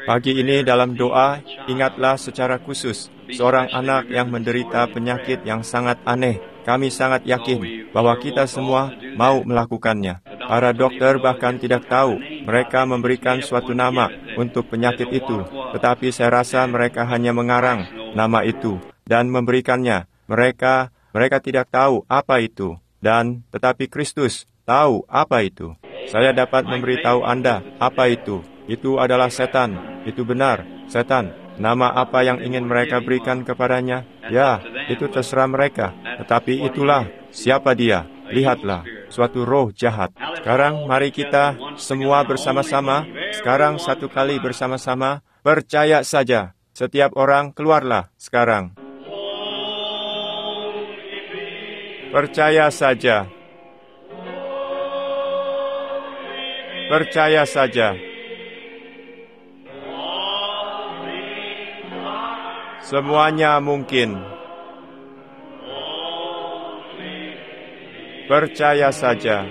Pagi ini dalam doa, ingatlah secara khusus seorang anak yang menderita penyakit yang sangat aneh. Kami sangat yakin bahwa kita semua mau melakukannya. Para dokter bahkan tidak tahu mereka memberikan suatu nama untuk penyakit itu, tetapi saya rasa mereka hanya mengarang nama itu dan memberikannya. Mereka tidak tahu apa itu, dan tetapi Kristus tahu apa itu. Saya dapat memberitahu Anda apa itu. Itu adalah setan. Itu benar, setan. Nama apa yang ingin mereka berikan kepadanya? Ya, itu terserah mereka. Tetapi itulah siapa dia. Lihatlah, suatu roh jahat. Sekarang mari kita semua bersama-sama, sekarang satu kali bersama-sama, percaya saja. Setiap orang keluarlah sekarang. Percaya saja. Percaya saja. Semuanya mungkin. Percaya saja.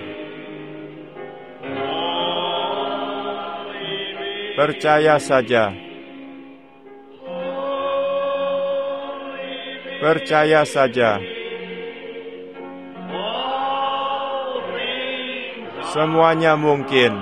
Percaya saja. Percaya saja. Semuanya mungkin.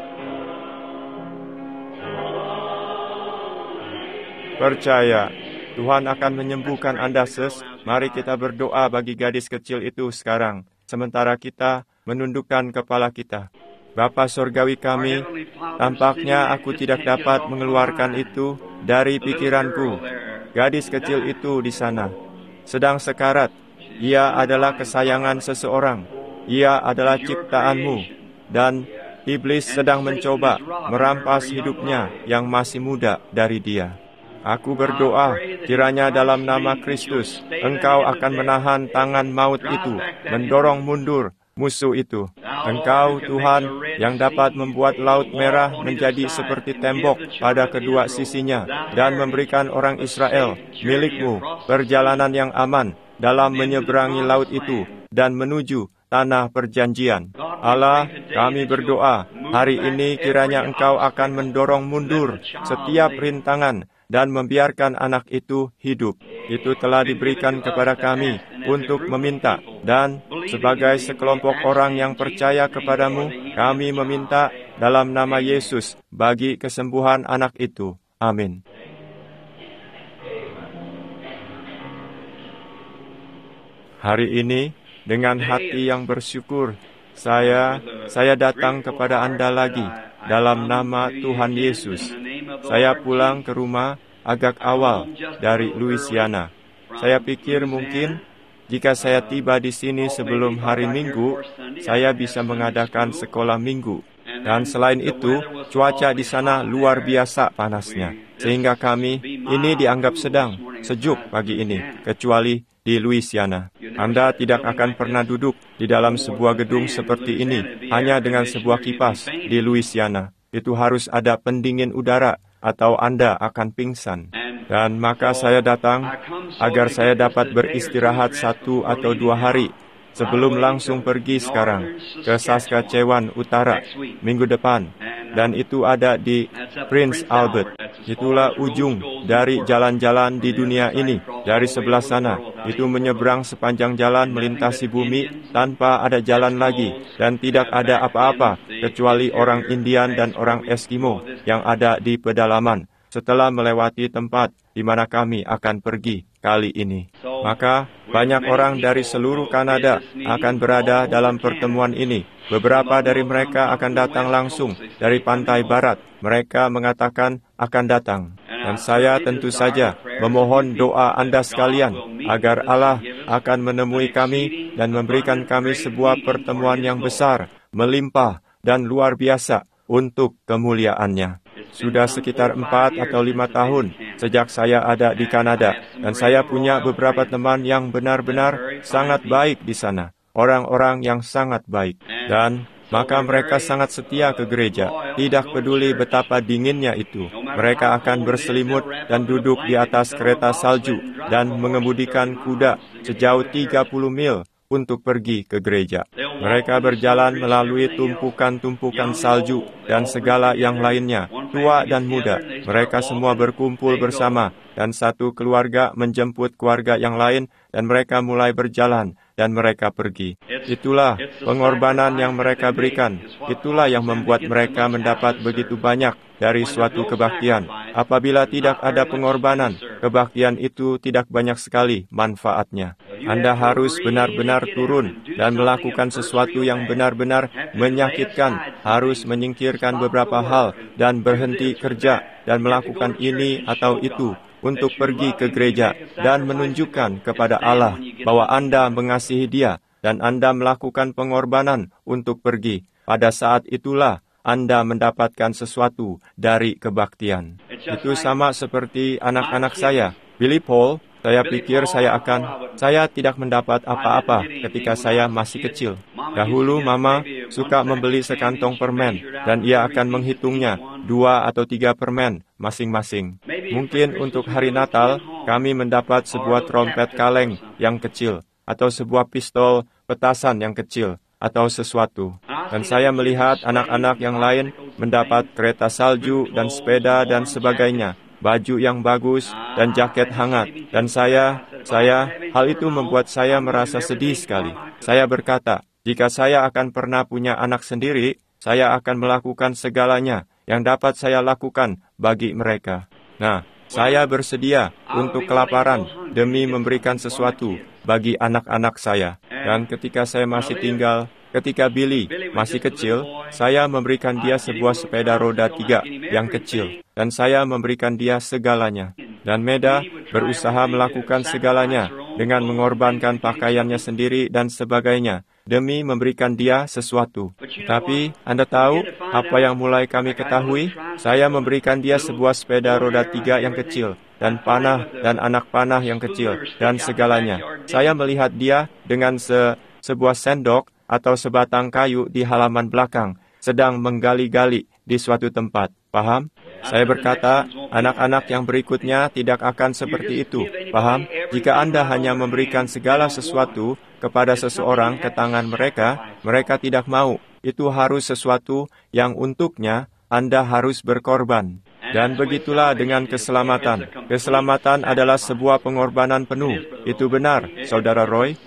Percaya. Tuhan akan menyembuhkan Anda, sis. Mari kita berdoa bagi gadis kecil itu sekarang, sementara kita menundukkan kepala kita. Bapa Surgawi kami, tampaknya aku tidak dapat mengeluarkan itu dari pikiranku. Gadis kecil itu di sana, sedang sekarat. Ia adalah kesayangan seseorang. Ia adalah ciptaanmu. Dan iblis sedang mencoba merampas hidupnya yang masih muda dari dia. Aku berdoa, kiranya dalam nama Kristus, Engkau akan menahan tangan maut itu, mendorong mundur musuh itu. Engkau, Tuhan, yang dapat membuat Laut Merah menjadi seperti tembok pada kedua sisinya, dan memberikan orang Israel, milikmu, perjalanan yang aman dalam menyeberangi laut itu, dan menuju tanah perjanjian. Allah, kami berdoa, hari ini kiranya Engkau akan mendorong mundur setiap rintangan, dan membiarkan anak itu hidup. Itu telah diberikan kepada kami untuk meminta, dan sebagai sekelompok orang yang percaya kepadamu, kami meminta dalam nama Yesus bagi kesembuhan anak itu. Amin. Hari ini, dengan hati yang bersyukur, saya datang kepada Anda lagi dalam nama Tuhan Yesus. Saya pulang ke rumah agak awal dari Louisiana. Saya pikir mungkin jika saya tiba di sini sebelum hari Minggu, saya bisa mengadakan sekolah Minggu. Dan selain itu, cuaca di sana luar biasa panasnya, sehingga kami ini dianggap sedang sejuk pagi ini, kecuali di Louisiana. Anda tidak akan pernah duduk di dalam sebuah gedung seperti ini hanya dengan sebuah kipas di Louisiana. Itu harus ada pendingin udara atau Anda akan pingsan. Dan maka saya datang agar saya dapat beristirahat 1 atau 2 hari sebelum langsung pergi sekarang ke Saskatchewan Utara minggu depan. Dan itu ada di Prince Albert. Itulah ujung dari jalan-jalan di dunia ini. Dari sebelah sana, itu menyeberang sepanjang jalan melintasi bumi tanpa ada jalan lagi. Dan tidak ada apa-apa kecuali orang Indian dan orang Eskimo yang ada di pedalaman. Setelah melewati tempat di mana kami akan pergi kali ini, maka banyak orang dari seluruh Kanada akan berada dalam pertemuan ini. Beberapa dari mereka akan datang langsung dari pantai barat. Mereka mengatakan akan datang. Dan saya tentu saja memohon doa Anda sekalian agar Allah akan menemui kami dan memberikan kami sebuah pertemuan yang besar, melimpah dan luar biasa untuk kemuliaan-Nya. Sudah sekitar 4 atau 5 tahun sejak saya ada di Kanada, dan saya punya beberapa teman yang benar-benar sangat baik di sana, orang-orang yang sangat baik. Dan maka mereka sangat setia ke gereja, tidak peduli betapa dinginnya itu. Mereka akan berselimut dan duduk di atas kereta salju dan mengemudikan kuda sejauh 30 mil untuk pergi ke gereja. Mereka berjalan melalui tumpukan-tumpukan salju dan segala yang lainnya, tua dan muda. Mereka semua berkumpul bersama, dan satu keluarga menjemput keluarga yang lain, dan mereka mulai berjalan, dan mereka pergi. Itulah pengorbanan yang mereka berikan. Itulah yang membuat mereka mendapat begitu banyak dari suatu kebaktian. Apabila tidak ada pengorbanan, kebaktian itu tidak banyak sekali manfaatnya. Anda harus benar-benar turun dan melakukan sesuatu yang benar-benar menyakitkan, harus menyingkirkan beberapa hal dan berhenti kerja dan melakukan ini atau itu untuk pergi ke gereja dan menunjukkan kepada Allah bahwa Anda mengasihi Dia dan Anda melakukan pengorbanan untuk pergi. Pada saat itulah Anda mendapatkan sesuatu dari kebaktian. Itu sama seperti anak-anak saya. Billy Paul, saya pikir saya tidak mendapat apa-apa ketika saya masih kecil. Dahulu Mama suka membeli sekantong permen, dan ia akan menghitungnya 2 atau 3 permen masing-masing. Mungkin untuk hari Natal, kami mendapat sebuah trompet kaleng yang kecil, atau sebuah pistol petasan yang kecil, atau sesuatu. Dan saya melihat anak-anak yang lain mendapat kereta salju dan sepeda dan sebagainya, baju yang bagus dan jaket hangat. Dan hal itu membuat saya merasa sedih sekali. Saya berkata, jika saya akan pernah punya anak sendiri, saya akan melakukan segalanya yang dapat saya lakukan bagi mereka. Nah, saya bersedia untuk kelaparan demi memberikan sesuatu bagi anak-anak saya. Dan ketika saya masih ketika Billy masih kecil, saya memberikan dia sebuah sepeda roda 3 yang kecil, dan saya memberikan dia segalanya. Dan Meda berusaha melakukan segalanya dengan mengorbankan pakaiannya sendiri dan sebagainya, demi memberikan dia sesuatu. Tapi, Anda tahu apa yang mulai kami ketahui? Saya memberikan dia sebuah sepeda roda 3 yang kecil, dan panah dan anak panah yang kecil, dan segalanya. Saya melihat dia dengan sebuah sendok atau sebatang kayu di halaman belakang, sedang menggali-gali di suatu tempat. Paham? Saya berkata, anak-anak yang berikutnya tidak akan seperti itu. Paham? Jika Anda hanya memberikan segala sesuatu kepada seseorang ke tangan mereka, mereka tidak mau. Itu harus sesuatu yang untuknya Anda harus berkorban. Dan begitulah dengan keselamatan. Keselamatan adalah sebuah pengorbanan penuh. Itu benar, Saudara Roy.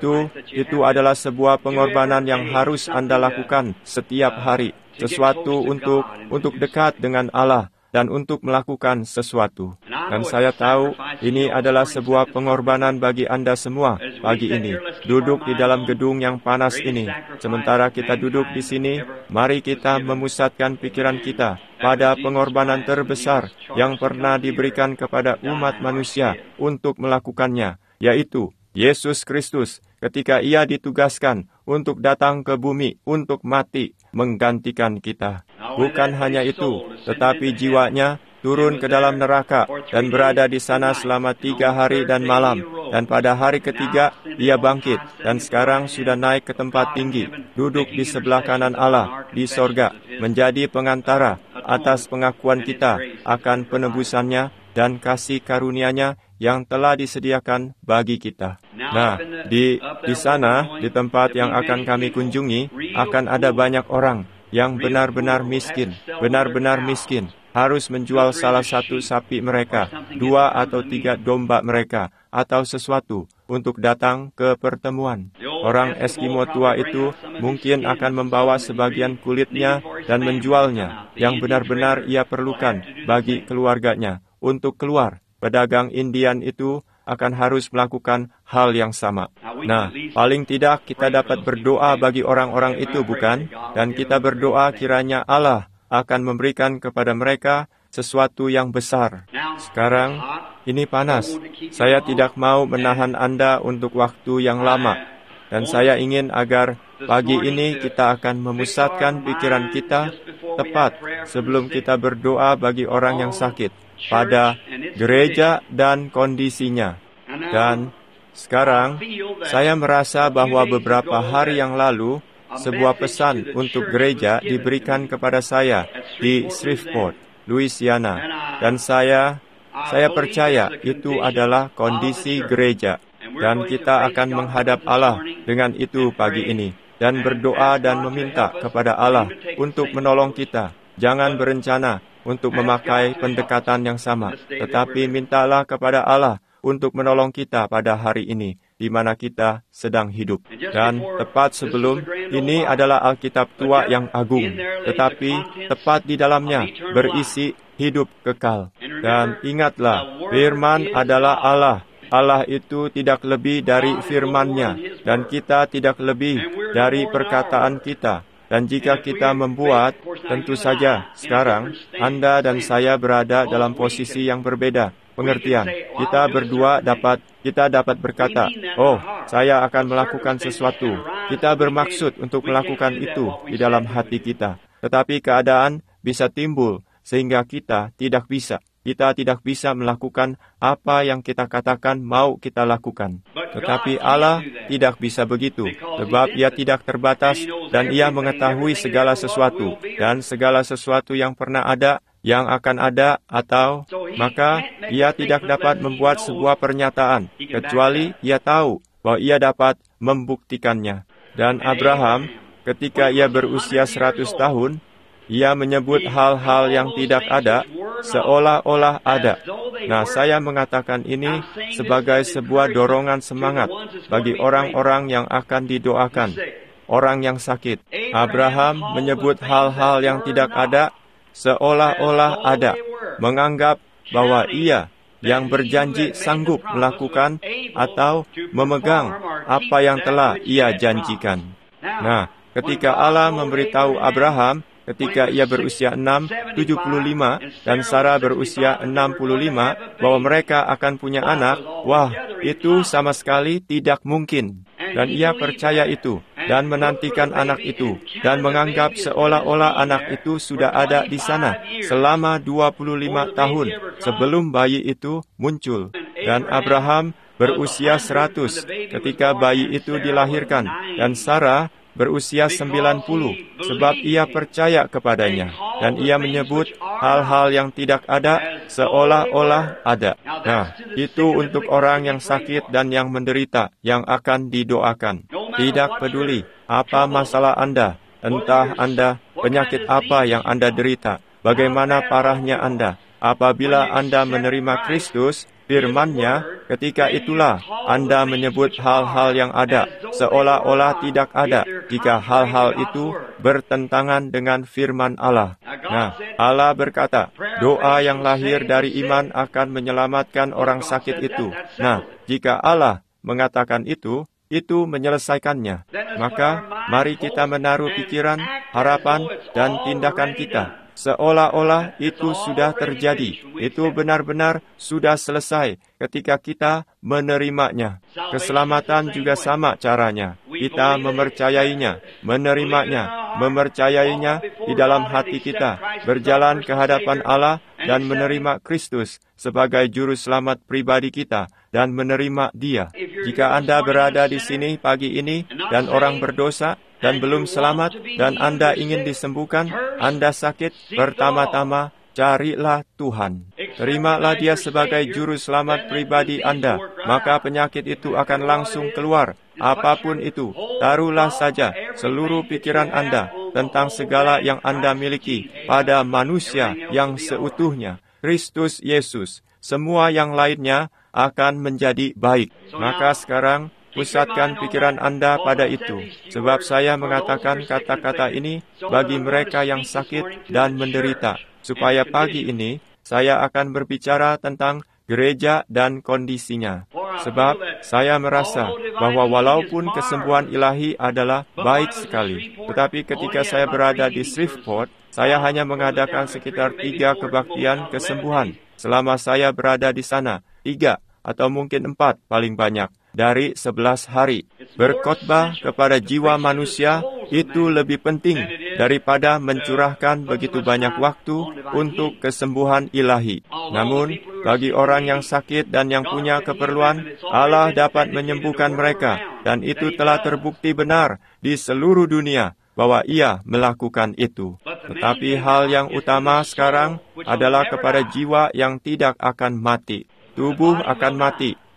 Itu adalah sebuah pengorbanan yang harus Anda lakukan setiap hari. Sesuatu untuk dekat dengan Allah dan untuk melakukan sesuatu. Dan saya tahu ini adalah sebuah pengorbanan bagi Anda semua pagi ini. Duduk di dalam gedung yang panas ini. Sementara kita duduk di sini, mari kita memusatkan pikiran kita pada pengorbanan terbesar yang pernah diberikan kepada umat manusia untuk melakukannya, yaitu Yesus Kristus ketika Ia ditugaskan untuk datang ke bumi untuk mati menggantikan kita. Bukan hanya itu, tetapi jiwanya turun ke dalam neraka dan berada di sana selama 3 hari dan malam. Dan pada hari ketiga, Ia bangkit dan sekarang sudah naik ke tempat tinggi, duduk di sebelah kanan Allah di sorga, menjadi pengantara atas pengakuan kita akan penebusannya dan kasih karunia-Nya yang telah disediakan bagi kita. Nah, di sana, di tempat yang akan kami kunjungi, akan ada banyak orang yang benar-benar miskin, harus menjual salah satu sapi mereka, 2 atau 3 domba mereka, atau sesuatu untuk datang ke pertemuan. Orang Eskimo tua itu mungkin akan membawa sebagian kulitnya dan menjualnya, yang benar-benar ia perlukan bagi keluarganya, untuk keluar. Pedagang Indian itu akan harus melakukan hal yang sama. Nah, paling tidak kita dapat berdoa bagi orang-orang itu, bukan? Dan kita berdoa kiranya Allah akan memberikan kepada mereka sesuatu yang besar. Sekarang, ini panas. Saya tidak mau menahan Anda untuk waktu yang lama. Dan saya ingin agar pagi ini kita akan memusatkan pikiran kita tepat sebelum kita berdoa bagi orang yang sakit, pada gereja dan kondisinya. Dan sekarang, saya merasa bahwa beberapa hari yang lalu, sebuah pesan untuk gereja diberikan kepada saya di Shreveport, Louisiana. Dan saya percaya itu adalah kondisi gereja. Dan kita akan menghadap Allah dengan itu pagi ini, dan berdoa dan meminta kepada Allah untuk menolong kita. Jangan berencana untuk memakai pendekatan yang sama, tetapi mintalah kepada Allah untuk menolong kita pada hari ini, di mana kita sedang hidup. Dan tepat sebelum ini adalah Alkitab tua yang agung, tetapi tepat di dalamnya berisi hidup kekal. Dan ingatlah, firman adalah Allah. Allah itu tidak lebih dari firman-Nya, dan kita tidak lebih dari perkataan kita. Dan jika kita membuat, tentu saja sekarang Anda dan saya berada dalam posisi yang berbeda. Pengertian, kita berdua kita dapat berkata, "Oh, saya akan melakukan sesuatu." Kita bermaksud untuk melakukan itu di dalam hati kita. Tetapi keadaan bisa timbul sehingga kita tidak bisa melakukan apa yang kita katakan mau kita lakukan. Tetapi Allah tidak bisa begitu, sebab Ia tidak terbatas dan Ia mengetahui segala sesuatu, dan segala sesuatu yang pernah ada, yang akan ada, atau maka Ia tidak dapat membuat sebuah pernyataan, kecuali Ia tahu bahwa Ia dapat membuktikannya. Dan Abraham, ketika ia berusia 100 tahun, ia menyebut hal-hal yang tidak ada, seolah-olah ada. Nah, saya mengatakan ini sebagai sebuah dorongan semangat bagi orang-orang yang akan didoakan, orang yang sakit. Abraham menyebut hal-hal yang tidak ada, seolah-olah ada, menganggap bahwa ia yang berjanji sanggup melakukan atau memegang apa yang telah ia janjikan. Nah, ketika Allah memberitahu Abraham, ketika ia berusia 75 dan Sarah berusia 65, bahwa mereka akan punya anak, wah, itu sama sekali tidak mungkin. Dan ia percaya itu, dan menantikan anak itu, dan menganggap seolah-olah anak itu sudah ada di sana selama 25 tahun sebelum bayi itu muncul. Dan Abraham berusia 100 ketika bayi itu dilahirkan, dan Sarah berusia 90, sebab ia percaya kepadanya, dan ia menyebut hal-hal yang tidak ada seolah-olah ada. Nah, itu untuk orang yang sakit dan yang menderita, yang akan didoakan. Tidak peduli apa masalah Anda, entah Anda penyakit apa yang Anda derita, bagaimana parahnya Anda, apabila Anda menerima Kristus, firman-Nya, ketika itulah Anda menyebut hal-hal yang ada, seolah-olah tidak ada, jika hal-hal itu bertentangan dengan firman Allah. Nah, Allah berkata, doa yang lahir dari iman akan menyelamatkan orang sakit itu. Nah, jika Allah mengatakan itu menyelesaikannya. Maka, mari kita menaruh pikiran, harapan, dan tindakan kita seolah-olah itu sudah terjadi. Itu benar-benar sudah selesai ketika kita menerimanya. Keselamatan juga sama caranya. Kita mempercayainya, menerimanya, mempercayainya di dalam hati kita, berjalan ke hadapan Allah dan menerima Kristus sebagai juru selamat pribadi kita dan menerima Dia. Jika Anda berada di sini pagi ini dan orang berdosa dan belum selamat, dan Anda ingin disembuhkan, Anda sakit, pertama-tama carilah Tuhan. Terimalah Dia sebagai juru selamat pribadi Anda, maka penyakit itu akan langsung keluar. Apapun itu, taruhlah saja seluruh pikiran Anda tentang segala yang Anda miliki pada manusia yang seutuhnya, Kristus Yesus. Semua yang lainnya akan menjadi baik. Maka sekarang, pusatkan pikiran Anda pada itu, sebab saya mengatakan kata-kata ini bagi mereka yang sakit dan menderita, supaya pagi ini saya akan berbicara tentang gereja dan kondisinya. Sebab saya merasa bahwa walaupun kesembuhan ilahi adalah baik sekali, tetapi ketika saya berada di Shreveport, saya hanya mengadakan sekitar 3 kebaktian kesembuhan selama saya berada di sana, 3 atau mungkin 4 paling banyak, dari 11 hari. Berkhotbah kepada jiwa manusia itu lebih penting daripada mencurahkan begitu banyak waktu untuk kesembuhan ilahi. Namun, bagi orang yang sakit dan yang punya keperluan, Allah dapat menyembuhkan mereka, dan itu telah terbukti benar di seluruh dunia bahwa Ia melakukan itu. Tetapi hal yang utama sekarang adalah kepada jiwa yang tidak akan mati. Tubuh akan mati,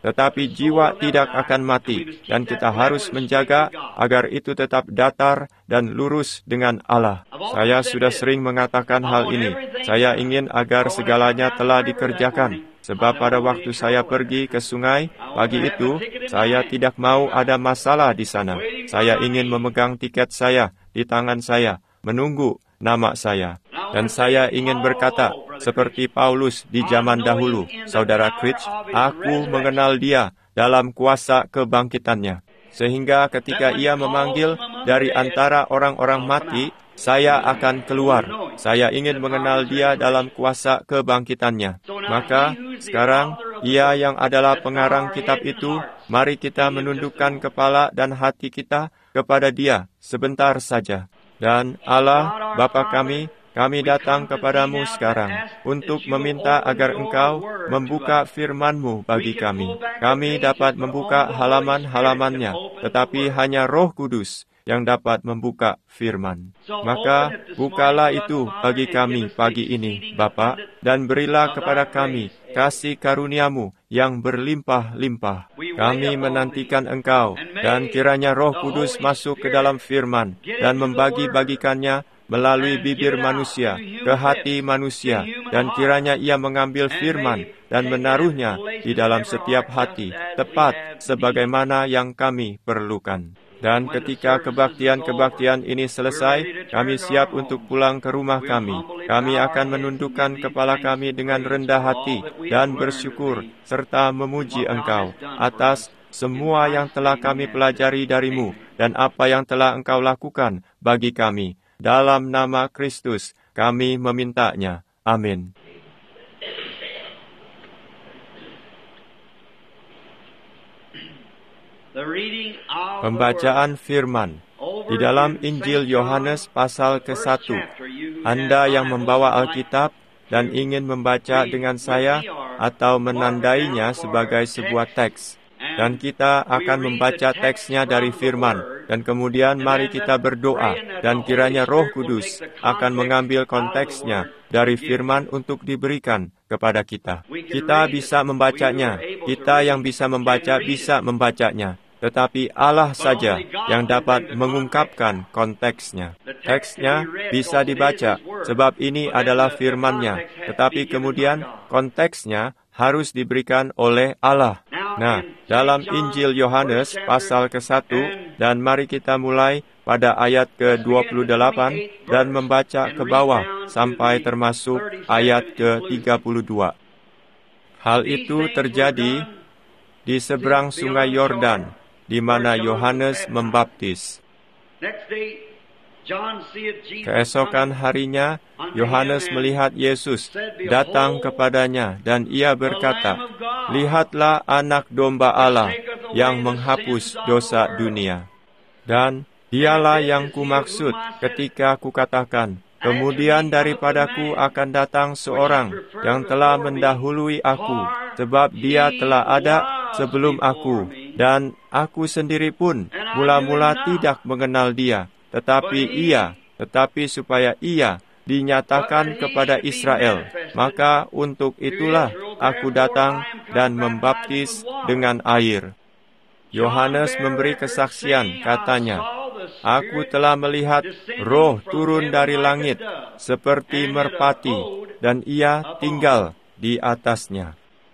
tetapi jiwa tidak akan mati, dan kita harus menjaga agar itu tetap datar dan lurus dengan Allah. Saya sudah sering mengatakan hal ini. Saya ingin agar segalanya telah dikerjakan, sebab pada waktu saya pergi ke sungai pagi itu, saya tidak mau ada masalah di sana. Saya ingin memegang tiket saya di tangan saya, menunggu nama saya. Dan saya ingin berkata, seperti Paulus di zaman dahulu, Saudara Critch, aku mengenal dia dalam kuasa kebangkitannya. Sehingga ketika ia memanggil dari antara orang-orang mati, saya akan keluar. Saya ingin mengenal dia dalam kuasa kebangkitannya. Maka, sekarang, ia yang adalah pengarang kitab itu, mari kita menundukkan kepala dan hati kita kepada dia sebentar saja. Dan Allah, Bapa kami datang kepadamu sekarang untuk meminta agar Engkau membuka firman-Mu bagi kami. Kami dapat membuka halaman-halamannya, tetapi hanya Roh Kudus yang dapat membuka firman. Maka, bukalah itu bagi kami pagi ini, Bapa, dan berilah kepada kami kasih karunia-Mu yang berlimpah-limpah. Kami menantikan Engkau, dan kiranya Roh Kudus masuk ke dalam firman dan membagi-bagikannya melalui bibir manusia ke hati manusia, dan kiranya ia mengambil firman dan menaruhnya di dalam setiap hati, tepat sebagaimana yang kami perlukan. Dan ketika kebaktian-kebaktian ini selesai, kami siap untuk pulang ke rumah kami. Kami akan menundukkan kepala kami dengan rendah hati dan bersyukur, serta memuji Engkau atas semua yang telah kami pelajari darimu dan apa yang telah Engkau lakukan bagi kami. Dalam nama Kristus, kami memintanya. Amin. Pembacaan firman di dalam Injil Yohanes pasal ke-1. Anda yang membawa Alkitab dan ingin membaca dengan saya atau menandainya sebagai sebuah teks. Dan kita akan membaca teksnya dari firman. Dan kemudian mari kita berdoa, dan kiranya Roh Kudus akan mengambil konteksnya dari firman untuk diberikan kepada kita. Kita bisa membacanya, kita yang bisa membacanya. Tetapi Allah saja yang dapat mengungkapkan konteksnya. Teksnya bisa dibaca, sebab ini adalah firman-Nya. Tetapi kemudian konteksnya harus diberikan oleh Allah. Nah, dalam Injil Yohanes pasal ke-1, dan mari kita mulai pada ayat ke-28 dan membaca ke bawah sampai termasuk ayat ke-32. Hal itu terjadi di seberang sungai Yordan, di mana Yohanes membaptis. Keesokan harinya, Yohanes melihat Yesus datang kepadanya, dan ia berkata, "Lihatlah anak domba Allah yang menghapus dosa dunia." Dan dialah yang kumaksud ketika kukatakan, "Kemudian daripadaku akan datang seorang yang telah mendahului aku, sebab dia telah ada sebelum aku, dan aku sendiri pun mula-mula tidak mengenal dia. Tetapi supaya ia dinyatakan kepada Israel, maka untuk itulah aku datang dan membaptis dengan air." Yohanes memberi kesaksian, katanya, "Aku telah melihat Roh turun dari langit seperti merpati, dan ia tinggal di atasnya."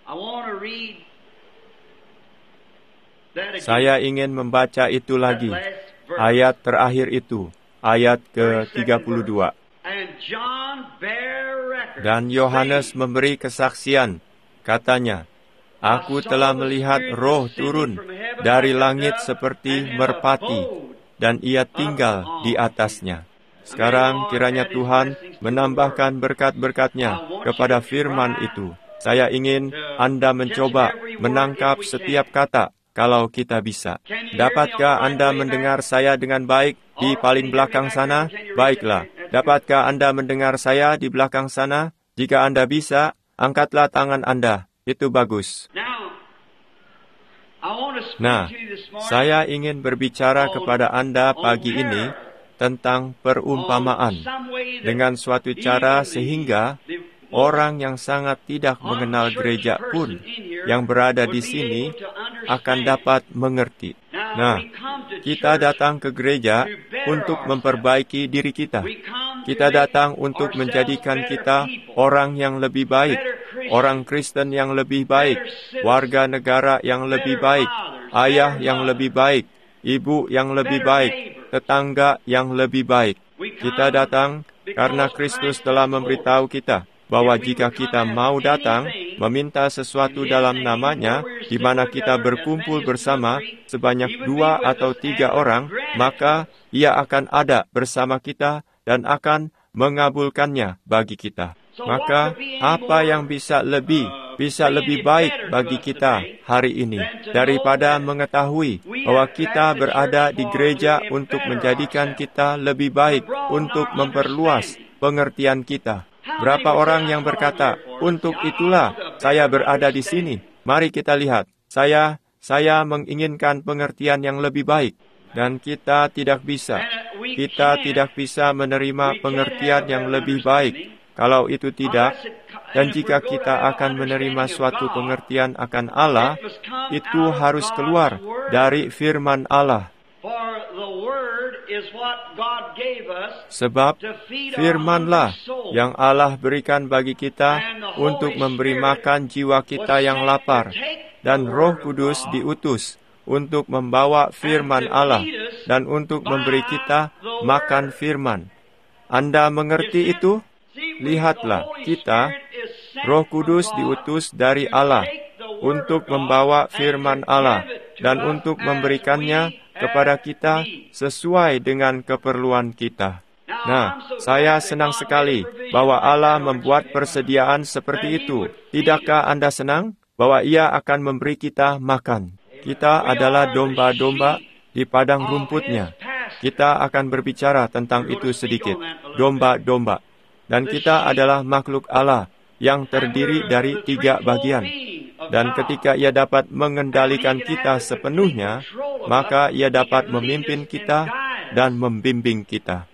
Saya ingin membaca itu lagi. Ayat terakhir itu, ayat ke-32. Dan Yohanes memberi kesaksian, katanya, "Aku telah melihat Roh turun dari langit seperti merpati, dan ia tinggal di atasnya." Sekarang kiranya Tuhan menambahkan berkat-berkat-Nya kepada firman itu. Saya ingin Anda mencoba menangkap setiap kata, kalau kita bisa. Dapatkah Anda mendengar saya dengan baik di paling belakang sana? Baiklah. Dapatkah Anda mendengar saya di belakang sana? Jika Anda bisa, angkatlah tangan Anda. Itu bagus. Nah, saya ingin berbicara kepada Anda pagi ini tentang perumpamaan dengan suatu cara sehingga orang yang sangat tidak mengenal gereja pun yang berada di sini akan dapat mengerti. Nah, kita datang ke gereja untuk memperbaiki diri kita. Kita datang untuk menjadikan kita orang yang lebih baik, orang Kristen yang lebih baik, warga negara yang lebih baik, ayah yang lebih baik, ibu yang lebih baik, tetangga yang lebih baik. Kita datang karena Kristus telah memberitahu kita bahwa jika kita mau datang meminta sesuatu dalam nama-Nya, di mana kita berkumpul bersama sebanyak 2 atau 3 orang, maka Ia akan ada bersama kita dan akan mengabulkannya bagi kita. Maka apa yang bisa lebih baik bagi kita hari ini daripada mengetahui bahwa kita berada di gereja untuk menjadikan kita lebih baik, untuk memperluas pengertian kita. Berapa orang yang berkata, untuk itulah saya berada di sini. Mari kita lihat, saya menginginkan pengertian yang lebih baik. Dan kita tidak bisa menerima pengertian yang lebih baik. Kalau itu tidak, dan jika kita akan menerima suatu pengertian akan Allah, itu harus keluar dari firman Allah. Sebab firman-lah yang Allah berikan bagi kita untuk memberi makan jiwa kita yang lapar, dan Roh Kudus diutus untuk membawa firman Allah dan untuk memberi kita makan firman. Anda mengerti itu? Lihatlah, Roh Kudus diutus dari Allah untuk membawa firman Allah dan untuk memberikannya kepada kita sesuai dengan keperluan kita. Nah, saya senang sekali bahwa Allah membuat persediaan seperti itu. Tidakkah Anda senang bahwa Ia akan memberi kita makan? Kita adalah domba-domba di padang rumputnya. Kita akan berbicara tentang itu sedikit. Domba-domba. Dan kita adalah makhluk Allah yang terdiri dari 3 bagian. Dan ketika Ia dapat mengendalikan kita sepenuhnya, maka Ia dapat memimpin kita dan membimbing kita.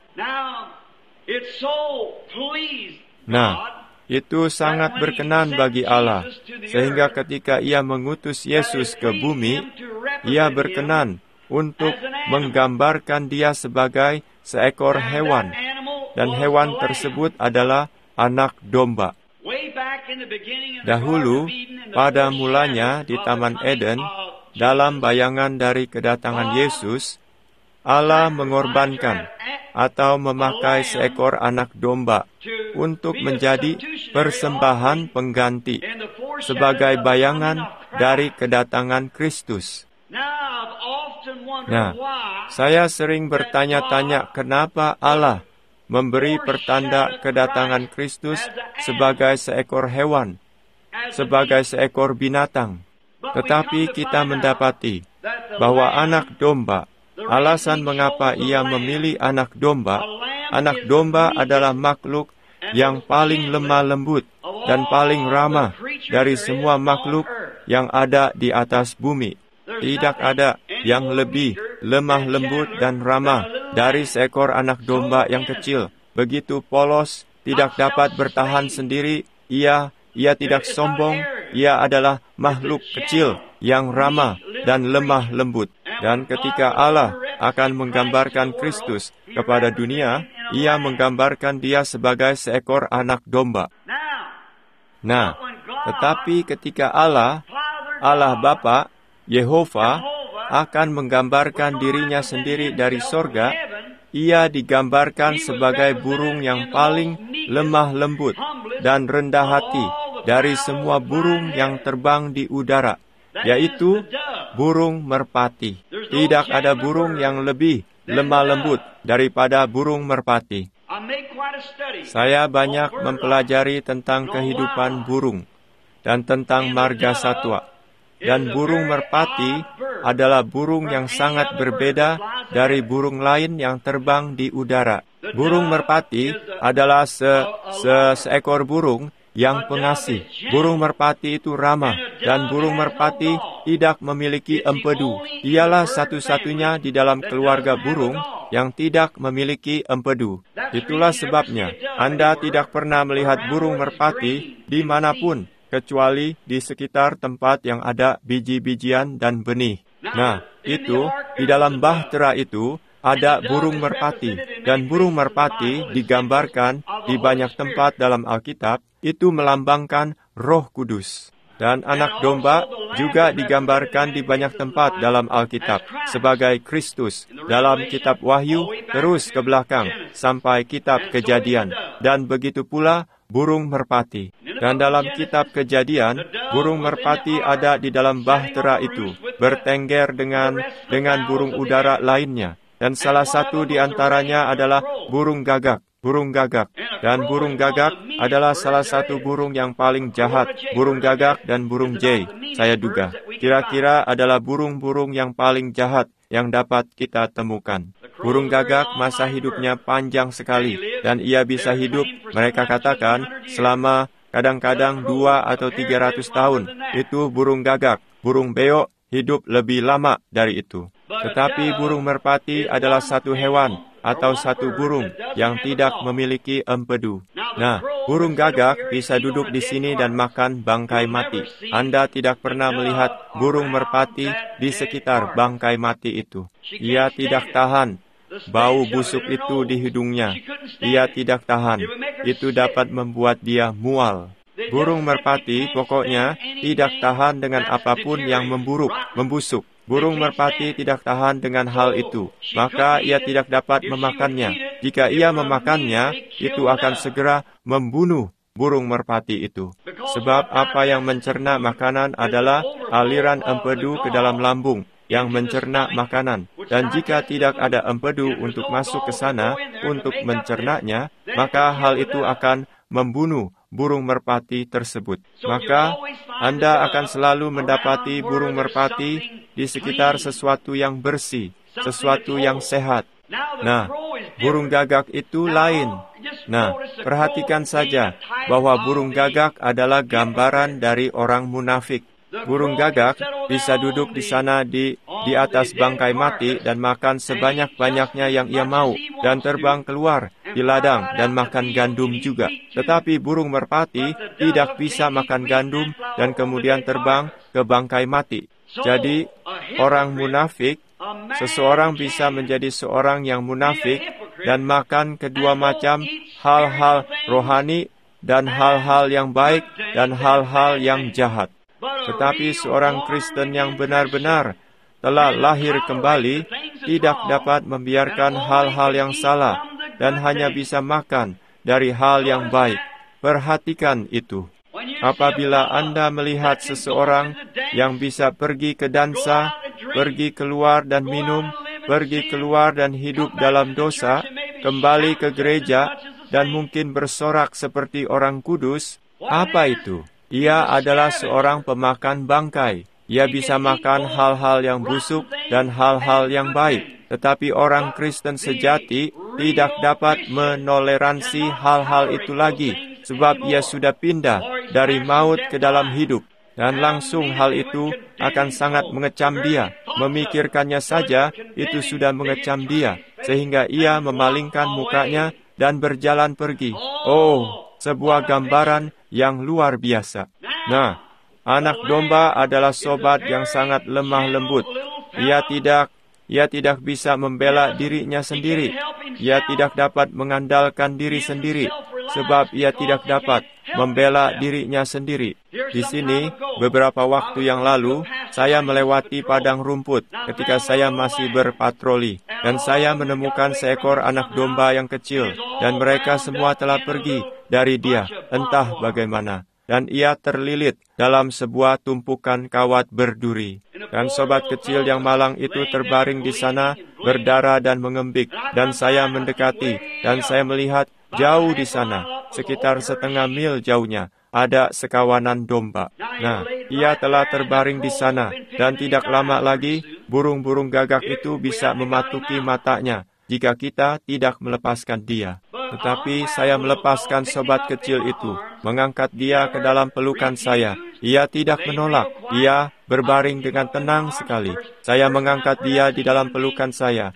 Nah, itu sangat berkenan bagi Allah, sehingga ketika Ia mengutus Yesus ke bumi, Ia berkenan untuk menggambarkan Dia sebagai seekor hewan, dan hewan tersebut adalah anak domba. Dahulu, pada mulanya di Taman Eden, dalam bayangan dari kedatangan Yesus, Allah mengorbankan atau memakai seekor anak domba untuk menjadi persembahan pengganti sebagai bayangan dari kedatangan Kristus. Nah, saya sering bertanya-tanya kenapa Allah memberi pertanda kedatangan Kristus sebagai seekor hewan, sebagai seekor binatang. Tetapi kita mendapati bahwa anak domba, alasan mengapa Ia memilih anak domba adalah makhluk yang paling lemah lembut dan paling ramah dari semua makhluk yang ada di atas bumi. Tidak ada yang lebih lemah lembut dan ramah dari seekor anak domba yang kecil. Begitu polos, tidak dapat bertahan sendiri. Ia tidak sombong. Ia adalah makhluk kecil yang ramah dan lemah lembut. Dan ketika Allah akan menggambarkan Kristus kepada dunia, Ia menggambarkan Dia sebagai seekor anak domba. Nah, tetapi ketika Allah Bapa, Yehova, akan menggambarkan dirinya sendiri dari sorga, Ia digambarkan sebagai burung yang paling lemah lembut dan rendah hati dari semua burung yang terbang di udara, yaitu burung merpati. Tidak ada burung yang lebih lemah lembut daripada burung merpati. Saya banyak mempelajari tentang kehidupan burung dan tentang marga satwa. Dan burung merpati adalah burung yang sangat berbeda dari burung lain yang terbang di udara. Burung merpati adalah seekor burung yang pengasih. Burung merpati itu ramah, dan burung merpati tidak memiliki empedu. Ialah satu-satunya di dalam keluarga burung yang tidak memiliki empedu. Itulah sebabnya Anda tidak pernah melihat burung merpati dimanapun kecuali di sekitar tempat yang ada biji-bijian dan benih. Nah, itu, di dalam bahtera itu, ada burung merpati, dan burung merpati digambarkan di banyak tempat dalam Alkitab, itu melambangkan Roh Kudus. Dan anak domba juga digambarkan di banyak tempat dalam Alkitab sebagai Kristus. Dalam kitab Wahyu, terus ke belakang sampai kitab Kejadian. Dan begitu pula burung merpati. Dan dalam kitab Kejadian, burung merpati ada di dalam bahtera itu, bertengger dengan burung udara lainnya. Dan salah satu di antaranya adalah burung gagak. Burung gagak. Dan burung gagak adalah salah satu burung yang paling jahat. Burung gagak dan burung jay, saya duga, kira-kira adalah burung-burung yang paling jahat yang dapat kita temukan. Burung gagak masa hidupnya panjang sekali, dan ia bisa hidup, mereka katakan, selama kadang-kadang 2 atau 300 tahun. Itu burung gagak. Burung beo hidup lebih lama dari itu. Tetapi burung merpati adalah satu hewan atau satu burung yang tidak memiliki empedu. Nah, burung gagak bisa duduk di sini dan makan bangkai mati. Anda tidak pernah melihat burung merpati di sekitar bangkai mati itu. Ia tidak tahan bau busuk itu di hidungnya. Ia tidak tahan. Itu dapat membuat dia mual. Burung merpati pokoknya tidak tahan dengan apapun yang membusuk. Burung merpati tidak tahan dengan hal itu, maka ia tidak dapat memakannya. Jika ia memakannya, itu akan segera membunuh burung merpati itu. Sebab apa yang mencerna makanan adalah aliran empedu ke dalam lambung yang mencerna makanan. Dan jika tidak ada empedu untuk masuk ke sana untuk mencernanya, maka hal itu akan membunuh burung merpati tersebut. Maka Anda akan selalu mendapati burung merpati di sekitar sesuatu yang bersih, sesuatu yang sehat. Nah, burung gagak itu lain. Nah, perhatikan saja bahwa burung gagak adalah gambaran dari orang munafik. Burung gagak bisa duduk di sana di atas bangkai mati dan makan sebanyak-banyaknya yang ia mau, dan terbang keluar di ladang dan makan gandum juga. Tetapi burung merpati tidak bisa makan gandum dan kemudian terbang ke bangkai mati. Jadi, orang munafik, seseorang bisa menjadi seorang yang munafik dan makan kedua macam hal-hal rohani dan hal-hal yang baik dan hal-hal yang jahat. Tetapi seorang Kristen yang benar-benar telah lahir kembali tidak dapat membiarkan hal-hal yang salah dan hanya bisa makan dari hal yang baik. Perhatikan itu. Apabila Anda melihat seseorang yang bisa pergi ke dansa, pergi keluar dan minum, pergi keluar dan hidup dalam dosa, kembali ke gereja, dan mungkin bersorak seperti orang kudus, apa itu? Ia adalah seorang pemakan bangkai. Ia bisa makan hal-hal yang busuk dan hal-hal yang baik. Tetapi orang Kristen sejati tidak dapat menoleransi hal-hal itu lagi, sebab ia sudah pindah dari maut ke dalam hidup. Dan langsung hal itu akan sangat mengecam dia. Memikirkannya saja, itu sudah mengecam dia, sehingga ia memalingkan mukanya dan berjalan pergi. Oh, sebuah gambaran yang luar biasa. Nah, anak domba adalah sobat yang sangat lemah lembut. Ia tidak bisa membela dirinya sendiri. Ia tidak dapat mengandalkan diri sendiri, sebab ia tidak dapat membela dirinya sendiri. Di sini, beberapa waktu yang lalu, saya melewati padang rumput ketika saya masih berpatroli, dan saya menemukan seekor anak domba yang kecil, dan mereka semua telah pergi dari dia, entah bagaimana. Dan ia terlilit dalam sebuah tumpukan kawat berduri. Dan sobat kecil yang malang itu terbaring di sana, berdarah dan mengembik. Dan saya mendekati, dan saya melihat jauh di sana, sekitar 1/2 mil jauhnya, ada sekawanan domba. Nah, ia telah terbaring di sana, dan tidak lama lagi, burung-burung gagak itu bisa mematuki matanya, jika kita tidak melepaskan dia. Tetapi saya melepaskan sobat kecil itu, mengangkat dia ke dalam pelukan saya. Ia tidak menolak, ia berbaring dengan tenang sekali. Saya mengangkat dia di dalam pelukan saya.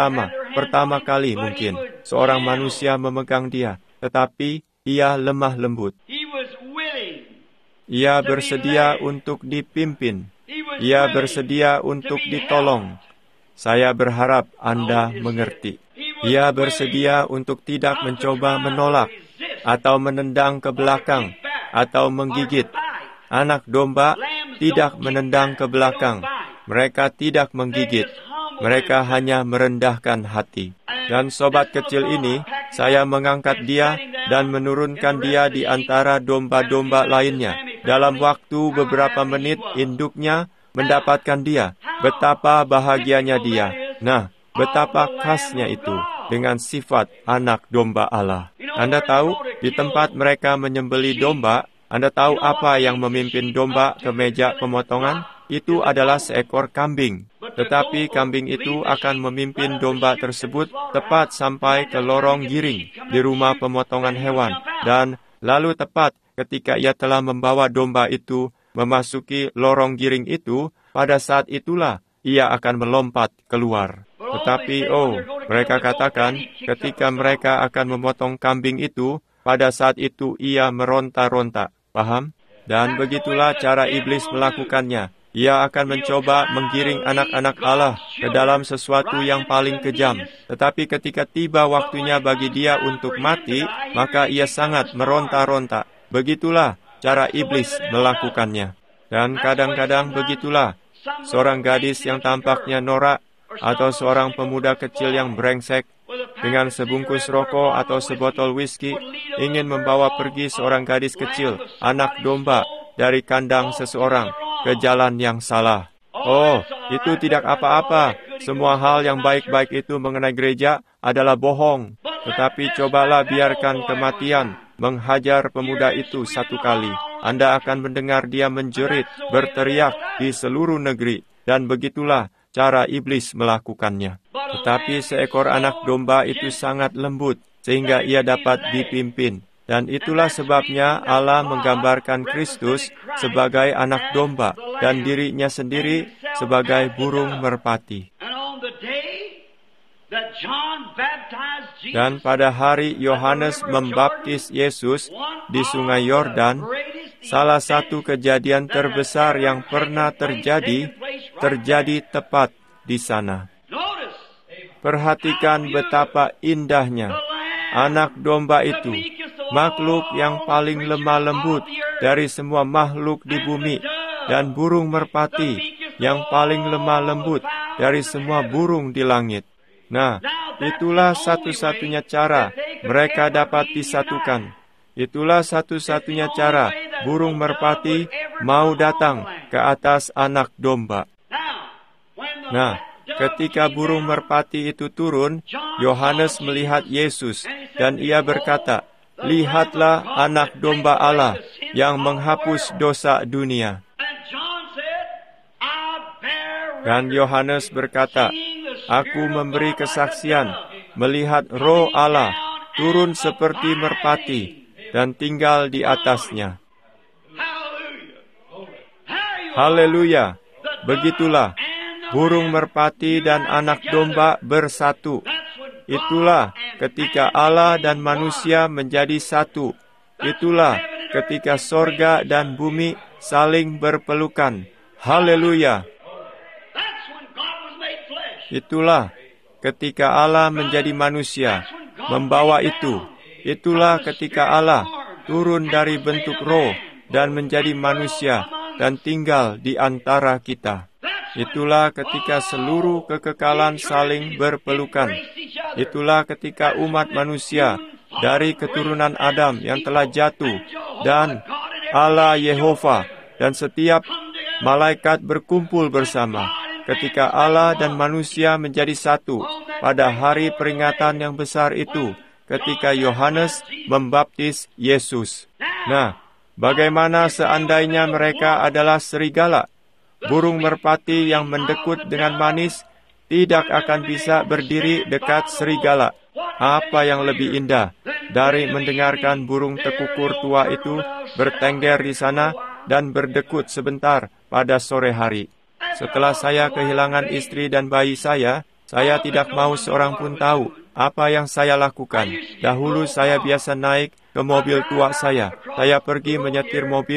Pertama kali mungkin, seorang manusia memegang dia, tetapi ia lemah lembut. Ia bersedia untuk dipimpin. Ia bersedia untuk ditolong. Saya berharap Anda mengerti. Ia bersedia untuk tidak mencoba menolak, atau menendang ke belakang, atau menggigit. Anak domba tidak menendang ke belakang. Mereka tidak menggigit. Mereka hanya merendahkan hati. Dan sobat kecil ini, saya mengangkat dia dan menurunkan dia di antara domba-domba lainnya. Dalam waktu beberapa menit, induknya mendapatkan dia. Betapa bahagianya dia. Nah, betapa khasnya itu dengan sifat anak domba Allah. Anda tahu, di tempat mereka menyembelih domba, Anda tahu apa yang memimpin domba ke meja pemotongan? Itu adalah seekor kambing. Tetapi kambing itu akan memimpin domba tersebut tepat sampai ke lorong giring di rumah pemotongan hewan. Dan lalu tepat ketika ia telah membawa domba itu memasuki lorong giring itu, pada saat itulah ia akan melompat keluar. Tetapi, mereka katakan ketika mereka akan memotong kambing itu, pada saat itu ia meronta-ronta. Paham? Dan begitulah cara iblis melakukannya. Ia akan mencoba menggiring anak-anak Allah ke dalam sesuatu yang paling kejam. Tetapi ketika tiba waktunya bagi dia untuk mati, maka ia sangat meronta-ronta. Begitulah cara iblis melakukannya. Dan kadang-kadang begitulah, seorang gadis yang tampaknya norak, atau seorang pemuda kecil yang brengsek, dengan sebungkus rokok atau sebotol whisky, ingin membawa pergi seorang gadis kecil, anak domba, dari kandang seseorang ke jalan yang salah. Itu tidak apa-apa. Semua hal yang baik-baik itu mengenai gereja adalah bohong. Tetapi cobalah biarkan kematian menghajar pemuda itu satu kali. Anda akan mendengar dia menjerit, berteriak di seluruh negeri. Dan begitulah cara iblis melakukannya. Tetapi seekor anak domba itu sangat lembut, sehingga ia dapat dipimpin. Dan itulah sebabnya Allah menggambarkan Kristus sebagai anak domba dan dirinya sendiri sebagai burung merpati. Dan pada hari Yohanes membaptis Yesus di Sungai Yordan, salah satu kejadian terbesar yang pernah terjadi tepat di sana. Perhatikan betapa indahnya anak domba itu, makhluk yang paling lemah lembut dari semua makhluk di bumi, dan burung merpati yang paling lemah lembut dari semua burung di langit. Nah, itulah satu-satunya cara mereka dapat disatukan. Itulah satu-satunya cara burung merpati mau datang ke atas anak domba. Nah, ketika burung merpati itu turun, Yohanes melihat Yesus, dan ia berkata, "Lihatlah anak domba Allah yang menghapus dosa dunia." Dan Yohanes berkata, "Aku memberi kesaksian melihat Roh Allah turun seperti merpati dan tinggal di atasnya." Haleluya! Begitulah burung merpati dan anak domba bersatu. Itulah ketika Allah dan manusia menjadi satu. Itulah ketika sorga dan bumi saling berpelukan. Haleluya! Itulah ketika Allah menjadi manusia, membawa itu. Itulah ketika Allah turun dari bentuk roh dan menjadi manusia dan tinggal di antara kita. Itulah ketika seluruh kekekalan saling berpelukan. Itulah ketika umat manusia dari keturunan Adam yang telah jatuh, dan Allah Yehova dan setiap malaikat berkumpul bersama. Ketika Allah dan manusia menjadi satu pada hari peringatan yang besar itu, ketika Yohanes membaptis Yesus. Nah, bagaimana seandainya mereka adalah serigala? Burung merpati yang mendekut dengan manis tidak akan bisa berdiri dekat serigala. Apa yang lebih indah dari mendengarkan burung tekukur tua itu bertengger di sana dan berdekut sebentar pada sore hari. Setelah saya kehilangan istri dan bayi saya tidak mau seorang pun tahu apa yang saya lakukan. Dahulu saya biasa naik ke mobil tua saya. Saya pergi menyetir mobil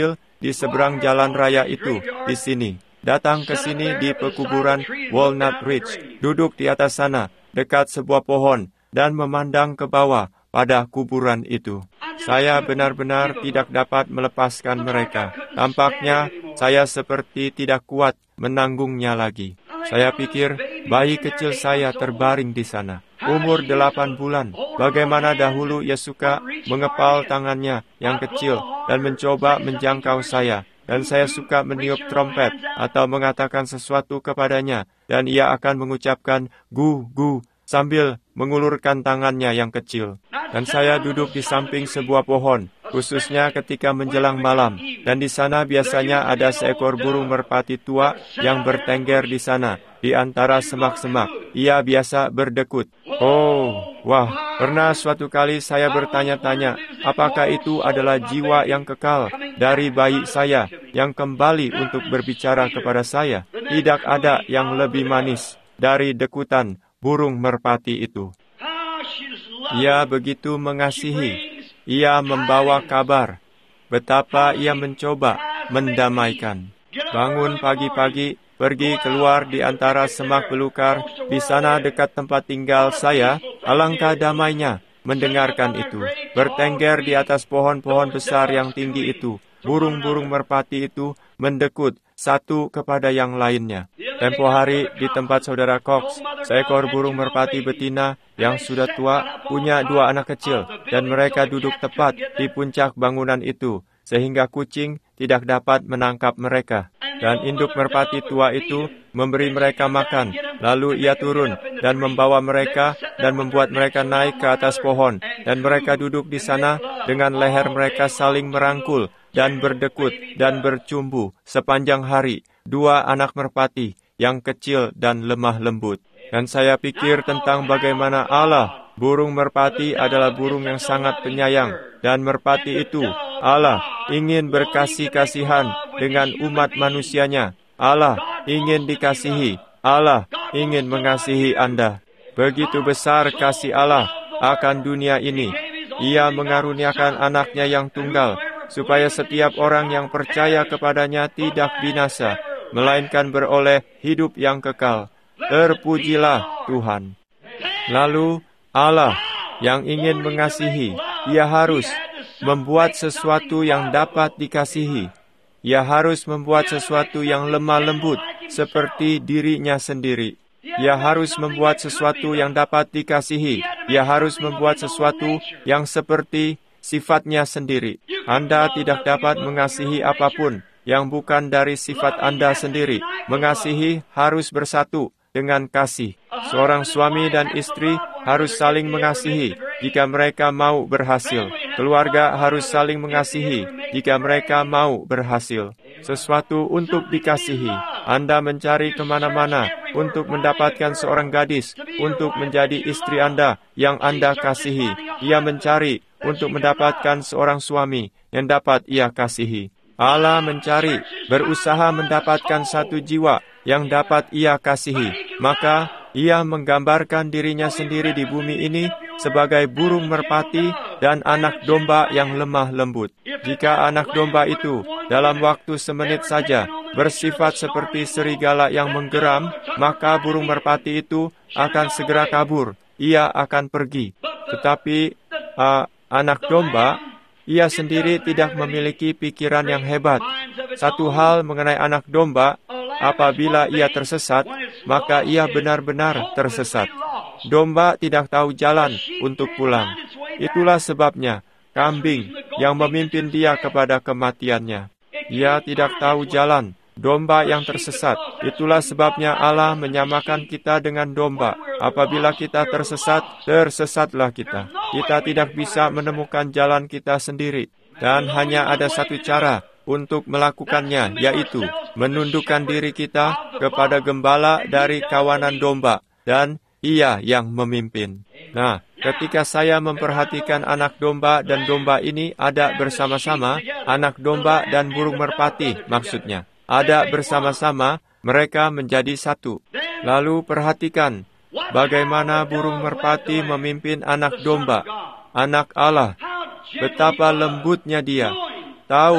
di seberang jalan raya itu, di sini. Datang ke sini di pekuburan Walnut Ridge, duduk di atas sana, dekat sebuah pohon, dan memandang ke bawah pada kuburan itu. Saya benar-benar tidak dapat melepaskan mereka. Tampaknya saya seperti tidak kuat menanggungnya lagi. Saya pikir bayi kecil saya terbaring di sana, umur 8 bulan. Bagaimana dahulu ia suka mengepal tangannya yang kecil dan mencoba menjangkau saya. Dan saya suka meniup trompet atau mengatakan sesuatu kepadanya. Dan ia akan mengucapkan gu, gu, sambil mengulurkan tangannya yang kecil. Dan saya duduk di samping sebuah pohon, khususnya ketika menjelang malam. Dan di sana biasanya ada seekor burung merpati tua yang bertengger di sana, di antara semak-semak. Ia biasa berdekut. Oh, wah, pernah suatu kali saya bertanya-tanya, apakah itu adalah jiwa yang kekal dari bayi saya yang kembali untuk berbicara kepada saya? Tidak ada yang lebih manis dari dekutan burung merpati itu. Ia begitu mengasihi. Ia membawa kabar betapa ia mencoba mendamaikan. Bangun pagi-pagi, pergi keluar di antara semak belukar di sana dekat tempat tinggal saya. Alangkah damainya mendengarkan itu. Bertengger di atas pohon-pohon besar yang tinggi itu. Burung-burung merpati itu mendekut satu kepada yang lainnya. Tempo hari di tempat saudara Cox, seekor burung merpati betina yang sudah tua punya 2 anak kecil, dan mereka duduk tepat di puncak bangunan itu, sehingga kucing tidak dapat menangkap mereka. Dan induk merpati tua itu memberi mereka makan, lalu ia turun dan membawa mereka dan membuat mereka naik ke atas pohon, dan mereka duduk di sana dengan leher mereka saling merangkul dan berdekut dan bercumbu sepanjang hari. 2 anak merpati yang kecil dan lemah lembut. Dan saya pikir tentang bagaimana Allah, burung merpati adalah burung yang sangat penyayang. Dan merpati itu, Allah ingin berkasih-kasihan dengan umat manusianya. Allah ingin dikasihi. Allah ingin mengasihi Anda. Begitu besar kasih Allah akan dunia ini. Ia mengaruniakan anaknya yang tunggal, supaya setiap orang yang percaya kepadanya tidak binasa, melainkan beroleh hidup yang kekal. Terpujilah Tuhan. Lalu Allah yang ingin mengasihi, Ia harus membuat sesuatu yang dapat dikasihi. Ia harus membuat sesuatu yang lemah lembut seperti dirinya sendiri. Ia harus membuat sesuatu yang dapat dikasihi. Ia harus membuat sesuatu yang seperti sifatnya sendiri. Anda tidak dapat mengasihi apapun yang bukan dari sifat Anda sendiri. Mengasihi harus bersatu dengan kasih. Seorang suami dan istri harus saling mengasihi jika mereka mau berhasil. Keluarga harus saling mengasihi jika mereka mau berhasil. Sesuatu untuk dikasihi. Anda mencari kemana-mana untuk mendapatkan seorang gadis untuk menjadi istri Anda yang Anda kasihi. Ia mencari untuk mendapatkan seorang suami yang dapat ia kasihi. Allah mencari, berusaha mendapatkan satu jiwa yang dapat ia kasihi. Maka ia menggambarkan dirinya sendiri di bumi ini sebagai burung merpati dan anak domba yang lemah lembut. Jika anak domba itu dalam waktu semenit saja bersifat seperti serigala yang menggeram, maka burung merpati itu akan segera kabur. Ia akan pergi. Tetapi anak domba, ia sendiri tidak memiliki pikiran yang hebat. Satu hal mengenai anak domba, apabila ia tersesat, maka ia benar-benar tersesat. Domba tidak tahu jalan untuk pulang. Itulah sebabnya kambing yang memimpin dia kepada kematiannya. Ia tidak tahu jalan. Domba yang tersesat. Itulah sebabnya Allah menyamakan kita dengan domba. Apabila kita tersesat, tersesatlah kita. Kita tidak bisa menemukan jalan kita sendiri. Dan hanya ada satu cara untuk melakukannya, yaitu menundukkan diri kita kepada gembala dari kawanan domba. Dan ia yang memimpin. Nah, ketika saya memperhatikan anak domba dan domba ini ada bersama-sama, anak domba dan burung merpati maksudnya. Ada bersama-sama, mereka menjadi satu. Lalu perhatikan bagaimana burung merpati memimpin anak domba, anak Allah. Betapa lembutnya dia. Tahu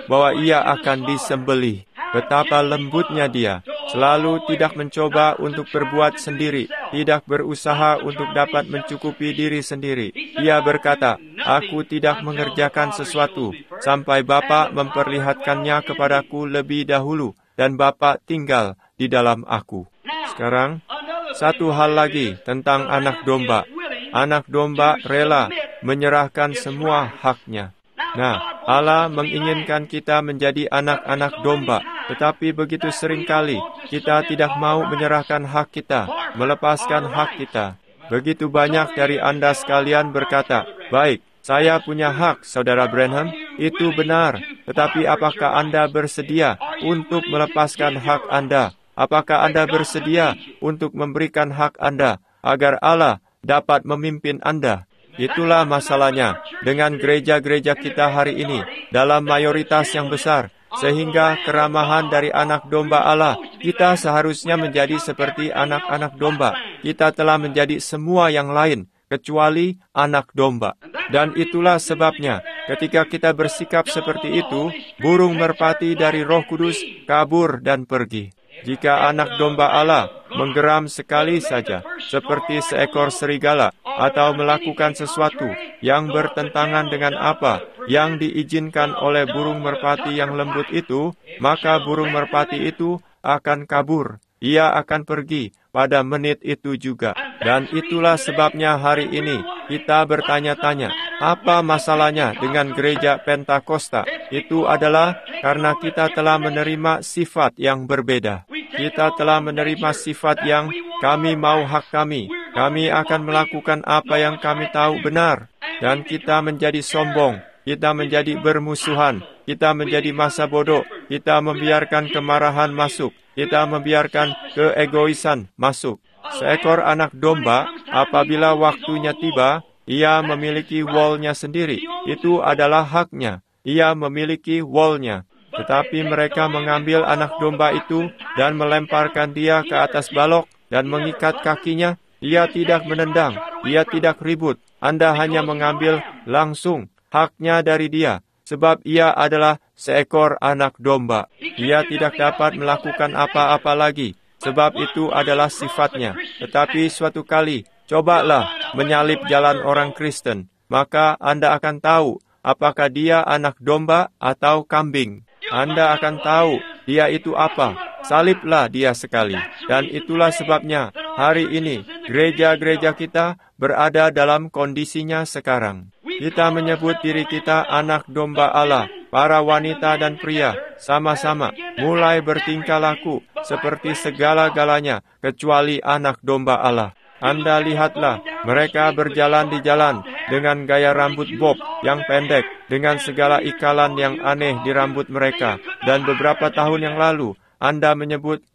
bahwa ia akan disembelih. Betapa lembutnya dia, selalu tidak mencoba untuk berbuat sendiri, tidak berusaha untuk dapat mencukupi diri sendiri. Ia berkata, "Aku tidak mengerjakan sesuatu, sampai Bapa memperlihatkannya kepadaku lebih dahulu, dan Bapa tinggal di dalam aku." Sekarang, satu hal lagi tentang anak domba. Anak domba rela menyerahkan semua haknya. Nah, Allah menginginkan kita menjadi anak-anak domba, tetapi begitu seringkali kita tidak mau menyerahkan hak kita, melepaskan hak kita. Begitu banyak dari Anda sekalian berkata, "Baik, saya punya hak, Saudara Branham, itu benar, tetapi apakah Anda bersedia untuk melepaskan hak Anda? Apakah Anda bersedia untuk memberikan hak Anda agar Allah dapat memimpin Anda?" Itulah masalahnya dengan gereja-gereja kita hari ini dalam mayoritas yang besar, sehingga keramahan dari anak domba Allah, kita seharusnya menjadi seperti anak-anak domba. Kita telah menjadi semua yang lain, kecuali anak domba. Dan itulah sebabnya, ketika kita bersikap seperti itu, burung merpati dari Roh Kudus kabur dan pergi. Jika anak domba Allah menggeram sekali saja, seperti seekor serigala, atau melakukan sesuatu yang bertentangan dengan apa yang diizinkan oleh burung merpati yang lembut itu, maka burung merpati itu akan kabur. Ia akan pergi pada menit itu juga. Dan itulah sebabnya hari ini kita bertanya-tanya, apa masalahnya dengan gereja Pentakosta? Itu adalah karena kita telah menerima sifat yang berbeda. Kita telah menerima sifat yang kami mau hak kami. Kami akan melakukan apa yang kami tahu benar. Dan kita menjadi sombong. Kita menjadi bermusuhan. Kita menjadi masa bodoh. Kita membiarkan kemarahan masuk. Kita membiarkan keegoisan masuk. Seekor anak domba, apabila waktunya tiba, ia memiliki wolnya sendiri. Itu adalah haknya. Ia memiliki wolnya. Tetapi mereka mengambil anak domba itu dan melemparkan dia ke atas balok dan mengikat kakinya. Ia tidak menendang, ia tidak ribut. Anda hanya mengambil langsung haknya dari dia, sebab ia adalah seekor anak domba. Ia tidak dapat melakukan apa-apa lagi, sebab itu adalah sifatnya. Tetapi suatu kali, cobalah menyalip jalan orang Kristen, maka Anda akan tahu apakah dia anak domba atau kambing. Anda akan tahu dia itu apa. Saliblah dia sekali. Dan itulah sebabnya hari ini gereja-gereja kita berada dalam kondisinya sekarang. Kita menyebut diri kita anak domba Allah. Para wanita dan pria sama-sama mulai bertingkah laku seperti segala-galanya kecuali anak domba Allah. Anda lihatlah, mereka berjalan di jalan dengan gaya rambut bob yang pendek, dengan segala ikalan yang aneh di rambut mereka. Dan beberapa tahun yang lalu, Anda menyebut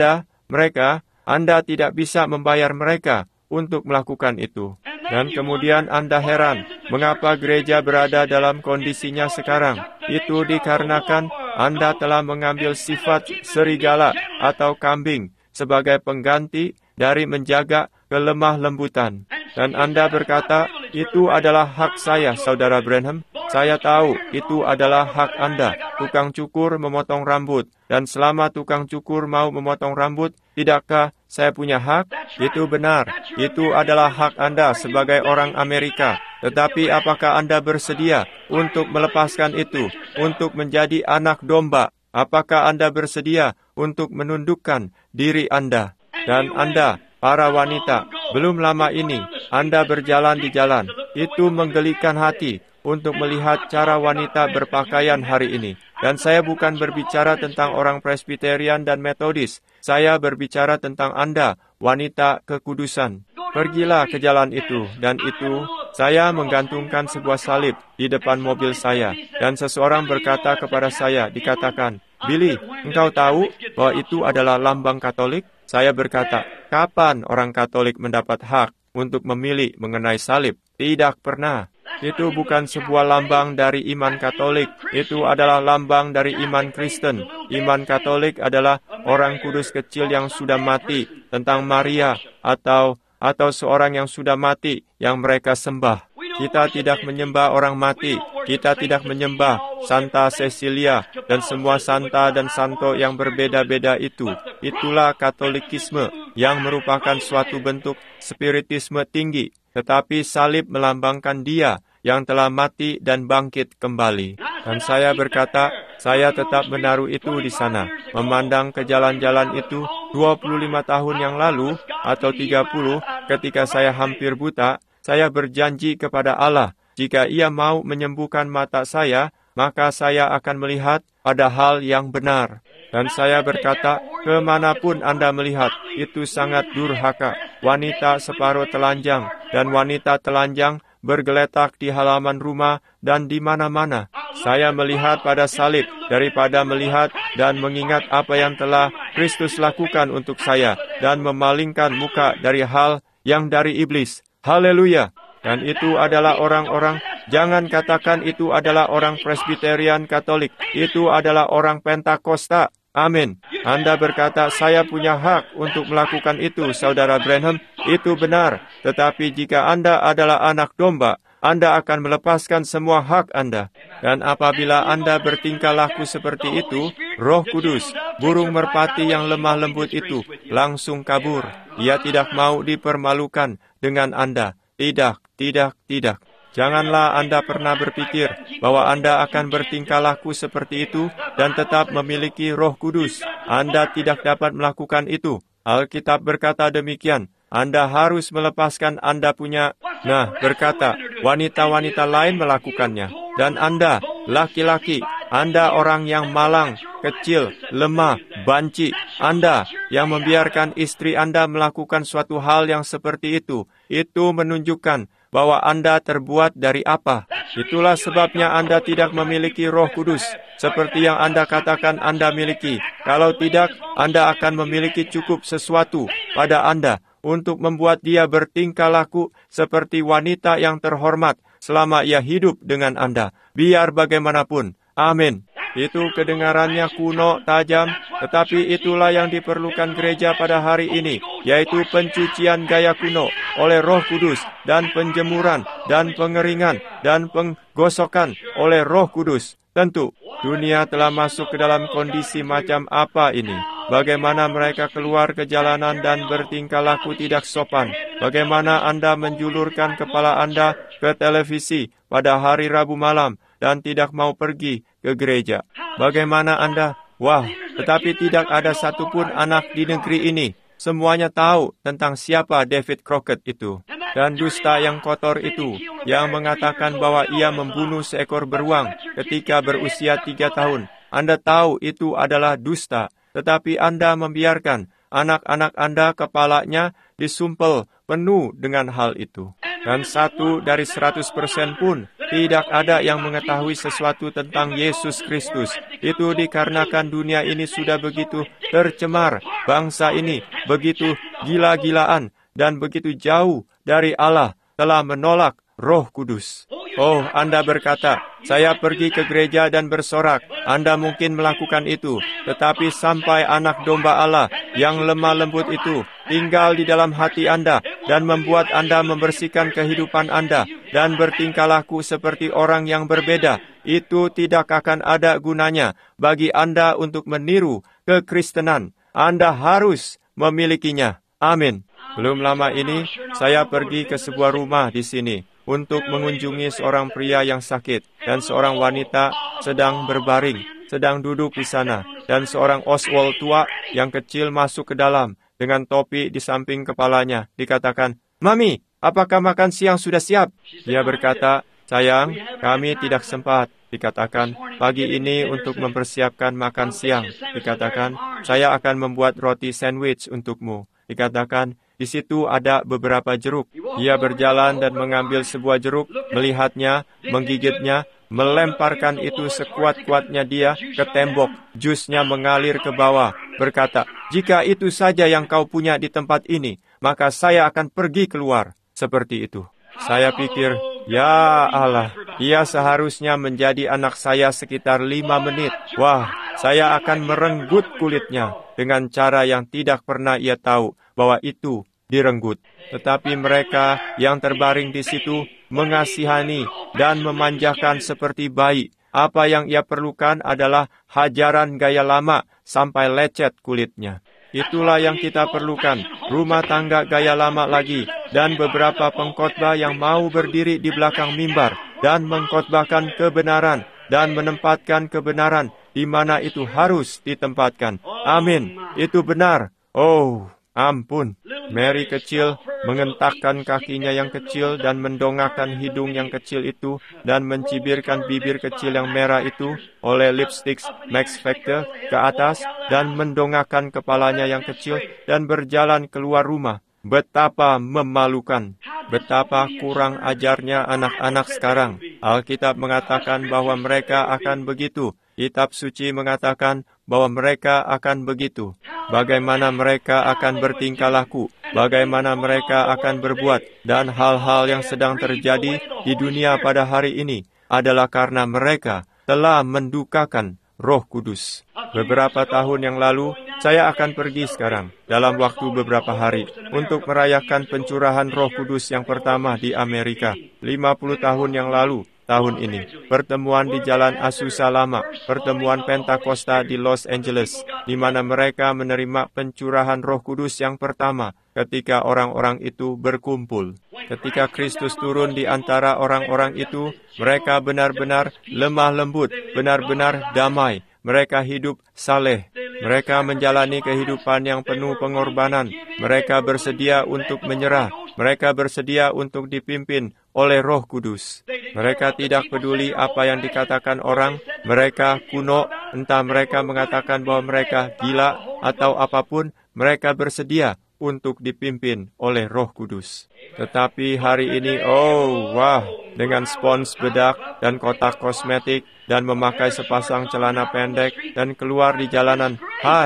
mereka tidak bisa membayar mereka untuk melakukan itu. Dan kemudian Anda heran, mengapa gereja berada dalam kondisinya sekarang. Itu dikarenakan Anda telah mengambil sifat serigala atau kambing sebagai pengganti dari menjaga kelemah lembutan. Dan Anda berkata, itu adalah hak saya, Saudara Branham. Saya tahu itu adalah hak Anda. Tukang cukur memotong rambut. Dan selama tukang cukur mau memotong rambut, tidakkah saya punya hak? Itu benar. Itu adalah hak Anda sebagai orang Amerika. Tetapi apakah Anda bersedia untuk melepaskan itu, untuk menjadi anak domba? Apakah Anda bersedia untuk menundukkan diri Anda? Dan Anda, para wanita, belum lama ini Anda berjalan di jalan. Itu menggelikan hati untuk melihat cara wanita berpakaian hari ini. Dan saya bukan berbicara tentang orang Presbyterian dan Metodis. Saya berbicara tentang Anda, wanita kekudusan. Pergilah ke jalan itu, dan itu saya menggantungkan sebuah salib di depan mobil saya. Dan seseorang berkata kepada saya, dikatakan, "Billy, engkau tahu bahwa itu adalah lambang Katolik?" Saya berkata, kapan orang Katolik mendapat hak untuk memilih mengenai salib? Tidak pernah. Itu bukan sebuah lambang dari iman Katolik. Itu adalah lambang dari iman Kristen. Iman Katolik adalah orang kudus kecil yang sudah mati, tentang Maria atau seorang yang sudah mati yang mereka sembah. Kita tidak menyembah orang mati. Kita tidak menyembah Santa Cecilia dan semua santa dan santo yang berbeda-beda itu. Itulah Katolikisme yang merupakan suatu bentuk spiritisme tinggi. Tetapi salib melambangkan Dia yang telah mati dan bangkit kembali. Dan saya berkata, saya tetap menaruh itu di sana. Memandang ke jalan-jalan itu 25 tahun yang lalu atau 30 ketika saya hampir buta, saya berjanji kepada Allah, jika Ia mau menyembuhkan mata saya, maka saya akan melihat pada hal yang benar. Dan saya berkata, kemanapun Anda melihat, itu sangat durhaka. Wanita separuh telanjang dan wanita telanjang bergeletak di halaman rumah dan di mana-mana. Saya melihat pada salib daripada melihat dan mengingat apa yang telah Kristus lakukan untuk saya dan memalingkan muka dari hal yang dari iblis. Haleluya! Dan itu adalah orang-orang, jangan katakan itu adalah orang Presbyterian Katolik, itu adalah orang Pentakosta. Amin. Anda berkata, saya punya hak untuk melakukan itu, Saudara Branham. Itu benar. Tetapi jika Anda adalah anak domba, Anda akan melepaskan semua hak Anda. Dan apabila Anda bertingkah laku seperti itu, Roh Kudus, burung merpati yang lemah lembut itu, langsung kabur. Ia tidak mau dipermalukan dengan Anda. Tidak, tidak, tidak. Janganlah Anda pernah berpikir bahwa Anda akan bertingkah laku seperti itu dan tetap memiliki Roh Kudus. Anda tidak dapat melakukan itu. Alkitab berkata demikian. Anda harus melepaskan Anda punya... berkata, wanita-wanita lain melakukannya. Dan Anda, laki-laki, Anda orang yang malang, kecil, lemah, banci. Anda yang membiarkan istri Anda melakukan suatu hal yang seperti itu menunjukkan bahwa Anda terbuat dari apa. Itulah sebabnya Anda tidak memiliki Roh Kudus, seperti yang Anda katakan Anda miliki. Kalau tidak, Anda akan memiliki cukup sesuatu pada Anda untuk membuat dia bertingkah laku seperti wanita yang terhormat selama ia hidup dengan Anda, biar bagaimanapun. Amin. Itu kedengarannya kuno, tajam, tetapi itulah yang diperlukan gereja pada hari ini, yaitu pencucian gaya kuno oleh Roh Kudus dan penjemuran dan pengeringan dan penggosokan oleh Roh Kudus. Tentu, dunia telah masuk ke dalam kondisi macam apa ini? Bagaimana mereka keluar ke jalanan dan bertingkah laku tidak sopan? Bagaimana Anda menjulurkan kepala Anda ke televisi pada hari Rabu malam dan tidak mau pergi ke gereja? Bagaimana Anda? Wah, tetapi tidak ada satupun anak di negeri ini. Semuanya tahu tentang siapa David Crockett itu. Dan dusta yang kotor itu, yang mengatakan bahwa ia membunuh seekor beruang ketika berusia 3 tahun. Anda tahu itu adalah dusta, tetapi Anda membiarkan anak-anak Anda kepalanya disumpel penuh dengan hal itu. Dan 1 dari 100% pun tidak ada yang mengetahui sesuatu tentang Yesus Kristus. Itu dikarenakan dunia ini sudah begitu tercemar. Bangsa ini begitu gila-gilaan dan begitu jauh dari Allah, telah menolak Roh Kudus. Oh, Anda berkata, saya pergi ke gereja dan bersorak. Anda mungkin melakukan itu, tetapi sampai anak domba Allah yang lemah lembut itu tinggal di dalam hati Anda dan membuat Anda membersihkan kehidupan Anda dan bertingkah laku seperti orang yang berbeda, itu tidak akan ada gunanya bagi Anda untuk meniru kekristenan. Anda harus memilikinya. Amin. Belum lama ini, saya pergi ke sebuah rumah di sini untuk mengunjungi seorang pria yang sakit dan seorang wanita sedang berbaring, sedang duduk di sana, dan seorang Oswald tua yang kecil masuk ke dalam dengan topi di samping kepalanya. Dikatakan, "Mami, apakah makan siang sudah siap?" Dia berkata, "Sayang, kami tidak sempat." Dikatakan, "Pagi ini untuk mempersiapkan makan siang." Dikatakan, "Saya akan membuat roti sandwich untukmu." Dikatakan, di situ ada beberapa jeruk. Ia berjalan dan mengambil sebuah jeruk, melihatnya, menggigitnya, melemparkan itu sekuat-kuatnya dia ke tembok. Jusnya mengalir ke bawah, berkata, "Jika itu saja yang kau punya di tempat ini, maka saya akan pergi keluar." Seperti itu. Saya pikir, ya Allah, ia seharusnya menjadi anak saya sekitar 5 menit. Wah, saya akan merenggut kulitnya dengan cara yang tidak pernah ia tahu bahwa itu direnggut. Tetapi mereka yang terbaring di situ mengasihani, dan memanjakan seperti bayi. Apa yang ia perlukan adalah hajaran gaya lama sampai lecet kulitnya. Itulah yang kita perlukan, rumah tangga gaya lama lagi, dan beberapa pengkhotbah yang mau berdiri di belakang mimbar dan mengkhotbahkan kebenaran dan menempatkan kebenaran di mana itu harus ditempatkan. Amin, itu benar. Oh, ampun. Mary kecil mengentakkan kakinya yang kecil dan mendongakkan hidung yang kecil itu dan mencibirkan bibir kecil yang merah itu oleh lipstick Max Factor ke atas dan mendongakkan kepalanya yang kecil dan berjalan keluar rumah. Betapa memalukan, betapa kurang ajarnya anak-anak sekarang. Alkitab mengatakan bahwa mereka akan begitu. Kitab suci mengatakan bahwa mereka akan begitu. Bagaimana mereka akan bertingkah laku, bagaimana mereka akan berbuat, dan hal-hal yang sedang terjadi di dunia pada hari ini adalah karena mereka telah mendukakan Roh Kudus. Beberapa tahun yang lalu, saya akan pergi sekarang, dalam waktu beberapa hari, untuk merayakan pencurahan Roh Kudus yang pertama di Amerika. 50 tahun yang lalu, tahun ini, pertemuan di Jalan Azusa Lama, pertemuan Pentakosta di Los Angeles, di mana mereka menerima pencurahan Roh Kudus yang pertama ketika orang-orang itu berkumpul. Ketika Kristus turun di antara orang-orang itu, mereka benar-benar lemah lembut, benar-benar damai. Mereka hidup saleh. Mereka menjalani kehidupan yang penuh pengorbanan. Mereka bersedia untuk menyerah. Mereka bersedia untuk dipimpin oleh Roh Kudus. Mereka tidak peduli apa yang dikatakan orang. Mereka kuno, entah mereka mengatakan bahwa mereka gila atau apapun, mereka bersedia untuk dipimpin oleh Roh Kudus. Tetapi hari ini, dengan spons bedak dan kotak kosmetik dan memakai sepasang celana pendek dan keluar di jalanan,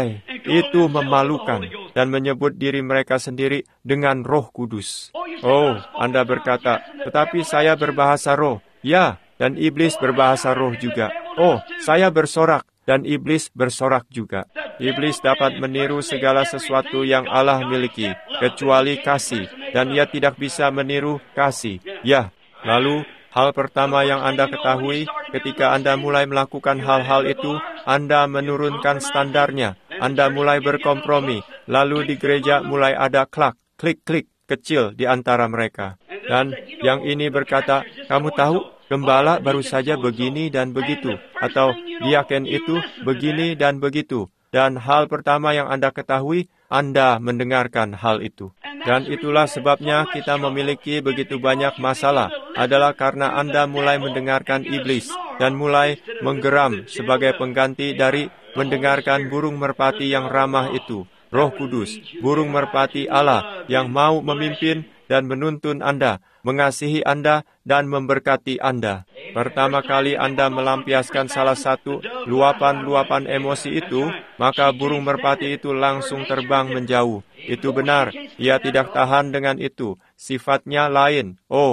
itu memalukan, dan menyebut diri mereka sendiri dengan Roh Kudus. Anda berkata, tetapi saya berbahasa roh. Ya, dan iblis berbahasa roh juga. Saya bersorak, dan iblis bersorak juga. Iblis dapat meniru segala sesuatu yang Allah miliki, kecuali kasih, dan ia tidak bisa meniru kasih. Ya, lalu hal pertama yang Anda ketahui ketika Anda mulai melakukan hal-hal itu, Anda menurunkan standarnya. Anda mulai berkompromi, lalu di gereja mulai ada klik-klik kecil di antara mereka. Dan yang ini berkata, kamu tahu, gembala baru saja begini dan begitu, atau diaken itu begini dan begitu. Dan hal pertama yang Anda ketahui, Anda mendengarkan hal itu. Dan itulah sebabnya kita memiliki begitu banyak masalah, adalah karena Anda mulai mendengarkan iblis, dan mulai menggeram sebagai pengganti dari mendengarkan burung merpati yang ramah itu, Roh Kudus, burung merpati Allah yang mau memimpin dan menuntun Anda, mengasihi Anda, dan memberkati Anda. Pertama kali Anda melampiaskan salah satu luapan-luapan emosi itu, maka burung merpati itu langsung terbang menjauh. Itu benar, ia tidak tahan dengan itu. Sifatnya lain.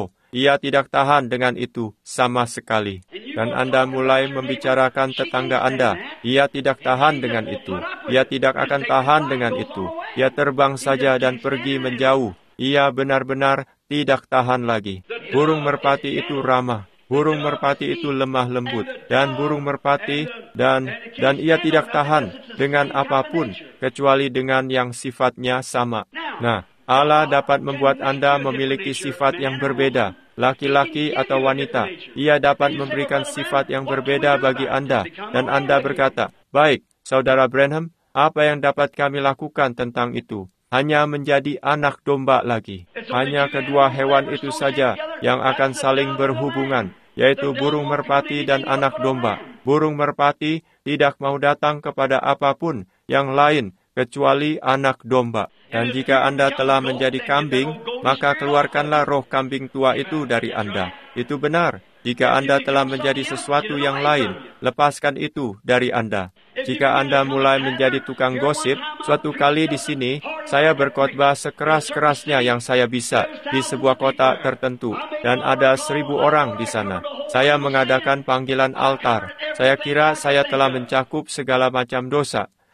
Ia tidak tahan dengan itu sama sekali. Dan Anda mulai membicarakan tetangga Anda. Ia tidak tahan dengan itu. Ia tidak akan tahan dengan itu. Ia terbang saja dan pergi menjauh. Ia benar-benar tidak tahan lagi. Burung merpati itu ramah. Burung merpati itu lemah lembut. Dan burung merpati, dan ia tidak tahan dengan apapun, kecuali dengan yang sifatnya sama. Nah, Allah dapat membuat Anda memiliki sifat yang berbeda. Laki-laki atau wanita, ia dapat memberikan sifat yang berbeda bagi Anda. Dan Anda berkata, baik, Saudara Branham, apa yang dapat kami lakukan tentang itu? Hanya menjadi anak domba lagi. Hanya kedua hewan itu saja yang akan saling berhubungan, yaitu burung merpati dan anak domba. Burung merpati tidak mau datang kepada apapun yang lain kecuali anak domba. Dan jika Anda telah menjadi kambing, maka keluarkanlah roh kambing tua itu dari Anda. Itu benar. Jika Anda telah menjadi sesuatu yang lain, lepaskan itu dari Anda. Jika Anda mulai menjadi tukang gosip, suatu kali di sini, saya berkhotbah sekeras-kerasnya yang saya bisa di sebuah kota tertentu, dan ada 1.000 orang di sana. Saya mengadakan panggilan altar. Saya kira saya telah mencakup segala macam dosa.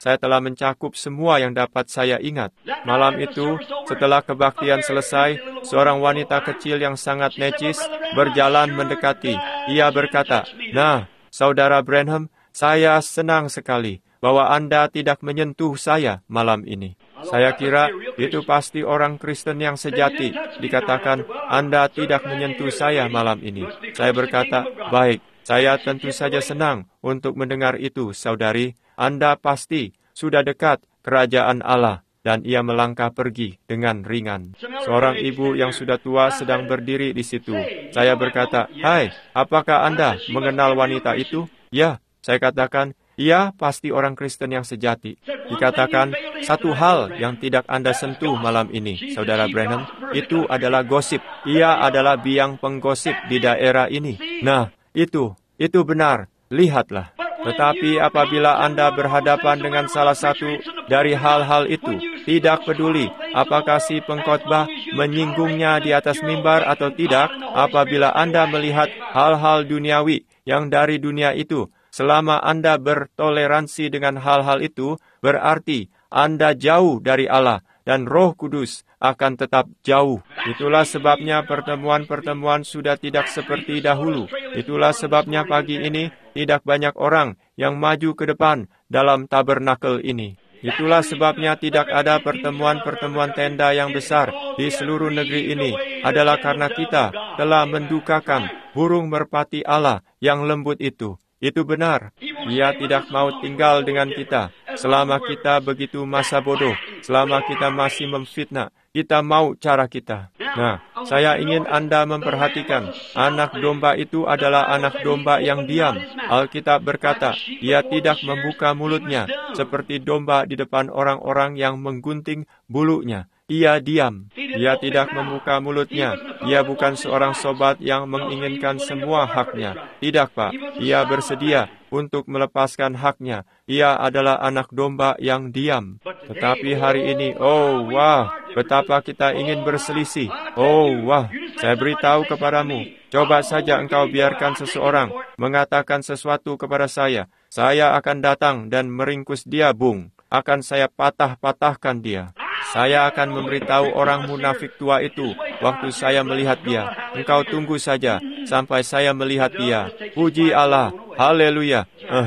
Saya telah mencakup semua yang dapat saya ingat. Malam itu, setelah kebaktian selesai, seorang wanita kecil yang sangat necis berjalan mendekati. Ia berkata, "Nah, Saudara Branham, saya senang sekali bahwa Anda tidak menyentuh saya malam ini." Saya kira itu pasti orang Kristen yang sejati. Dikatakan, "Anda tidak menyentuh saya malam ini." Saya berkata, "Baik, saya tentu saja senang untuk mendengar itu, saudari. Anda pasti sudah dekat kerajaan Allah." Dan ia melangkah pergi dengan ringan. Seorang ibu yang sudah tua sedang berdiri di situ. Saya berkata, "Hai, apakah Anda mengenal wanita itu?" "Ya," saya katakan, "ia pasti orang Kristen yang sejati." Dikatakan, "Satu hal yang tidak Anda sentuh malam ini, Saudara Branham, itu adalah gosip. Ia adalah biang penggosip di daerah ini." Nah, itu benar. Lihatlah. Tetapi apabila Anda berhadapan dengan salah satu dari hal-hal itu, tidak peduli apakah si pengkhotbah menyinggungnya di atas mimbar atau tidak, apabila Anda melihat hal-hal duniawi yang dari dunia itu, selama Anda bertoleransi dengan hal-hal itu, berarti Anda jauh dari Allah dan Roh Kudus akan tetap jauh. Itulah sebabnya pertemuan-pertemuan sudah tidak seperti dahulu. Itulah sebabnya pagi ini tidak banyak orang yang maju ke depan dalam tabernakel ini. Itulah sebabnya tidak ada pertemuan-pertemuan tenda yang besar di seluruh negeri ini, adalah karena kita telah mendukakan burung merpati Allah yang lembut itu. Itu benar. Dia tidak mau tinggal dengan kita selama kita begitu masa bodoh, selama kita masih memfitnah. Kita mau cara kita. Nah, saya ingin Anda memperhatikan, anak domba itu adalah anak domba yang diam. Alkitab berkata, ia tidak membuka mulutnya seperti domba di depan orang-orang yang menggunting bulunya. Ia diam. Ia tidak membuka mulutnya. Ia bukan seorang sobat yang menginginkan semua haknya. Tidak, Pak. Ia bersedia untuk melepaskan haknya. Ia adalah anak domba yang diam. Tetapi hari ini, oh wah, betapa kita ingin berselisih. Oh wah, saya beritahu kepadamu, coba saja engkau biarkan seseorang mengatakan sesuatu kepada saya. Saya akan datang dan meringkus dia, Bung. Akan saya patah-patahkan dia. Saya akan memberitahu orang munafik tua itu waktu saya melihat dia. Engkau tunggu saja sampai saya melihat dia. Puji Allah. Haleluya.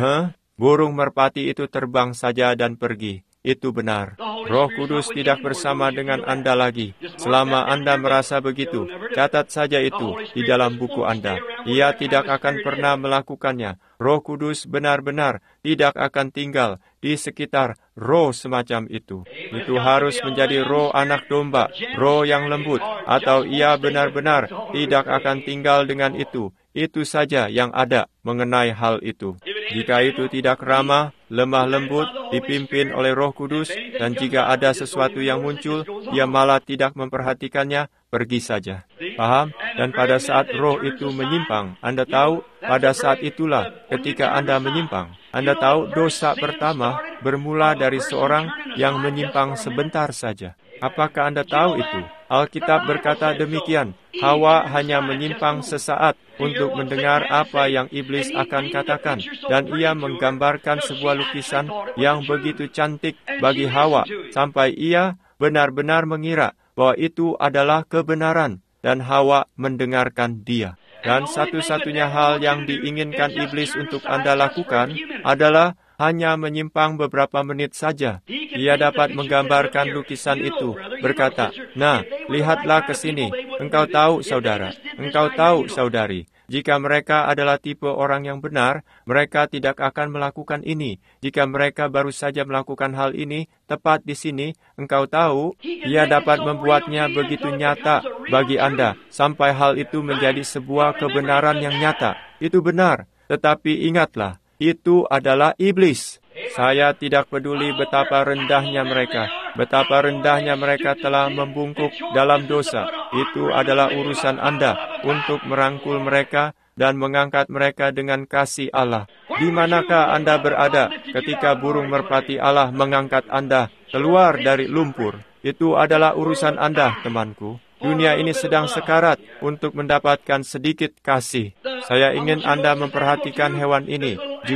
Burung merpati itu terbang saja dan pergi. Itu benar. Roh Kudus tidak bersama dengan Anda lagi. Selama Anda merasa begitu, catat saja itu di dalam buku Anda. Ia tidak akan pernah melakukannya. Roh Kudus benar-benar tidak akan tinggal di sekitar roh semacam itu. Itu harus menjadi roh anak domba, roh yang lembut, atau ia benar-benar tidak akan tinggal dengan itu. Itu saja yang ada mengenai hal itu. Jika itu tidak ramah, lemah lembut, dipimpin oleh Roh Kudus, dan jika ada sesuatu yang muncul, ia malah tidak memperhatikannya, pergi saja. Paham? Dan pada saat roh itu menyimpang, Anda tahu, pada saat itulah ketika Anda menyimpang. Anda tahu dosa pertama bermula dari seorang yang menyimpang sebentar saja. Apakah Anda tahu itu? Alkitab berkata demikian, Hawa hanya menyimpang sesaat untuk mendengar apa yang iblis akan katakan, dan ia menggambarkan sebuah lukisan yang begitu cantik bagi Hawa, sampai ia benar-benar mengira bahwa itu adalah kebenaran, dan Hawa mendengarkan dia. Dan satu-satunya hal yang diinginkan iblis untuk Anda lakukan adalah hanya menyimpang beberapa menit saja. Ia dapat menggambarkan lukisan itu, berkata, "Nah, lihatlah ke sini. Engkau tahu, saudara. Engkau tahu, saudari. Jika mereka adalah tipe orang yang benar, mereka tidak akan melakukan ini. Jika mereka baru saja melakukan hal ini, tepat di sini, engkau tahu, ia dapat membuatnya begitu nyata bagi Anda, sampai hal itu menjadi sebuah kebenaran yang nyata. Itu benar, tetapi ingatlah, itu adalah iblis. Saya tidak peduli betapa rendahnya mereka. Betapa rendahnya mereka telah membungkuk dalam dosa. Itu adalah urusan Anda untuk merangkul mereka dan mengangkat mereka dengan kasih Allah. Di manakah Anda berada ketika burung merpati Allah mengangkat Anda keluar dari lumpur? Itu adalah urusan Anda, temanku. Dunia ini sedang sekarat untuk mendapatkan sedikit kasih. Saya ingin Anda memperhatikan hewan ini juga.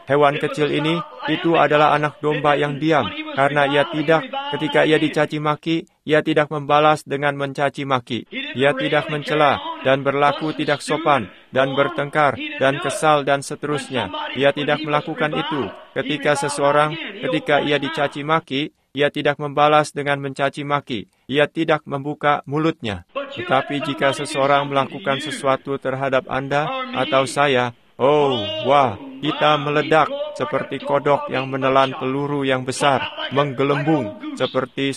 Hewan kecil ini, itu adalah anak domba yang diam, karena ketika ia dicaci maki, ia tidak membalas dengan mencaci maki. Ia tidak mencela dan berlaku tidak sopan dan bertengkar dan kesal dan seterusnya. Ia tidak melakukan itu. Ketika ia dicaci maki, ia tidak membalas dengan mencaci maki. Ia tidak membuka mulutnya. Tetapi jika seseorang melakukan sesuatu terhadap Anda atau saya, kita meledak seperti kodok yang menelan peluru yang besar, menggelembung seperti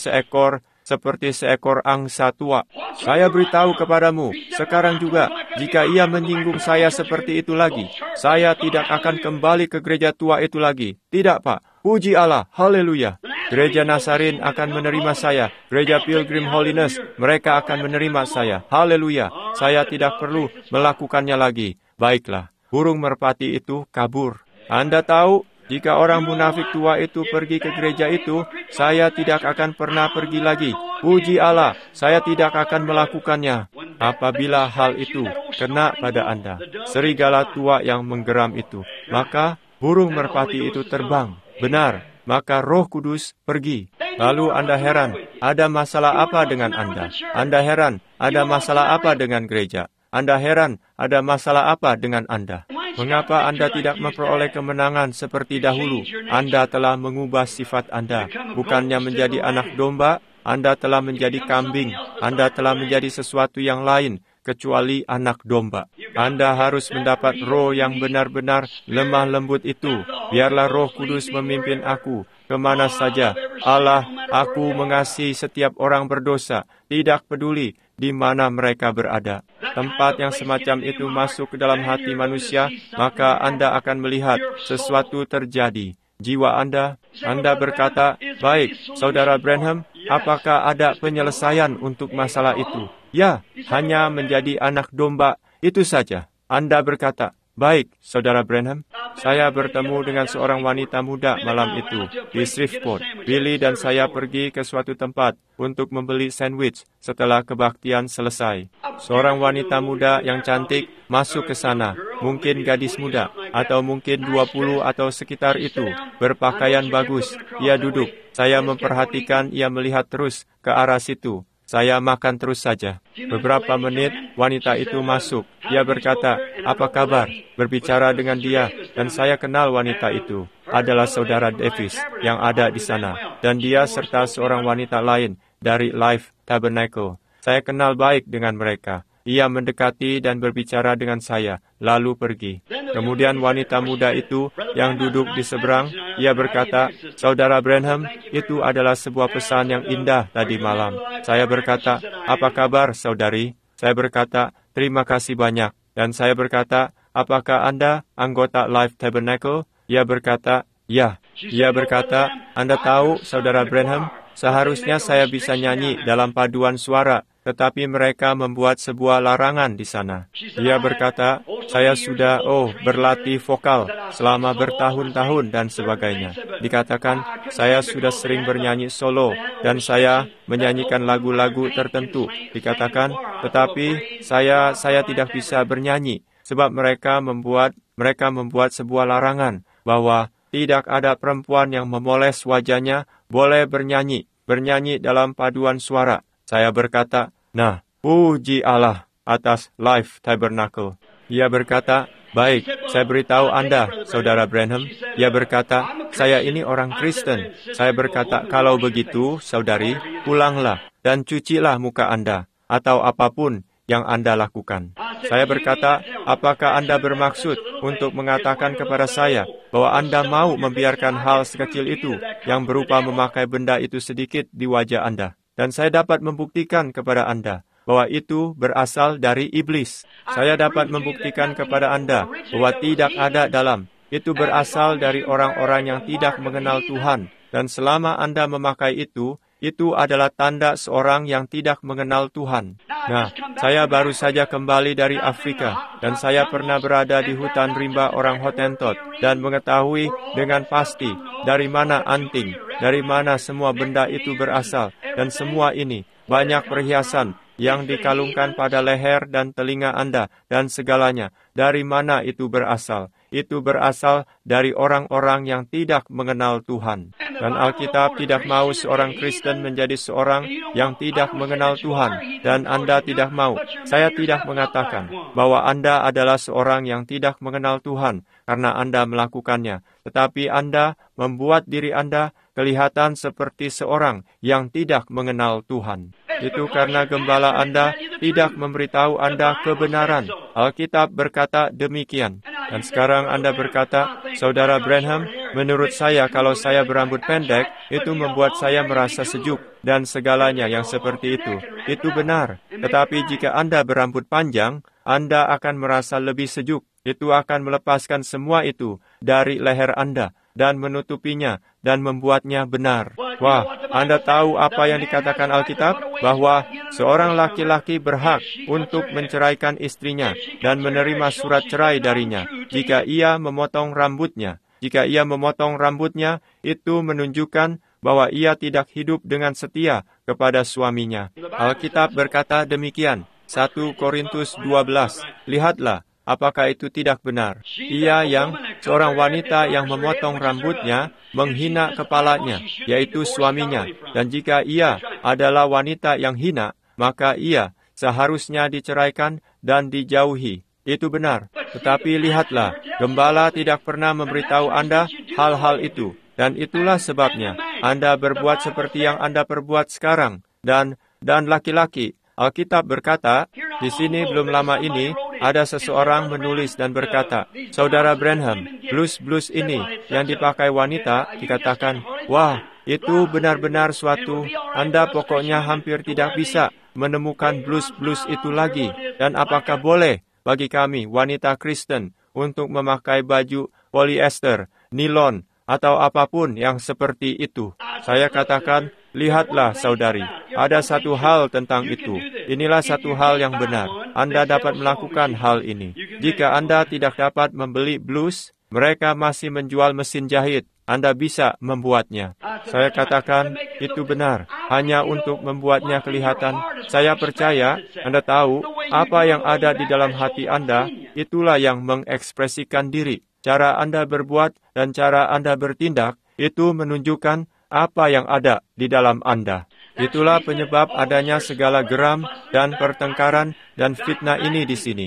seekor angsa tua. Saya beritahu kepadamu, sekarang juga, jika ia menyinggung saya seperti itu lagi, saya tidak akan kembali ke gereja tua itu lagi. Tidak, Pak. Puji Allah, haleluya. Gereja Nazarin akan menerima saya. Gereja Pilgrim Holiness, mereka akan menerima saya. Haleluya. Saya tidak perlu melakukannya lagi. Baiklah. Burung merpati itu kabur. Anda tahu, jika orang munafik tua itu pergi ke gereja itu, saya tidak akan pernah pergi lagi. Puji Allah, saya tidak akan melakukannya. Apabila hal itu kena pada Anda, serigala tua yang menggeram itu, maka burung merpati itu terbang. Benar, maka Roh Kudus pergi. Lalu Anda heran, ada masalah apa dengan Anda? Anda heran, ada masalah apa dengan gereja? Anda heran, ada masalah apa dengan Anda? Mengapa Anda tidak memperoleh kemenangan seperti dahulu? Anda telah mengubah sifat Anda. Bukannya menjadi anak domba, Anda telah menjadi kambing. Anda telah menjadi sesuatu yang lain, kecuali anak domba. Anda harus mendapat roh yang benar-benar lemah lembut itu. Biarlah Roh Kudus memimpin aku kemana saja. Allah, aku mengasihi setiap orang berdosa, tidak peduli di mana mereka berada. Tempat yang semacam itu masuk ke dalam hati manusia, maka Anda akan melihat sesuatu terjadi. Jiwa Anda berkata, baik, Saudara Branham, apakah ada penyelesaian untuk masalah itu? Ya, hanya menjadi anak domba, itu saja. Anda berkata, baik, Saudara Branham, saya bertemu dengan seorang wanita muda malam itu di Shreveport. Billy dan saya pergi ke suatu tempat untuk membeli sandwich setelah kebaktian selesai. Seorang wanita muda yang cantik masuk ke sana, mungkin gadis muda, atau mungkin 20 atau sekitar itu, berpakaian bagus. Ia duduk, saya memperhatikan ia melihat terus ke arah situ. Saya makan terus saja. Beberapa menit, wanita itu masuk. Ia berkata, apa kabar? Berbicara dengan dia, dan saya kenal wanita itu. Adalah Saudara Davis yang ada di sana. Dan dia serta seorang wanita lain dari Life Tabernacle. Saya kenal baik dengan mereka. Ia mendekati dan berbicara dengan saya, lalu pergi. Kemudian wanita muda itu yang duduk di seberang, ia berkata, Saudara Branham, itu adalah sebuah pesan yang indah tadi malam. Saya berkata, apa kabar, saudari? Saya berkata, terima kasih banyak. Dan saya berkata, apakah Anda anggota Life Tabernacle? Ia berkata, ya. Ia berkata, Anda tahu, Saudara Branham, seharusnya saya bisa nyanyi dalam paduan suara, tetapi mereka membuat sebuah larangan di sana. Dia berkata, saya sudah berlatih vokal selama bertahun-tahun dan sebagainya. Dikatakan, saya sudah sering bernyanyi solo dan saya menyanyikan lagu-lagu tertentu. Dikatakan, tetapi saya tidak bisa bernyanyi sebab mereka membuat sebuah larangan bahwa tidak ada perempuan yang memoles wajahnya boleh bernyanyi dalam paduan suara. Saya berkata, nah, puji Allah atas Life Tabernacle. Ia berkata, baik, saya beritahu Anda, Saudara Branham. Ia berkata, saya ini orang Kristen. Saya berkata, kalau begitu, saudari, pulanglah dan cucilah muka Anda, atau apapun yang Anda lakukan. Saya berkata, apakah Anda bermaksud untuk mengatakan kepada saya bahwa Anda mau membiarkan hal sekecil itu yang berupa memakai benda itu sedikit di wajah Anda? Dan saya dapat membuktikan kepada Anda bahwa itu berasal dari iblis. Saya dapat membuktikan kepada Anda bahwa tidak ada dalam. Itu berasal dari orang-orang yang tidak mengenal Tuhan. Dan selama Anda memakai itu adalah tanda seorang yang tidak mengenal Tuhan. Nah, saya baru saja kembali dari Afrika, dan saya pernah berada di hutan rimba orang Hottentot, dan mengetahui dengan pasti dari mana anting, dari mana semua benda itu berasal, dan semua ini, banyak perhiasan yang dikalungkan pada leher dan telinga Anda, dan segalanya, dari mana itu berasal. itu berasal dari orang-orang yang tidak mengenal Tuhan. Dan Alkitab tidak mau seorang Kristen menjadi seorang yang tidak mengenal Tuhan. Dan Anda tidak mau. Saya tidak mengatakan bahwa Anda adalah seorang yang tidak mengenal Tuhan karena Anda melakukannya. Tetapi Anda membuat diri Anda kelihatan seperti seorang yang tidak mengenal Tuhan. Itu karena gembala Anda tidak memberitahu Anda kebenaran. Alkitab berkata demikian. Dan sekarang Anda berkata, Saudara Branham, menurut saya kalau saya berambut pendek, itu membuat saya merasa sejuk dan segalanya yang seperti itu. Itu benar. Tetapi jika Anda berambut panjang, Anda akan merasa lebih sejuk. Itu akan melepaskan semua itu dari leher Anda dan menutupinya dan membuatnya benar. Wah, Anda tahu apa yang dikatakan Alkitab? Bahwa seorang laki-laki berhak untuk menceraikan istrinya dan menerima surat cerai darinya jika ia memotong rambutnya. Jika ia memotong rambutnya, itu menunjukkan bahwa ia tidak hidup dengan setia kepada suaminya. Alkitab berkata demikian. 1 Korintus 12. Lihatlah, apakah itu tidak benar? Ia yang seorang wanita yang memotong rambutnya menghina kepalanya, yaitu suaminya. Dan jika ia adalah wanita yang hina, maka ia seharusnya diceraikan dan dijauhi. Itu benar. Tetapi lihatlah, gembala tidak pernah memberitahu Anda hal-hal itu. Dan itulah sebabnya Anda berbuat seperti yang Anda perbuat sekarang. Dan laki-laki, Alkitab berkata, di sini belum lama ini, ada seseorang menulis dan berkata, Saudara Branham, blus-blus ini yang dipakai wanita, dikatakan, wah, itu benar-benar suatu, Anda pokoknya hampir tidak bisa menemukan blus-blus itu lagi. Dan apakah boleh bagi kami, wanita Kristen, untuk memakai baju polyester, nilon, atau apapun yang seperti itu? Saya katakan, lihatlah saudari, ada satu hal tentang itu. Inilah satu hal yang benar. Anda dapat melakukan hal ini. Jika Anda tidak dapat membeli blus, mereka masih menjual mesin jahit. Anda bisa membuatnya. Saya katakan, itu benar. Hanya untuk membuatnya kelihatan. Saya percaya, Anda tahu, apa yang ada di dalam hati Anda, itulah yang mengekspresikan diri. Cara Anda berbuat dan cara Anda bertindak, itu menunjukkan apa yang ada di dalam Anda. Itulah penyebab adanya segala geram dan pertengkaran dan fitnah ini di sini.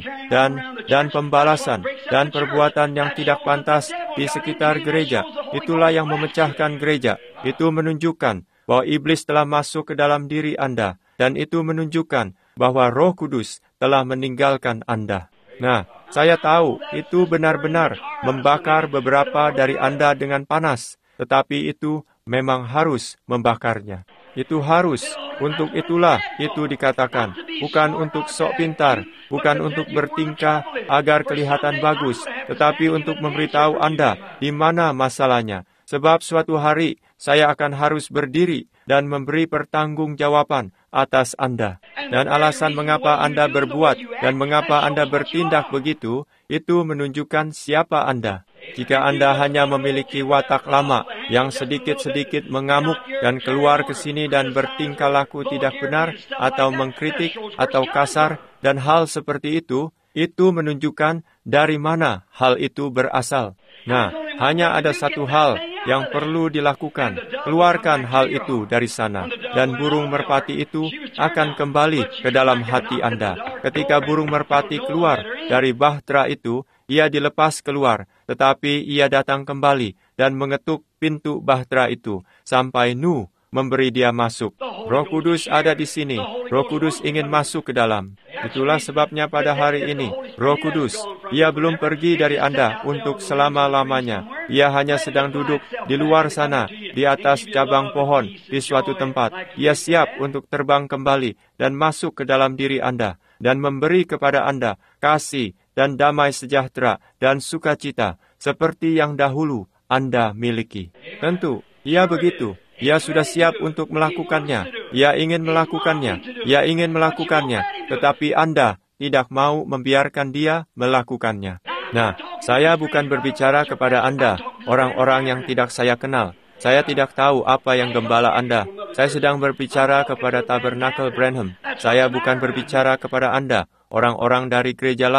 Dan pembalasan dan perbuatan yang tidak pantas di sekitar gereja. Itulah yang memecahkan gereja. Itu menunjukkan bahwa iblis telah masuk ke dalam diri Anda. Dan itu menunjukkan bahwa Roh Kudus telah meninggalkan Anda. Nah, saya tahu itu benar-benar membakar beberapa dari Anda dengan panas. Tetapi itu memang harus membakarnya. Itu harus. Untuk itulah itu dikatakan. Bukan untuk sok pintar. Bukan untuk bertingkah agar kelihatan bagus. Tetapi untuk memberitahu Anda di mana masalahnya. Sebab suatu hari saya akan harus berdiri dan memberi pertanggungjawaban atas Anda. Dan alasan mengapa Anda berbuat dan mengapa Anda bertindak begitu, itu menunjukkan siapa Anda. Jika Anda hanya memiliki watak lama yang sedikit-sedikit mengamuk dan keluar ke sini dan bertingkah laku tidak benar atau mengkritik atau kasar dan hal seperti itu menunjukkan dari mana hal itu berasal. Nah, hanya ada satu hal yang perlu dilakukan. Keluarkan hal itu dari sana. Dan burung merpati itu akan kembali ke dalam hati Anda. Ketika burung merpati keluar dari bahtera itu, ia dilepas keluar. Tetapi ia datang kembali dan mengetuk pintu bahtera itu sampai Nuh memberi dia masuk. Roh Kudus ada di sini. Roh Kudus ingin masuk ke dalam. Itulah sebabnya pada hari ini, Roh Kudus, ia belum pergi dari Anda untuk selama-lamanya. Ia hanya sedang duduk di luar sana, di atas cabang pohon, di suatu tempat. Ia siap untuk terbang kembali dan masuk ke dalam diri Anda dan memberi kepada Anda kasih dan damai sejahtera dan sukacita seperti yang dahulu Anda miliki. Tentu, ia begitu. Ia sudah siap untuk melakukannya. Ia ingin melakukannya. Ia ingin melakukannya. Tetapi Anda tidak mau membiarkan dia melakukannya. Nah, saya bukan berbicara kepada Anda, orang-orang yang tidak saya kenal. Saya tidak tahu apa yang gembala Anda. Saya sedang berbicara kepada Tabernacle Branham. Saya bukan berbicara kepada Anda, orang-orang dari gereja lain.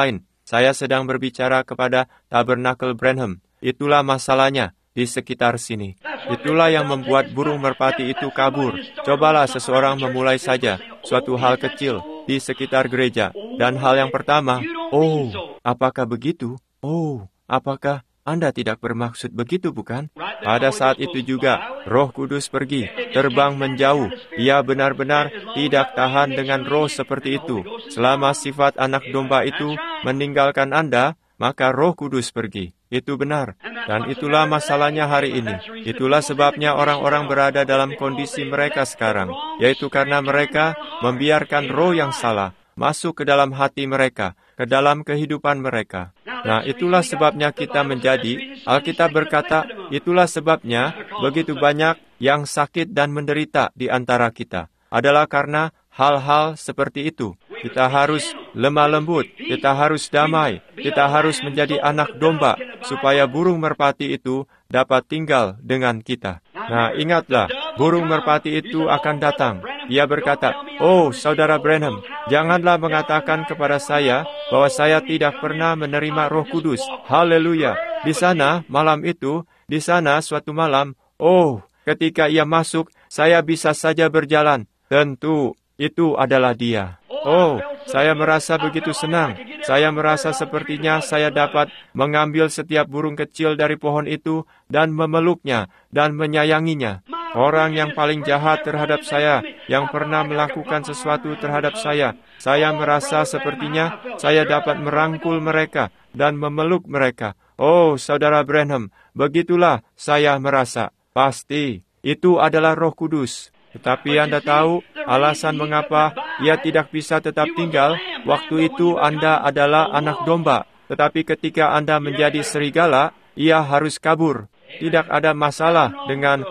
Saya sedang berbicara kepada Tabernakel Branham. Itulah masalahnya di sekitar sini. Itulah yang membuat burung merpati itu kabur. Cobalah seseorang memulai saja suatu hal kecil di sekitar gereja. Dan hal yang pertama, oh, apakah begitu? Oh, apakah Anda tidak bermaksud begitu, bukan? Pada saat itu juga, Roh Kudus pergi, terbang menjauh. Ia benar-benar tidak tahan dengan roh seperti itu. Selama sifat anak domba itu meninggalkan Anda, maka Roh Kudus pergi. Itu benar. Dan itulah masalahnya hari ini. Itulah sebabnya orang-orang berada dalam kondisi mereka sekarang, yaitu karena mereka membiarkan roh yang salah masuk ke dalam hati mereka, ke dalam kehidupan mereka. Nah, itulah sebabnya kita menjadi, Alkitab berkata, itulah sebabnya begitu banyak yang sakit dan menderita di antara kita. Adalah karena hal-hal seperti itu. Kita harus lemah lembut, kita harus damai, kita harus menjadi anak domba, supaya burung merpati itu dapat tinggal dengan kita. Nah, ingatlah, burung merpati itu akan datang. Ia berkata, oh, Saudara Branham, janganlah mengatakan kepada saya bahwa saya tidak pernah menerima Roh Kudus. Haleluya. Di sana, malam itu, di sana suatu malam, oh, ketika ia masuk, saya bisa saja berjalan. Tentu, itu adalah dia. Oh, saya merasa begitu senang. Saya merasa sepertinya saya dapat mengambil setiap burung kecil dari pohon itu dan memeluknya dan menyayanginya. Orang yang paling jahat terhadap saya, yang pernah melakukan sesuatu terhadap saya merasa sepertinya saya dapat merangkul mereka dan memeluk mereka. Oh, Saudara Branham, begitulah saya merasa. Pasti, itu adalah Roh Kudus. Tetapi Anda tahu alasan mengapa ia tidak bisa tetap tinggal. Waktu itu Anda adalah anak domba. Tetapi ketika Anda menjadi serigala, ia harus kabur. Tidak ada masalah dengan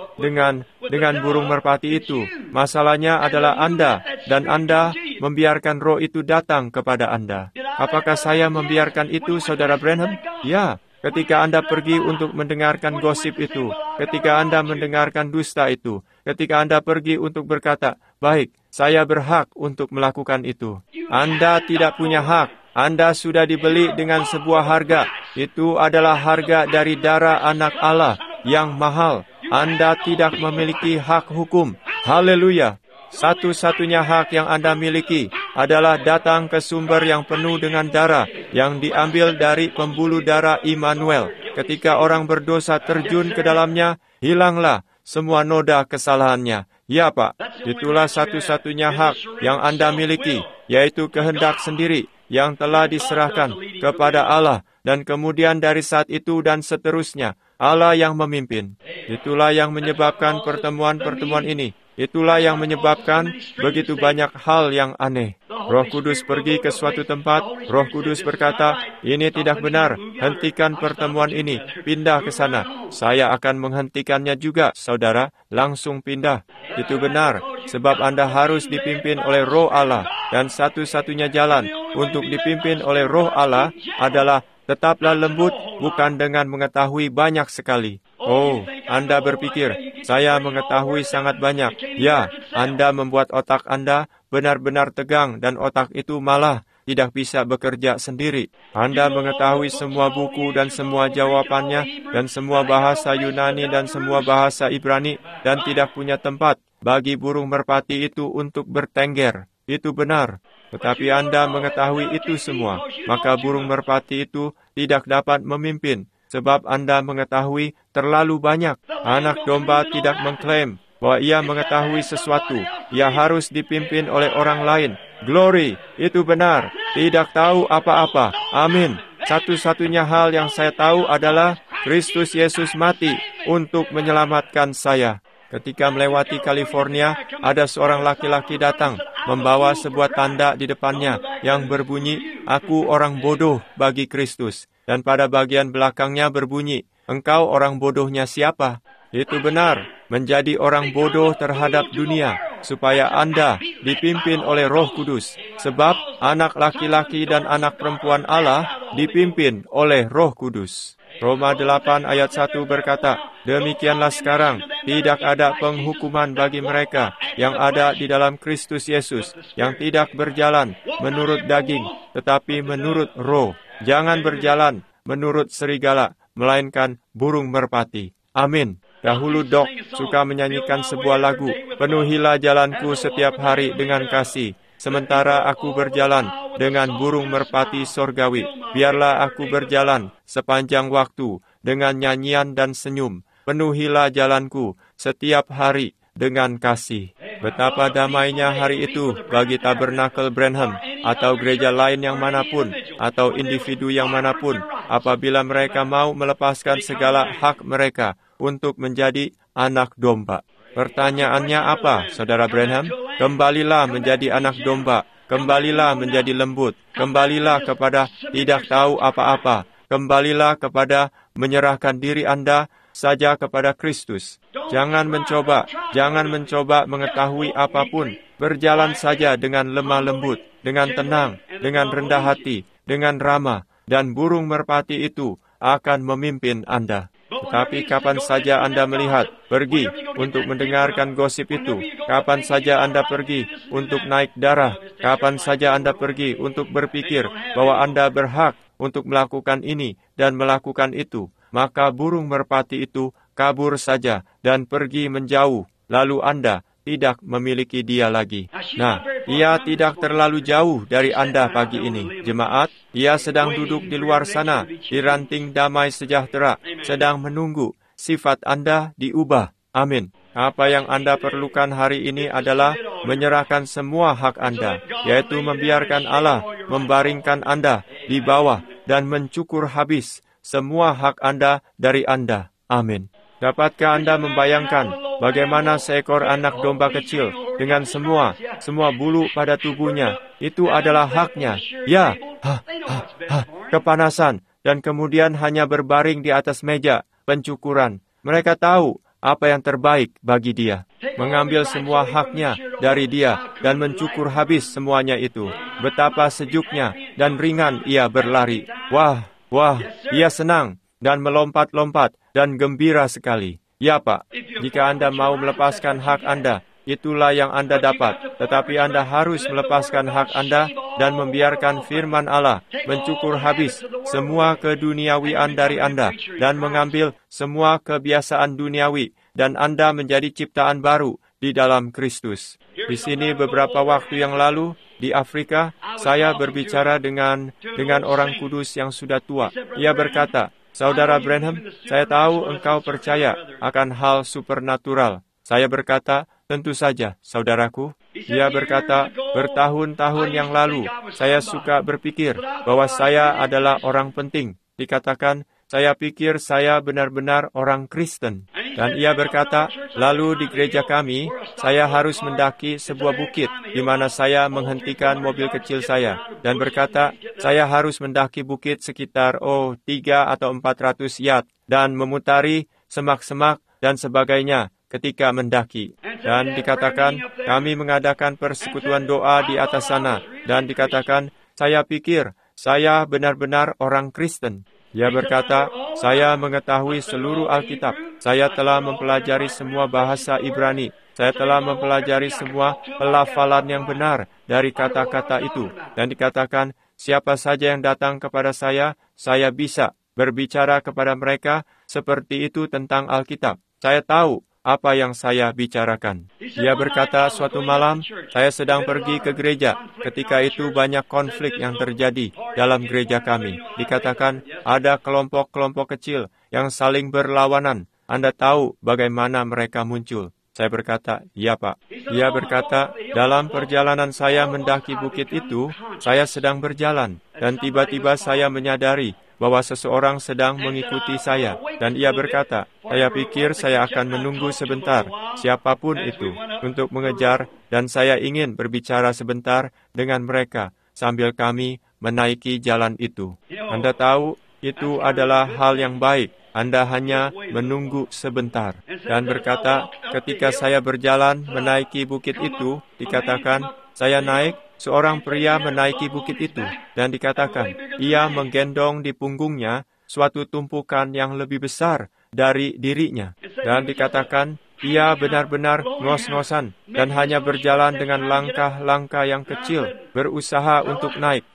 burung merpati itu. Masalahnya adalah Anda, dan Anda membiarkan roh itu datang kepada Anda. Apakah saya membiarkan itu, Saudara Branham? Ya. Ketika Anda pergi untuk mendengarkan gosip itu, ketika Anda mendengarkan dusta itu, ketika Anda pergi untuk berkata, baik, saya berhak untuk melakukan itu. Anda tidak punya hak. Anda sudah dibeli dengan sebuah harga. Itu adalah harga dari darah anak Allah yang mahal. Anda tidak memiliki hak hukum. Haleluya. Satu-satunya hak yang Anda miliki adalah datang ke sumber yang penuh dengan darah yang diambil dari pembuluh darah Immanuel. Ketika orang berdosa terjun ke dalamnya, hilanglah semua noda kesalahannya. Ya, Pak, itulah satu-satunya hak yang Anda miliki, yaitu kehendak sendiri yang telah diserahkan kepada Allah, dan kemudian dari saat itu dan seterusnya, Allah yang memimpin. Itulah yang menyebabkan pertemuan-pertemuan ini. Itulah yang menyebabkan begitu banyak hal yang aneh. Roh Kudus pergi ke suatu tempat, Roh Kudus berkata, ini tidak benar, hentikan pertemuan ini, pindah ke sana. Saya akan menghentikannya juga, saudara, langsung pindah. Itu benar, sebab Anda harus dipimpin oleh Roh Allah, dan satu-satunya jalan untuk dipimpin oleh Roh Allah adalah tetaplah lembut, bukan dengan mengetahui banyak sekali. Oh, Anda berpikir, saya mengetahui sangat banyak. Ya, Anda membuat otak Anda benar-benar tegang, dan otak itu malah tidak bisa bekerja sendiri. Anda mengetahui semua buku dan semua jawabannya, dan semua bahasa Yunani dan semua bahasa Ibrani, dan tidak punya tempat bagi burung merpati itu untuk bertengger. Itu benar. Tetapi Anda mengetahui itu semua, maka burung merpati itu tidak dapat memimpin, sebab Anda mengetahui terlalu banyak. Anak domba tidak mengklaim bahwa ia mengetahui sesuatu. Ia harus dipimpin oleh orang lain. Glory, itu benar. Tidak tahu apa-apa. Amin. Satu-satunya hal yang saya tahu adalah Kristus Yesus mati untuk menyelamatkan saya. Ketika melewati California, ada seorang laki-laki datang, membawa sebuah tanda di depannya yang berbunyi, "Aku orang bodoh bagi Kristus." Dan pada bagian belakangnya berbunyi, "Engkau orang bodohnya siapa?" Itu benar, menjadi orang bodoh terhadap dunia, supaya Anda dipimpin oleh Roh Kudus. Sebab anak laki-laki dan anak perempuan Allah dipimpin oleh Roh Kudus. Roma 8 ayat 1 berkata, "Demikianlah sekarang, tidak ada penghukuman bagi mereka yang ada di dalam Kristus Yesus, yang tidak berjalan menurut daging, tetapi menurut Roh." Jangan berjalan menurut serigala, melainkan burung merpati. Amin. Dahulu Doc suka menyanyikan sebuah lagu, penuhilah jalanku setiap hari dengan kasih. Sementara aku berjalan dengan burung merpati sorgawi, biarlah aku berjalan sepanjang waktu dengan nyanyian dan senyum. Penuhilah jalanku setiap hari dengan kasih. Betapa damainya hari itu bagi Tabernakel Branham atau gereja lain yang manapun atau individu yang manapun apabila mereka mau melepaskan segala hak mereka untuk menjadi anak domba. Pertanyaannya apa, Saudara Branham? Kembalilah menjadi anak domba. Kembalilah menjadi lembut. Kembalilah kepada tidak tahu apa-apa. Kembalilah kepada menyerahkan diri Anda saja kepada Kristus. Jangan mencoba mengetahui apapun. Berjalan saja dengan lemah lembut, dengan tenang, dengan rendah hati, dengan ramah, dan burung merpati itu akan memimpin Anda. Tetapi kapan saja Anda melihat, pergi untuk mendengarkan gosip itu, kapan saja Anda pergi untuk naik darah, kapan saja Anda pergi untuk berpikir bahwa Anda berhak untuk melakukan ini dan melakukan itu, maka burung merpati itu kabur saja dan pergi menjauh, lalu Anda tidak memiliki dia lagi. Nah, ia tidak terlalu jauh dari Anda pagi ini, jemaat. Ia sedang duduk di luar sana, di ranting damai sejahtera, sedang menunggu sifat Anda diubah. Amin. Apa yang Anda perlukan hari ini adalah menyerahkan semua hak Anda, yaitu membiarkan Allah membaringkan Anda di bawah dan mencukur habis semua hak Anda dari Anda. Amin. Dapatkah Anda membayangkan bagaimana seekor anak domba kecil dengan semua bulu pada tubuhnya, itu adalah haknya. Ya, kepanasan, dan kemudian hanya berbaring di atas meja pencukuran. Mereka tahu apa yang terbaik bagi dia. Mengambil semua haknya dari dia dan mencukur habis semuanya itu. Betapa sejuknya dan ringan ia berlari. Wah, ia senang dan melompat-lompat dan gembira sekali. Ya Pak, jika Anda mau melepaskan hak Anda, itulah yang Anda dapat. Tetapi Anda harus melepaskan hak Anda dan membiarkan firman Allah mencukur habis semua keduniawian dari Anda dan mengambil semua kebiasaan duniawi, dan Anda menjadi ciptaan baru di dalam Kristus. Di sini beberapa waktu yang lalu, di Afrika, saya berbicara dengan orang kudus yang sudah tua. Ia berkata, Saudara Branham, saya tahu engkau percaya akan hal supernatural. Saya berkata, tentu saja, saudaraku. Ia berkata, bertahun-tahun yang lalu, saya suka berpikir bahwa saya adalah orang penting. Dikatakan, saya pikir saya benar-benar orang Kristen. Dan ia berkata, lalu di gereja kami, saya harus mendaki sebuah bukit di mana saya menghentikan mobil kecil saya. Dan berkata, saya harus mendaki bukit sekitar 3 atau 400 yard dan memutari semak-semak dan sebagainya ketika mendaki. Dan dikatakan, kami mengadakan persekutuan doa di atas sana. Dan dikatakan, saya pikir saya benar-benar orang Kristen. Ia berkata, saya mengetahui seluruh Alkitab. Saya telah mempelajari semua bahasa Ibrani. Saya telah mempelajari semua pelafalan yang benar dari kata-kata itu. Dan dikatakan, siapa saja yang datang kepada saya bisa berbicara kepada mereka seperti itu tentang Alkitab. Saya tahu apa yang saya bicarakan. Ia berkata, suatu malam, saya sedang pergi ke gereja. Ketika itu banyak konflik yang terjadi dalam gereja kami. Dikatakan, ada kelompok-kelompok kecil yang saling berlawanan. Anda tahu bagaimana mereka muncul. Saya berkata, iya Pak. Ia berkata, dalam perjalanan saya mendaki bukit itu, saya sedang berjalan. Dan tiba-tiba saya menyadari bahwa seseorang sedang mengikuti saya. Dan ia berkata, saya pikir saya akan menunggu sebentar, siapapun itu, untuk mengejar, dan saya ingin berbicara sebentar dengan mereka, sambil kami menaiki jalan itu. Anda tahu, itu adalah hal yang baik. Anda hanya menunggu sebentar. Dan berkata, ketika saya berjalan menaiki bukit itu, dikatakan, saya naik, seorang pria menaiki bukit itu, dan dikatakan, ia menggendong di punggungnya suatu tumpukan yang lebih besar dari dirinya. Dan dikatakan, ia benar-benar ngos-ngosan dan hanya berjalan dengan langkah-langkah yang kecil, berusaha untuk naik.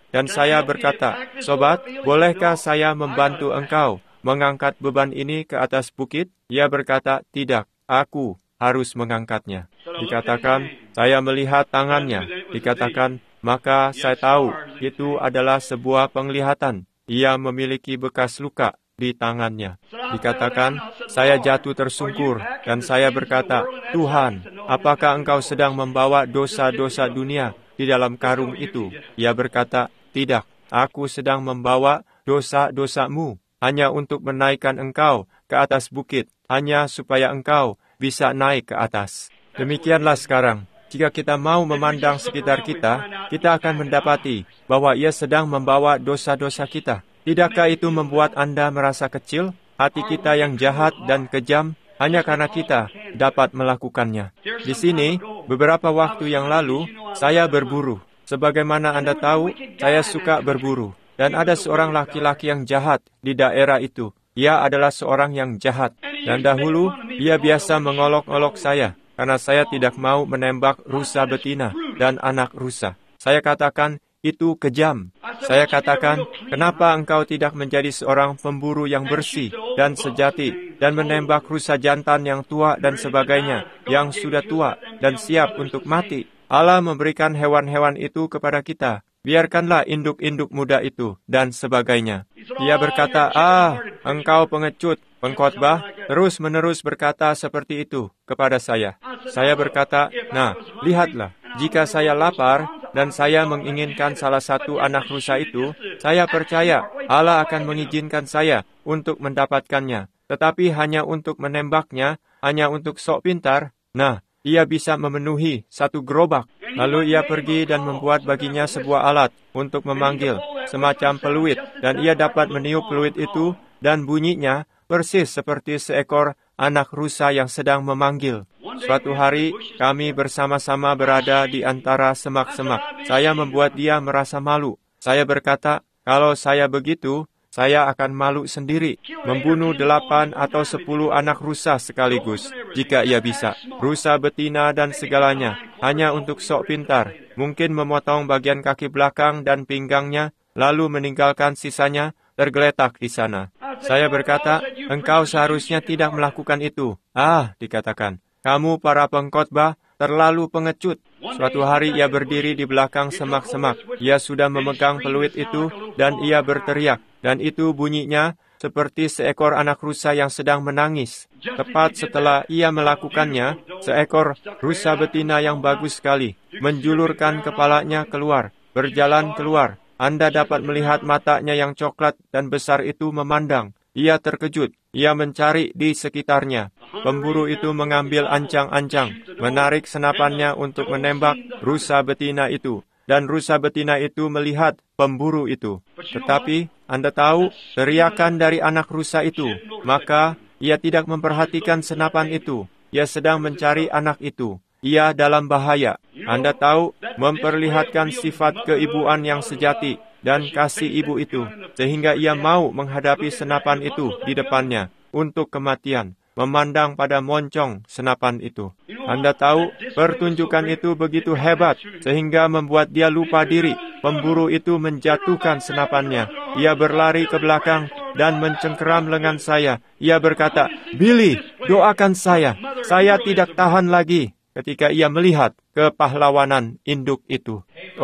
Dan saya berkata, "Sobat, bolehkah saya membantu engkau mengangkat beban ini ke atas bukit?" Ia berkata, "Tidak, aku harus mengangkatnya." Dikatakan, saya melihat tangannya. Dikatakan, maka saya tahu itu adalah sebuah penglihatan. Ia memiliki bekas luka di tangannya. Dikatakan, saya jatuh tersungkur dan saya berkata, "Tuhan, apakah engkau sedang membawa dosa-dosa dunia di dalam karung itu?" Ia berkata, "Tidak, aku sedang membawa dosa-dosamu hanya untuk menaikkan engkau ke atas bukit, hanya supaya engkau bisa naik ke atas." Demikianlah sekarang. Jika kita mau memandang sekitar kita, kita akan mendapati bahwa Ia sedang membawa dosa-dosa kita. Tidakkah itu membuat Anda merasa kecil? Hati kita yang jahat dan kejam hanya karena kita dapat melakukannya. Di sini, beberapa waktu yang lalu, saya berburu. Sebagaimana Anda tahu, saya suka berburu. Dan ada seorang laki-laki yang jahat di daerah itu. Ia adalah seorang yang jahat. Dan dahulu, ia biasa mengolok-olok saya, karena saya tidak mau menembak rusa betina dan anak rusa. Saya katakan, itu kejam. Saya katakan, "Kenapa engkau tidak menjadi seorang pemburu yang bersih dan sejati, dan menembak rusa jantan yang tua dan sebagainya, yang sudah tua dan siap untuk mati? Allah memberikan hewan-hewan itu kepada kita. Biarkanlah induk-induk muda itu, dan sebagainya." Ia berkata, engkau pengecut, pengkhotbah, terus-menerus berkata seperti itu kepada saya. Saya berkata, "Nah, lihatlah, jika saya lapar dan saya menginginkan salah satu anak rusa itu, saya percaya Allah akan mengizinkan saya untuk mendapatkannya. Tetapi hanya untuk menembaknya, hanya untuk sok pintar, nah, ia bisa memenuhi satu gerobak." Lalu ia pergi dan membuat baginya sebuah alat untuk memanggil, semacam peluit, dan ia dapat meniup peluit itu, dan bunyinya persis seperti seekor anak rusa yang sedang memanggil. Suatu hari, kami bersama-sama berada di antara semak-semak. Saya membuat dia merasa malu. Saya berkata, "Kalau saya begitu, saya akan malu sendiri, membunuh 8 atau 10 anak rusa sekaligus, jika ia bisa. Rusa betina dan segalanya, hanya untuk sok pintar. Mungkin memotong bagian kaki belakang dan pinggangnya, lalu meninggalkan sisanya tergeletak di sana." Saya berkata, "Engkau seharusnya tidak melakukan itu." Dikatakan, "Kamu para pengkhotbah terlalu pengecut." Suatu hari ia berdiri di belakang semak-semak. Ia sudah memegang peluit itu dan ia berteriak. Dan itu bunyinya seperti seekor anak rusa yang sedang menangis. Tepat setelah ia melakukannya, seekor rusa betina yang bagus sekali menjulurkan kepalanya keluar, berjalan keluar. Anda dapat melihat matanya yang coklat dan besar itu memandang. Ia terkejut. Ia mencari di sekitarnya. Pemburu itu mengambil ancang-ancang, menarik senapannya untuk menembak rusa betina itu. Dan rusa betina itu melihat pemburu itu. Tetapi, Anda tahu, teriakan dari anak rusa itu. Maka, ia tidak memperhatikan senapan itu. Ia sedang mencari anak itu. Ia dalam bahaya. Anda tahu, memperlihatkan sifat keibuan yang sejati dan kasih ibu itu, sehingga ia mau menghadapi senapan itu di depannya untuk kematian, memandang pada moncong senapan itu. Anda tahu, pertunjukan itu begitu hebat, sehingga membuat dia lupa diri. Pemburu itu menjatuhkan senapannya. Ia berlari ke belakang dan mencengkeram lengan saya. Ia berkata, "Billy, doakan saya. Saya tidak tahan lagi." Ketika ia melihat kepahlawanan induk itu.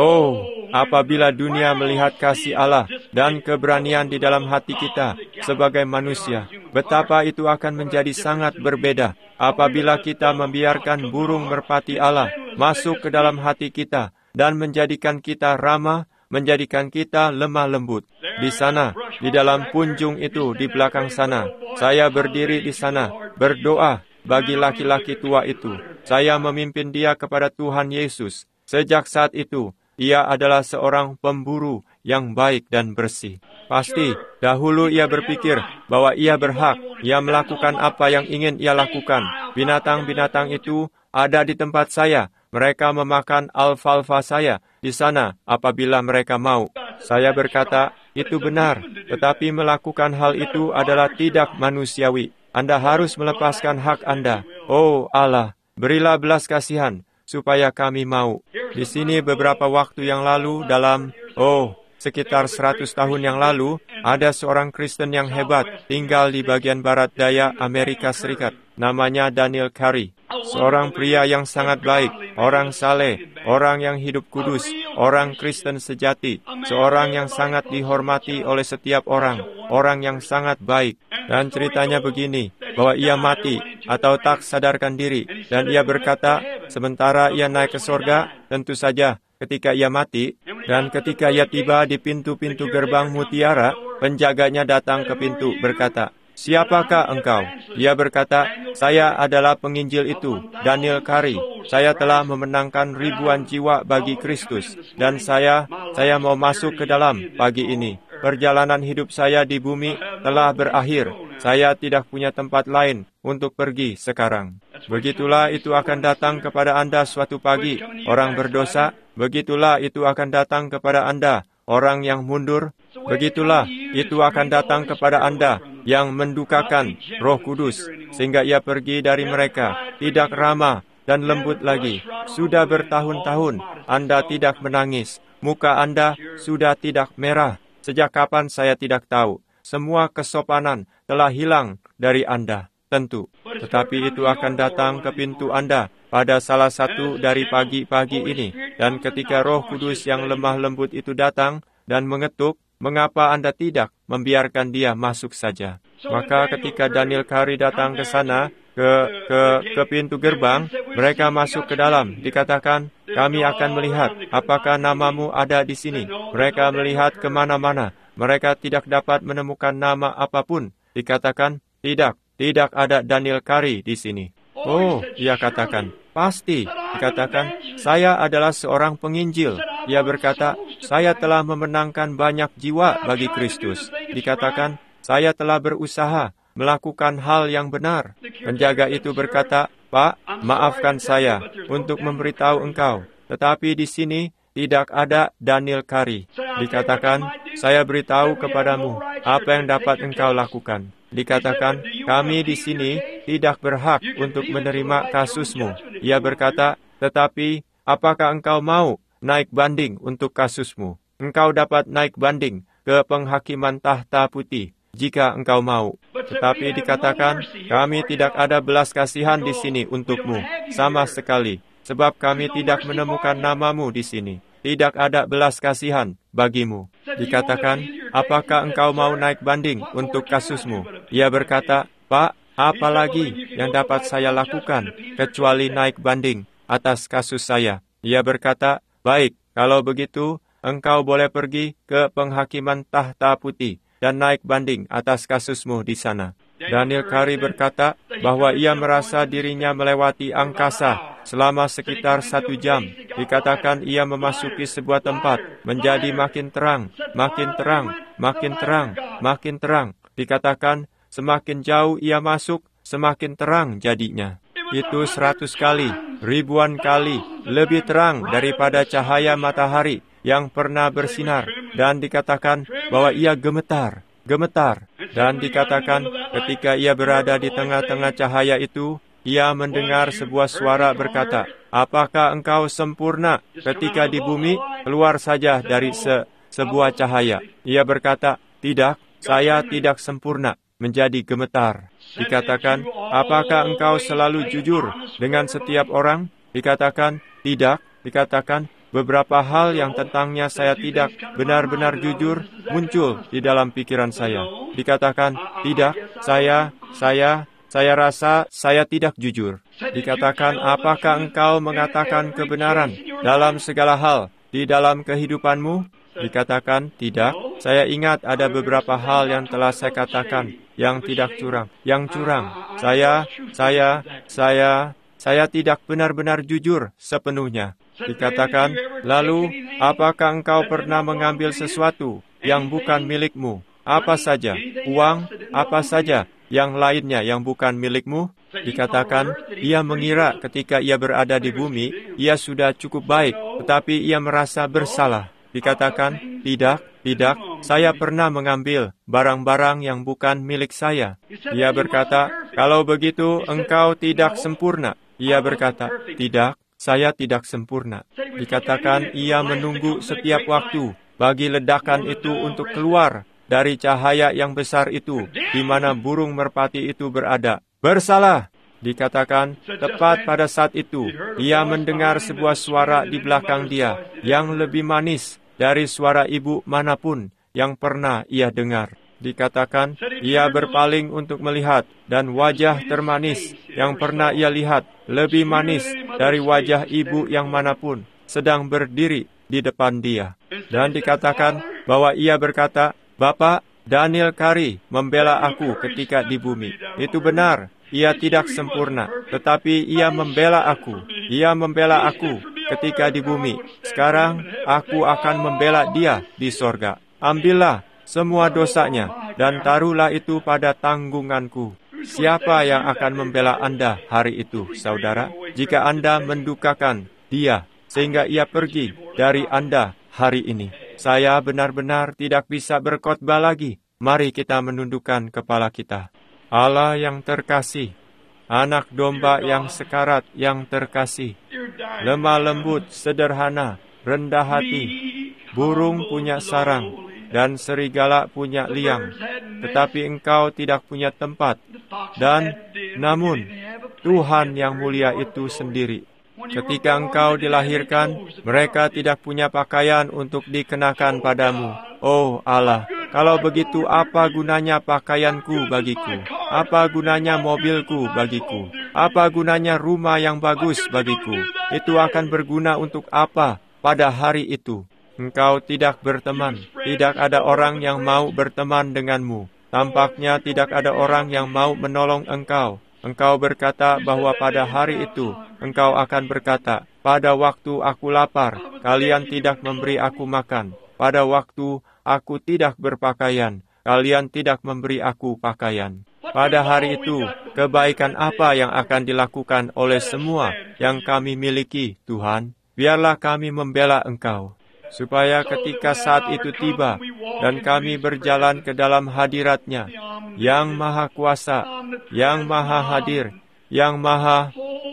Apabila dunia melihat kasih Allah dan keberanian di dalam hati kita sebagai manusia, betapa itu akan menjadi sangat berbeda apabila kita membiarkan burung merpati Allah masuk ke dalam hati kita dan menjadikan kita ramah, menjadikan kita lemah lembut. Di sana, di dalam punjung itu di belakang sana, saya berdiri di sana, berdoa bagi laki-laki tua itu. Saya memimpin dia kepada Tuhan Yesus. Sejak saat itu, ia adalah seorang pemburu yang baik dan bersih. Pasti, dahulu ia berpikir bahwa ia berhak, ia melakukan apa yang ingin ia lakukan. Binatang-binatang itu ada di tempat saya. Mereka memakan alfalfa saya di sana apabila mereka mau. Saya berkata, itu benar, tetapi melakukan hal itu adalah tidak manusiawi. Anda harus melepaskan hak Anda. Oh Allah, berilah belas kasihan, supaya kami mau. Di sini beberapa waktu yang lalu dalam, sekitar 100 tahun yang lalu, ada seorang Kristen yang hebat tinggal di bagian barat daya Amerika Serikat. Namanya Daniel Carey. Seorang pria yang sangat baik, orang saleh, orang yang hidup kudus, orang Kristen sejati, seorang yang sangat dihormati oleh setiap orang yang sangat baik. Dan ceritanya begini, bahwa ia mati atau tak sadarkan diri, dan ia berkata, sementara ia naik ke sorga, tentu saja ketika ia mati, dan ketika ia tiba di pintu-pintu gerbang mutiara, penjaganya datang ke pintu berkata, "Siapakah engkau?" Dia berkata, "Saya adalah penginjil itu, Daniel Carey. Saya telah memenangkan ribuan jiwa bagi Kristus, dan saya mau masuk ke dalam pagi ini. Perjalanan hidup saya di bumi telah berakhir. Saya tidak punya tempat lain untuk pergi sekarang." Begitulah itu akan datang kepada Anda suatu pagi, orang berdosa. Begitulah itu akan datang kepada Anda, orang yang mundur. Begitulah itu akan datang kepada Anda yang mendukakan Roh Kudus, sehingga ia pergi dari mereka, tidak ramah dan lembut lagi. Sudah bertahun-tahun Anda tidak menangis, muka Anda sudah tidak merah. Sejak kapan saya tidak tahu. Semua kesopanan telah hilang dari Anda, tentu. Tetapi itu akan datang ke pintu Anda pada salah satu dari pagi-pagi ini. Dan ketika Roh Kudus yang lemah lembut itu datang dan mengetuk, mengapa Anda tidak membiarkan dia masuk saja? Maka ketika Daniel Carey datang ke sana, ke pintu gerbang, mereka masuk ke dalam. Dikatakan, "Kami akan melihat apakah namamu ada di sini." Mereka melihat kemana-mana. Mereka tidak dapat menemukan nama apapun. Dikatakan, tidak ada Daniel Carey di sini. "Oh," ia katakan, "pasti." Dikatakan, "Saya adalah seorang penginjil." Ia berkata, "Saya telah memenangkan banyak jiwa bagi Kristus." Dikatakan, "Saya telah berusaha melakukan hal yang benar." Penjaga itu berkata, "Pak, maafkan saya untuk memberitahu engkau, tetapi di sini tidak ada Daniel Carey." Dikatakan, "Saya beritahu kepadamu apa yang dapat engkau lakukan." Dikatakan, "Kami di sini tidak berhak untuk menerima kasusmu." Ia berkata, "Tetapi apakah engkau mau naik banding untuk kasusmu? Engkau dapat naik banding ke penghakiman tahta putih jika engkau mau." Tetapi dikatakan, "Kami tidak ada belas kasihan di sini untukmu sama sekali, sebab kami tidak menemukan namamu di sini. Tidak ada belas kasihan bagimu." Dikatakan, "Apakah engkau mau naik banding untuk kasusmu?" Ia berkata, "Pak, apa lagi yang dapat saya lakukan kecuali naik banding atas kasus saya?" Ia berkata, "Baik, kalau begitu, engkau boleh pergi ke penghakiman tahta putih dan naik banding atas kasusmu di sana." Daniel Carey berkata bahwa ia merasa dirinya melewati angkasa selama sekitar 1 jam. Dikatakan ia memasuki sebuah tempat, menjadi makin terang, makin terang, makin terang, makin terang. Dikatakan semakin jauh ia masuk, semakin terang jadinya. Itu 100 kali, ribuan kali, lebih terang daripada cahaya matahari yang pernah bersinar. Dan dikatakan bahwa ia gemetar. Dan dikatakan ketika ia berada di tengah-tengah cahaya itu, ia mendengar sebuah suara berkata, "Apakah engkau sempurna ketika di bumi? Keluar saja dari sebuah cahaya." Ia berkata, "Tidak, saya tidak sempurna." Menjadi gemetar. Dikatakan, "Apakah engkau selalu jujur dengan setiap orang?" Dikatakan, "Tidak." Dikatakan, "Beberapa hal yang tentangnya saya tidak benar-benar jujur muncul di dalam pikiran saya." Dikatakan, "Tidak, saya rasa saya tidak jujur." Dikatakan, "Apakah engkau mengatakan kebenaran dalam segala hal di dalam kehidupanmu?" Dikatakan, "Tidak, saya ingat ada beberapa hal yang telah saya katakan yang tidak curang, yang curang. Saya tidak benar-benar jujur sepenuhnya." Dikatakan, "Lalu, apakah engkau pernah mengambil sesuatu yang bukan milikmu? Apa saja? Uang? Apa saja yang lainnya yang bukan milikmu?" Dikatakan, ia mengira ketika ia berada di bumi, ia sudah cukup baik, tetapi ia merasa bersalah. Dikatakan, tidak, saya pernah mengambil barang-barang yang bukan milik saya." Ia berkata, "Kalau begitu, engkau tidak sempurna." Ia berkata, "Tidak, saya tidak sempurna." Dikatakan ia menunggu setiap waktu bagi ledakan itu untuk keluar dari cahaya yang besar itu, di mana burung merpati itu berada. Bersalah! Dikatakan, tepat pada saat itu, ia mendengar sebuah suara di belakang dia, yang lebih manis dari suara ibu manapun yang pernah ia dengar. Dikatakan, ia berpaling untuk melihat, dan wajah termanis yang pernah ia lihat, lebih manis dari wajah ibu yang manapun, sedang berdiri di depan dia. Dan dikatakan bahwa ia berkata, "Bapak, Daniel Kari membela aku ketika di bumi." Itu benar. Ia tidak sempurna, tetapi ia membela aku. Ia membela aku ketika di bumi. Sekarang aku akan membela dia di sorga. Ambillah semua dosanya dan taruhlah itu pada tanggunganku. Siapa yang akan membela Anda hari itu, saudara? Jika Anda mendukakan dia sehingga ia pergi dari Anda hari ini. Saya benar-benar tidak bisa berkhotbah lagi. Mari kita menundukkan kepala kita. Allah yang terkasih, anak domba yang sekarat yang terkasih, lemah lembut, sederhana, rendah hati, burung punya sarang, dan serigala punya liang, tetapi engkau tidak punya tempat, dan namun Tuhan yang mulia itu sendiri. Ketika engkau dilahirkan, mereka tidak punya pakaian untuk dikenakan padamu. Oh Allah, kalau begitu apa gunanya pakaianku bagiku? Apa gunanya mobilku bagiku? Apa gunanya rumah yang bagus bagiku? Itu akan berguna untuk apa pada hari itu? Engkau tidak berteman. Tidak ada orang yang mau berteman denganmu. Tampaknya tidak ada orang yang mau menolong engkau. Engkau berkata bahwa pada hari itu, engkau akan berkata, "Pada waktu aku lapar, kalian tidak memberi aku makan. Pada waktu aku tidak berpakaian, kalian tidak memberi aku pakaian." Pada hari itu, kebaikan apa yang akan dilakukan oleh semua yang kami miliki, Tuhan? Biarlah kami membela Engkau, supaya ketika saat itu tiba, dan kami berjalan ke dalam hadirat-Nya, yang maha kuasa, yang maha hadir, yang maha...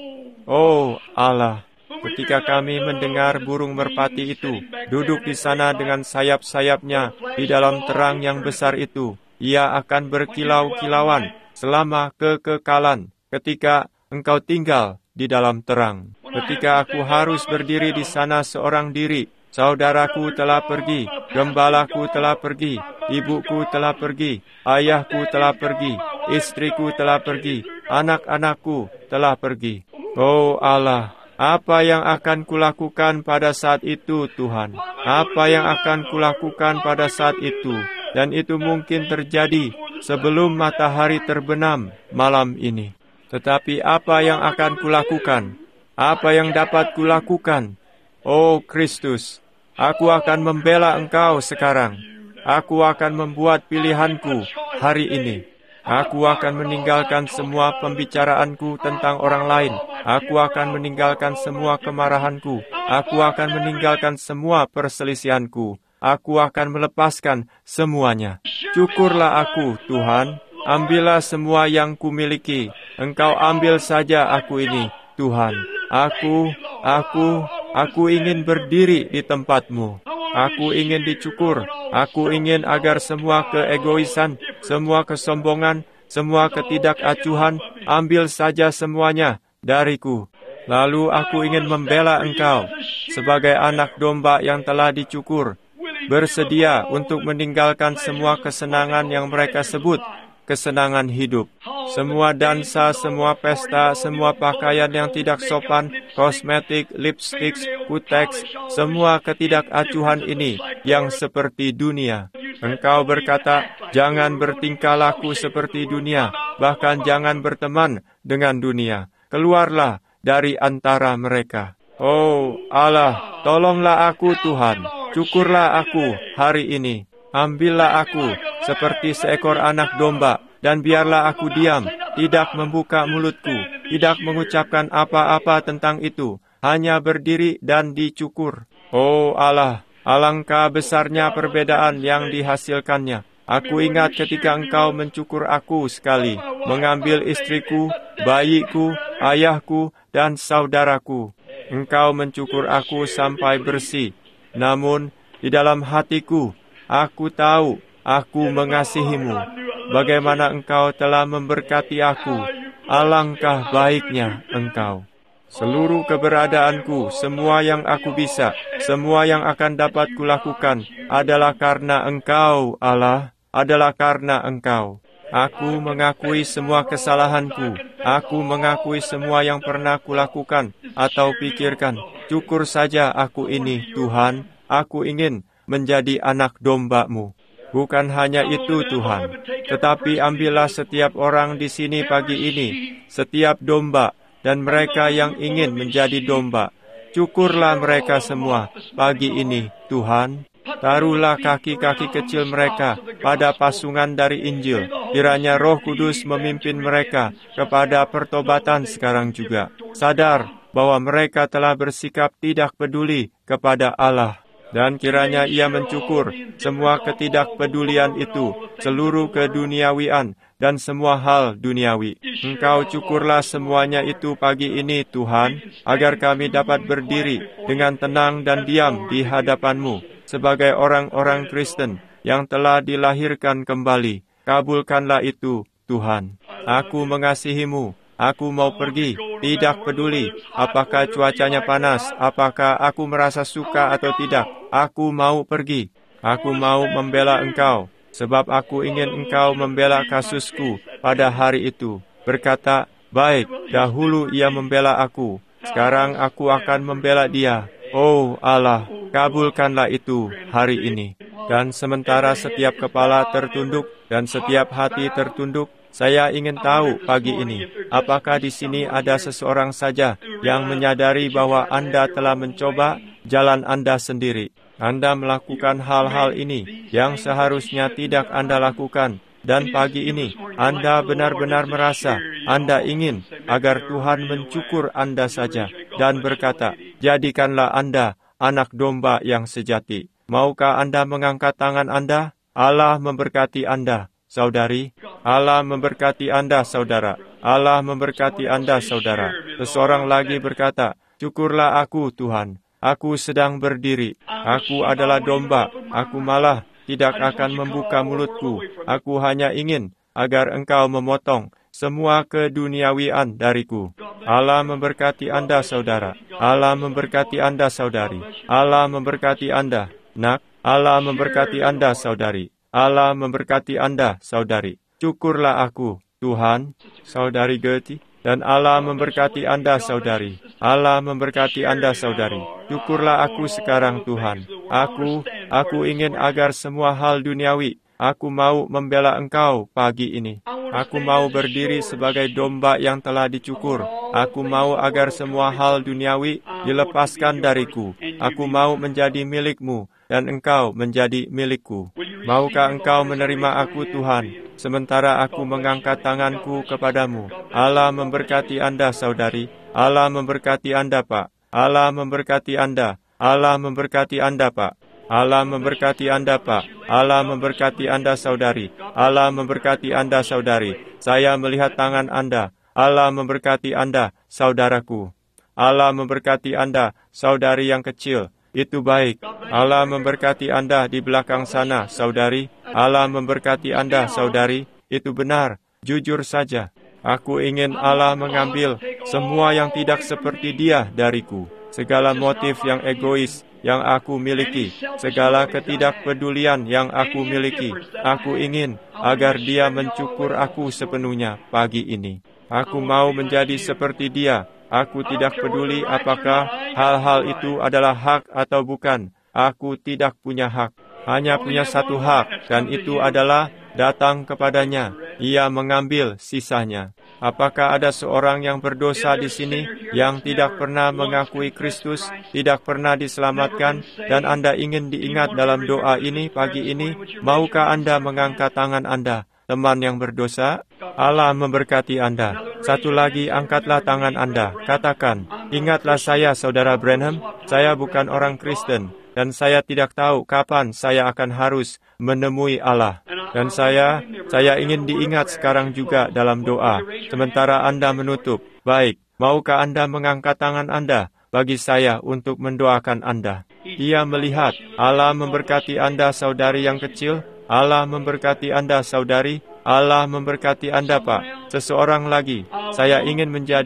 Oh Allah, ketika kami mendengar burung merpati itu duduk di sana dengan sayap-sayapnya di dalam terang yang besar itu, ia akan berkilau-kilauan selama kekekalan ketika engkau tinggal di dalam terang. Ketika aku harus berdiri di sana seorang diri, saudaraku telah pergi, gembalaku telah pergi, ibuku telah pergi, ayahku telah pergi, istriku telah pergi, anak-anakku telah pergi. Oh Allah, apa yang akan kulakukan pada saat itu, Tuhan? Apa yang akan kulakukan pada saat itu? Dan itu mungkin terjadi sebelum matahari terbenam malam ini. Tetapi apa yang akan kulakukan? Apa yang dapat kulakukan? Oh Kristus, aku akan membela Engkau sekarang. Aku akan membuat pilihanku hari ini. Aku akan meninggalkan semua pembicaraanku tentang orang lain. Aku akan meninggalkan semua kemarahanku. Aku akan meninggalkan semua perselisihanku. Aku akan melepaskan semuanya. Cukurlah aku, Tuhan. Ambillah semua yang kumiliki. Engkau ambil saja aku ini, Tuhan. Aku ingin berdiri di tempat-Mu. Aku ingin dicukur. Aku ingin agar semua keegoisan, semua kesombongan, semua ketidakacuhan, ambil saja semuanya dariku. Lalu aku ingin membela Engkau sebagai anak domba yang telah dicukur, bersedia untuk meninggalkan semua kesenangan yang mereka sebut kesenangan hidup. Semua dansa, semua pesta, semua pakaian yang tidak sopan, kosmetik, lipstick, kuteks, semua ketidakacuhan ini yang seperti dunia. Engkau berkata, jangan bertingkah laku seperti dunia, bahkan jangan berteman dengan dunia. Keluarlah dari antara mereka. Oh Allah, tolonglah aku Tuhan, cukurlah aku hari ini. Ambillah aku seperti seekor anak domba, dan biarlah aku diam, tidak membuka mulutku, tidak mengucapkan apa-apa tentang itu, hanya berdiri dan dicukur. Oh Allah, alangkah besarnya perbedaan yang dihasilkannya. Aku ingat ketika Engkau mencukur aku sekali, mengambil istriku, bayiku, ayahku, dan saudaraku. Engkau mencukur aku sampai bersih. Namun, di dalam hatiku, aku tahu aku mengasihimu. Bagaimana Engkau telah memberkati aku, alangkah baiknya Engkau. Seluruh keberadaanku, semua yang aku bisa, semua yang akan dapat kulakukan adalah karena Engkau, Allah, adalah karena Engkau. Aku mengakui semua kesalahanku. Aku mengakui semua yang pernah kulakukan atau pikirkan. Cukur saja aku ini, Tuhan. Aku ingin menjadi anak domba-Mu. Bukan hanya itu, Tuhan, tetapi ambillah setiap orang di sini pagi ini, setiap domba, dan mereka yang ingin menjadi domba. Cukurlah mereka semua pagi ini, Tuhan. Taruhlah kaki-kaki kecil mereka pada pasungan dari Injil. Kiranya Roh Kudus memimpin mereka kepada pertobatan sekarang juga. Sadar bahwa mereka telah bersikap tidak peduli kepada Allah. Dan kiranya Ia mencukur semua ketidakpedulian itu, seluruh keduniawian, dan semua hal duniawi. Engkau cukurlah semuanya itu pagi ini, Tuhan, agar kami dapat berdiri dengan tenang dan diam di hadapan-Mu sebagai orang-orang Kristen yang telah dilahirkan kembali. Kabulkanlah itu, Tuhan. Aku mengasihi-Mu. Aku mau pergi, tidak peduli apakah cuacanya panas, apakah aku merasa suka atau tidak. Aku mau pergi. Aku mau membela Engkau, sebab aku ingin Engkau membela kasusku pada hari itu. Berkata, baik, dahulu Ia membela aku, sekarang aku akan membela Dia. Oh Allah, kabulkanlah itu hari ini. Dan sementara setiap kepala tertunduk dan setiap hati tertunduk, saya ingin tahu pagi ini, apakah di sini ada seseorang saja yang menyadari bahwa Anda telah mencoba jalan Anda sendiri. Anda melakukan hal-hal ini yang seharusnya tidak Anda lakukan. Dan pagi ini, Anda benar-benar merasa Anda ingin agar Tuhan mencukur Anda saja dan berkata, jadikanlah Anda anak domba yang sejati. Maukah Anda mengangkat tangan Anda? Allah memberkati Anda, saudari. Allah memberkati Anda, saudara. Allah memberkati Anda, saudara. Seseorang lagi berkata, cukurlah aku, Tuhan. Aku sedang berdiri. Aku adalah domba. Aku malah tidak akan membuka mulutku. Aku hanya ingin agar Engkau memotong semua keduniawian dariku. Allah memberkati Anda, saudara. Allah memberkati Anda, saudari. Allah memberkati Anda, nak. Allah memberkati Anda, saudari. Allah memberkati Anda, saudari. Cukurlah aku, Tuhan, saudari Gertie. Dan Allah memberkati Anda, saudari. Allah memberkati Anda, saudari. Cukurlah aku sekarang, Tuhan. Aku ingin agar semua hal duniawi, aku mau membela Engkau pagi ini. Aku mau berdiri sebagai domba yang telah dicukur. Aku mau agar semua hal duniawi dilepaskan dariku. Aku mau menjadi milik-Mu, dan Engkau menjadi milikku. Maukah Engkau menerima aku, Tuhan, sementara aku mengangkat tanganku kepadamu? Allah memberkati Anda, saudari. Allah memberkati Anda, Pak. Allah memberkati Anda. Allah memberkati Anda, Pak. Allah memberkati Anda, Pak. Allah memberkati Anda, saudari. Allah memberkati Anda, saudari. Saya melihat tangan Anda. Allah memberkati Anda, saudaraku. Allah memberkati Anda, saudari yang kecil. Itu baik. Allah memberkati Anda di belakang sana, saudari. Allah memberkati Anda, saudari. Itu benar. Jujur saja. Aku ingin Allah mengambil semua yang tidak seperti Dia dariku. Segala motif yang egois yang aku miliki. Segala ketidakpedulian yang aku miliki. Aku ingin agar Dia mencukur aku sepenuhnya pagi ini. Aku mau menjadi seperti Dia. Aku tidak peduli apakah hal-hal itu adalah hak atau bukan. Aku tidak punya hak. Hanya punya satu hak, dan itu adalah datang kepadanya. Ia mengambil sisanya. Apakah ada seorang yang berdosa di sini yang tidak pernah mengakui Kristus, tidak pernah diselamatkan, dan Anda ingin diingat dalam doa ini pagi ini? Maukah Anda mengangkat tangan Anda? Teman yang berdosa, Allah memberkati Anda. Satu lagi, angkatlah tangan Anda. Katakan, ingatlah saya, Saudara Branham, saya bukan orang Kristen, dan saya tidak tahu kapan saya akan harus menemui Allah. Dan saya ingin diingat sekarang juga dalam doa, sementara Anda menutup. Baik, maukah Anda mengangkat tangan Anda? bagi saya untuk mendoakan Anda. Ia melihat Allah memberkati Anda, saudari yang kecil. Allah memberkati Anda, saudari. Allah memberkati Anda, Pak. Seseorang lagi, saya ingin.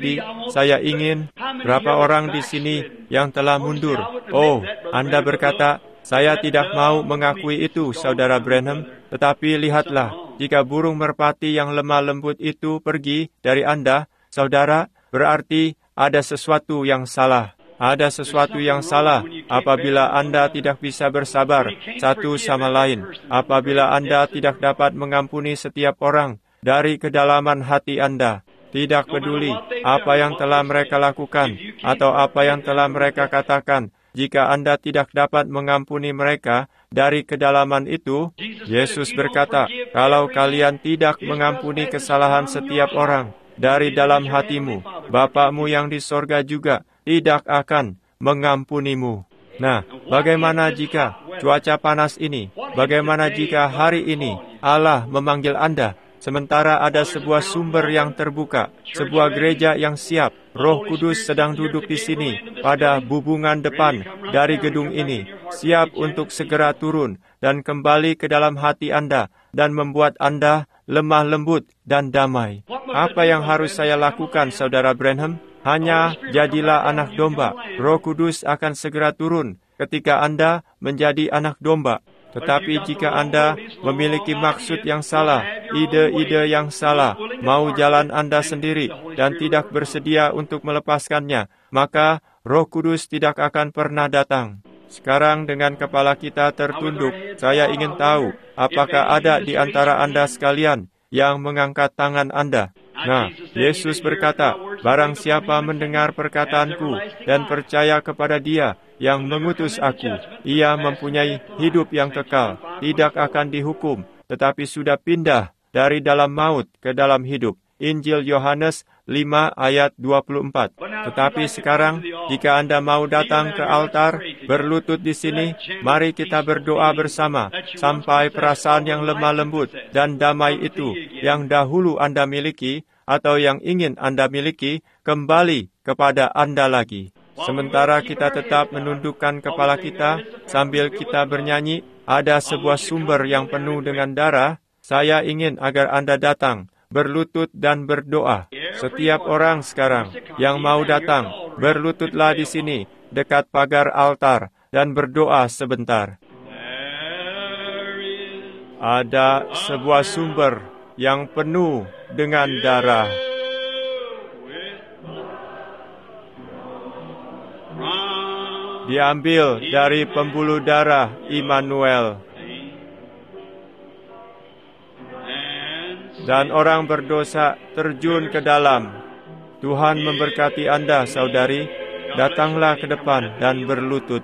Berapa orang di sini yang telah mundur? Oh, Anda berkata, saya tidak mau mengakui itu, Saudara Branham. Tetapi lihatlah, jika burung merpati yang lemah lembut itu pergi dari Anda, saudara, berarti ada sesuatu yang salah. Ada sesuatu yang salah apabila Anda tidak bisa bersabar satu sama lain. Apabila Anda tidak dapat mengampuni setiap orang dari kedalaman hati Anda. Tidak peduli apa yang telah mereka lakukan atau apa yang telah mereka katakan. Jika Anda tidak dapat mengampuni mereka dari kedalaman itu, Yesus berkata, kalau kalian tidak mengampuni kesalahan setiap orang dari dalam hatimu, Bapakmu yang di sorga juga tidak akan mengampunimu. Nah, bagaimana jika cuaca panas ini? Bagaimana jika hari ini Allah memanggil Anda? Sementara ada sebuah sumber yang terbuka, sebuah gereja yang siap. Roh Kudus sedang duduk di sini, pada bubungan depan dari gedung ini, siap untuk segera turun dan kembali ke dalam hati Anda dan membuat Anda lemah lembut dan damai. Apa yang harus saya lakukan, Saudara Branham? Hanya jadilah anak domba. Roh Kudus akan segera turun ketika Anda menjadi anak domba. Tetapi jika Anda memiliki maksud yang salah, ide-ide yang salah, mau jalan Anda sendiri dan tidak bersedia untuk melepaskannya, maka Roh Kudus tidak akan pernah datang. Sekarang dengan kepala kita tertunduk, saya ingin tahu apakah ada di antara Anda sekalian yang mengangkat tangan Anda. Nah, Yesus berkata, barang siapa mendengar perkataanku dan percaya kepada Dia yang mengutus aku, ia mempunyai hidup yang kekal, tidak akan dihukum, tetapi sudah pindah dari dalam maut ke dalam hidup. Injil Yohanes 5 ayat 24. Tetapi sekarang, jika Anda mau datang ke altar, berlutut di sini, mari kita berdoa bersama, sampai perasaan yang lemah lembut dan damai itu, yang dahulu Anda miliki, atau yang ingin Anda miliki, kembali kepada Anda lagi. Sementara kita tetap menundukkan kepala kita, sambil kita bernyanyi, ada sebuah sumber yang penuh dengan darah, saya ingin agar Anda datang, berlutut dan berdoa. Setiap orang sekarang yang mau datang, berlututlah di sini, dekat pagar altar, dan berdoa sebentar. Ada sebuah sumber yang penuh dengan darah. Diambil dari pembuluh darah Immanuel. Dan orang berdosa terjun ke dalam. Tuhan memberkati Anda, saudari. Datanglah ke depan dan berlutut.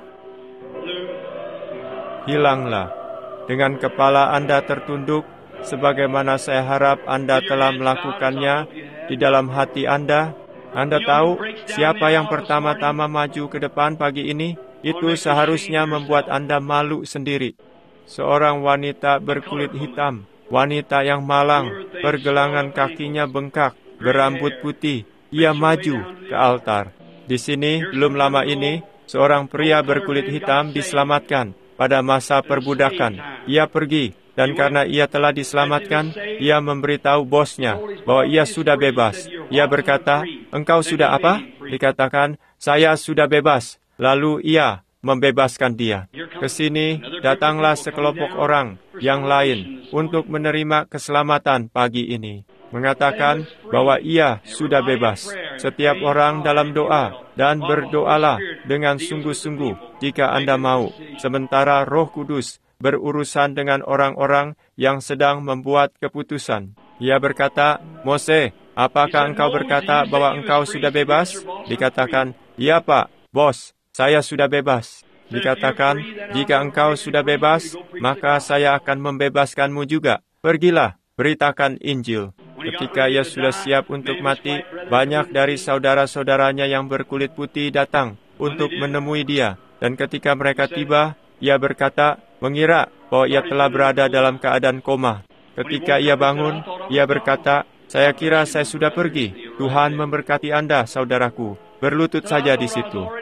Hilanglah. Dengan kepala Anda tertunduk, sebagaimana saya harap Anda telah melakukannya di dalam hati Anda. Anda tahu siapa yang pertama-tama maju ke depan pagi ini? Itu seharusnya membuat Anda malu sendiri. Seorang wanita berkulit hitam, wanita yang malang, pergelangan kakinya bengkak, berambut putih. Ia maju ke altar. Di sini, belum lama ini, seorang pria berkulit hitam diselamatkan pada masa perbudakan. Ia pergi, dan karena ia telah diselamatkan, ia memberitahu bosnya bahwa ia sudah bebas. Ia berkata, engkau sudah apa? Dikatakan, saya sudah bebas. Lalu ia membebaskan dia. Kesini datanglah sekelompok orang yang lain untuk menerima keselamatan pagi ini. Mengatakan bahwa ia sudah bebas. Setiap orang dalam doa, dan berdoalah dengan sungguh-sungguh jika Anda mau. Sementara Roh Kudus berurusan dengan orang-orang yang sedang membuat keputusan. Ia berkata, Mose, apakah engkau berkata bahwa engkau sudah bebas? Dikatakan, iya Pak, bos, saya sudah bebas. Dikatakan, jika engkau sudah bebas, maka saya akan membebaskanmu juga. Pergilah, beritakan Injil. Ketika ia sudah siap untuk mati, banyak dari saudara-saudaranya yang berkulit putih datang untuk menemui dia. Dan ketika mereka tiba, ia berkata, mengira bahwa ia telah berada dalam keadaan koma. Ketika ia bangun, ia berkata, saya kira saya sudah pergi. Tuhan memberkati Anda, saudaraku. Berlutut saja di situ.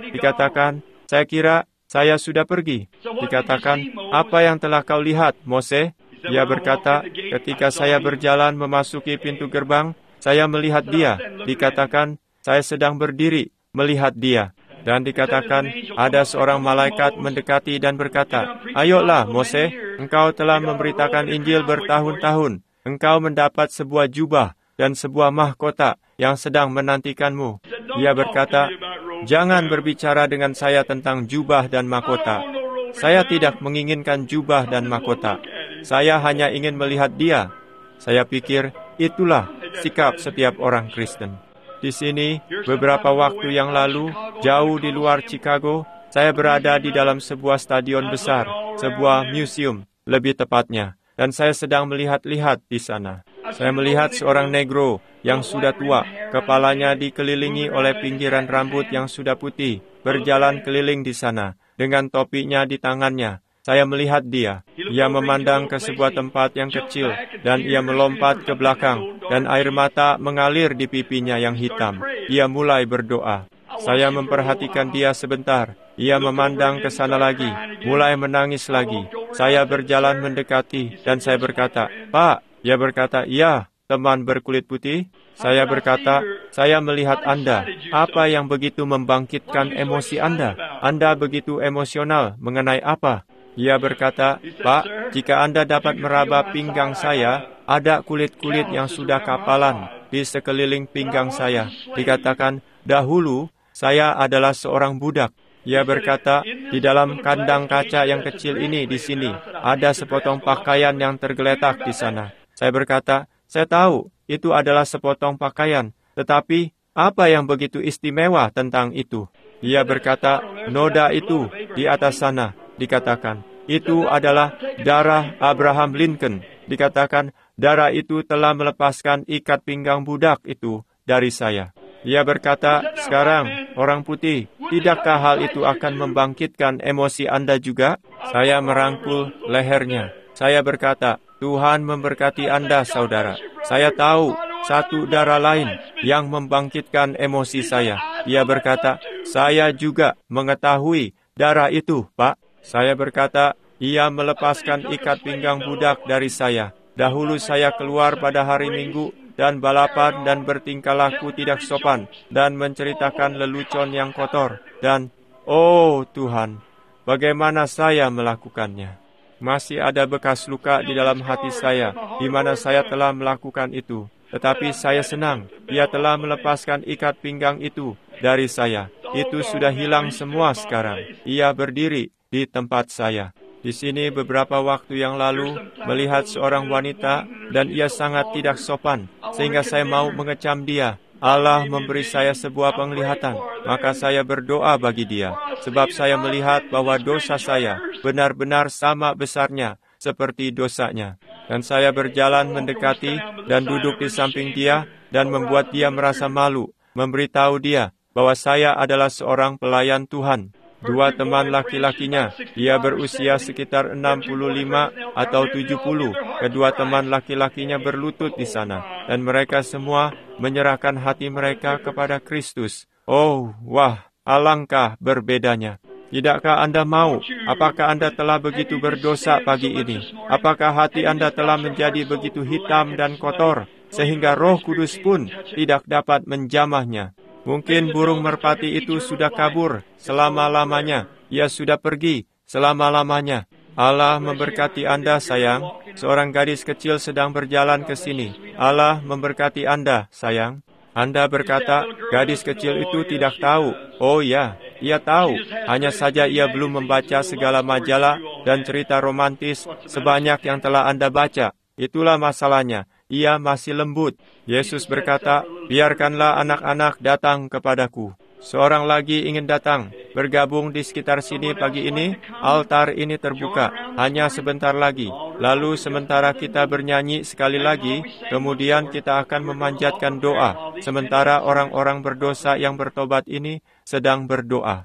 Dikatakan, saya kira saya sudah pergi. Dikatakan, apa yang telah kau lihat, Mose? Ia berkata, ketika saya berjalan memasuki pintu gerbang, saya melihat dia. Dikatakan, saya sedang berdiri melihat dia. Dan dikatakan, ada seorang malaikat mendekati dan berkata, ayolah Mose, engkau telah memberitakan Injil bertahun-tahun. Engkau mendapat sebuah jubah dan sebuah mahkota yang sedang menantikanmu. Ia berkata, jangan berbicara dengan saya tentang jubah dan mahkota. Saya tidak menginginkan jubah dan mahkota. Saya hanya ingin melihat dia. Saya pikir, itulah sikap setiap orang Kristen. Di sini, beberapa waktu yang lalu, jauh di luar Chicago, saya berada di dalam sebuah stadion besar, sebuah museum, lebih tepatnya. Dan saya sedang melihat-lihat di sana. Saya melihat seorang negro yang sudah tua, kepalanya dikelilingi oleh pinggiran rambut yang sudah putih, berjalan keliling di sana, dengan topinya di tangannya. Saya melihat dia. Ia memandang ke sebuah tempat yang kecil, dan ia melompat ke belakang, dan air mata mengalir di pipinya yang hitam. Ia mulai berdoa. Saya memperhatikan dia sebentar. Ia memandang ke sana lagi, mulai menangis lagi. Saya berjalan mendekati, dan saya berkata, Pak. Ia berkata, ya, teman berkulit putih. Saya berkata, saya melihat Anda. Apa yang begitu membangkitkan emosi Anda? Anda begitu emosional mengenai apa? Ia berkata, Pak, jika Anda dapat meraba pinggang saya, ada kulit-kulit yang sudah kapalan di sekeliling pinggang saya. Dikatakan, dahulu saya adalah seorang budak. Ia berkata, di dalam kandang kaca yang kecil ini di sini, ada sepotong pakaian yang tergeletak di sana. Saya berkata, saya tahu itu adalah sepotong pakaian, tetapi apa yang begitu istimewa tentang itu? Ia berkata, noda itu di atas sana. Dikatakan, itu adalah darah Abraham Lincoln. Dikatakan, darah itu telah melepaskan ikat pinggang budak itu dari saya. Ia berkata, sekarang, orang putih, tidakkah hal itu akan membangkitkan emosi Anda juga? Saya merangkul lehernya. Saya berkata, Tuhan memberkati Anda, saudara. Saya tahu satu darah lain yang membangkitkan emosi saya. Ia berkata, saya juga mengetahui darah itu, Pak. Saya berkata, ia melepaskan ikat pinggang budak dari saya. Dahulu saya keluar pada hari Minggu dan balapan dan bertingkah laku tidak sopan dan menceritakan lelucon yang kotor. Dan, oh Tuhan, bagaimana saya melakukannya? Masih ada bekas luka di dalam hati saya, di mana saya telah melakukan itu. Tetapi saya senang, ia telah melepaskan ikat pinggang itu dari saya. Itu sudah hilang semua sekarang. Ia berdiri di tempat saya. Di sini beberapa waktu yang lalu, melihat seorang wanita, dan ia sangat tidak sopan, sehingga saya mau mengecam dia. Allah memberi saya sebuah penglihatan, maka saya berdoa bagi dia, sebab saya melihat bahwa dosa saya benar-benar sama besarnya seperti dosanya. Dan saya berjalan mendekati dan duduk di samping dia dan membuat dia merasa malu, memberitahu dia bahwa saya adalah seorang pelayan Tuhan. Dua teman laki-lakinya, dia berusia sekitar 65 atau 70. Kedua teman laki-lakinya berlutut di sana, dan mereka semua menyerahkan hati mereka kepada Kristus. Oh, wah, alangkah berbedanya. Tidakkah Anda mau? Apakah Anda telah begitu berdosa pagi ini? Apakah hati Anda telah menjadi begitu hitam dan kotor, sehingga Roh Kudus pun tidak dapat menjamahnya? Mungkin burung merpati itu sudah kabur selama-lamanya. Ia sudah pergi selama-lamanya. Allah memberkati Anda, sayang. Seorang gadis kecil sedang berjalan ke sini. Allah memberkati Anda, sayang. Anda berkata, gadis kecil itu tidak tahu. Oh ya, ia tahu. Hanya saja ia belum membaca segala majalah dan cerita romantis sebanyak yang telah Anda baca. Itulah masalahnya. Ia masih lembut. Yesus berkata, biarkanlah anak-anak datang kepadaku. Seorang lagi ingin datang, bergabung di sekitar sini pagi ini. Altar ini terbuka, hanya sebentar lagi. Lalu sementara kita bernyanyi sekali lagi, kemudian kita akan memanjatkan doa. Sementara orang-orang berdosa yang bertobat ini sedang berdoa.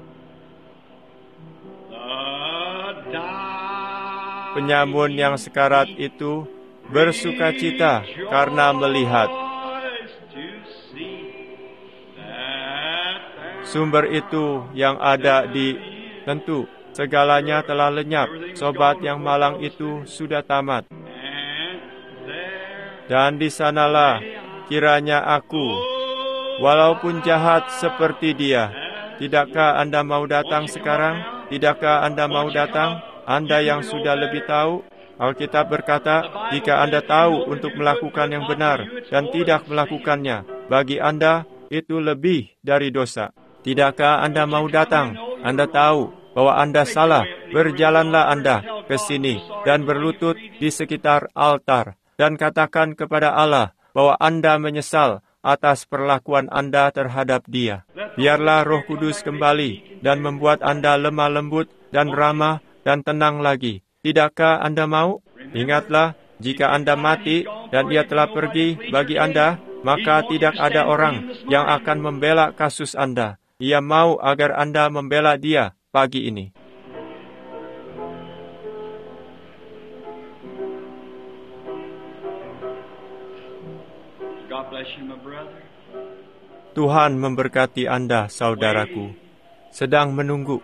Penyamun yang sekarat itu bersukacita karena melihat sumber itu yang ada di tentu. Segalanya telah lenyap, sobat yang malang itu sudah tamat. Dan di sanalah kiranya aku, walaupun jahat seperti dia. Tidakkah Anda mau datang sekarang? Tidakkah Anda mau datang? Anda yang sudah lebih tahu. Alkitab berkata, jika Anda tahu untuk melakukan yang benar dan tidak melakukannya, bagi Anda itu lebih dari dosa. Tidakkah Anda mau datang? Anda tahu bahwa Anda salah. Berjalanlah Anda ke sini dan berlutut di sekitar altar dan katakan kepada Allah bahwa Anda menyesal atas perlakuan Anda terhadap Dia. Biarlah Roh Kudus kembali dan membuat Anda lemah lembut dan ramah dan tenang lagi. Tidakkah Anda mau? Ingatlah, jika Anda mati dan Ia telah pergi bagi Anda, maka tidak ada orang yang akan membela kasus Anda. Ia mau agar Anda membela Dia pagi ini. Tuhan memberkati Anda, saudaraku. Sedang menunggu.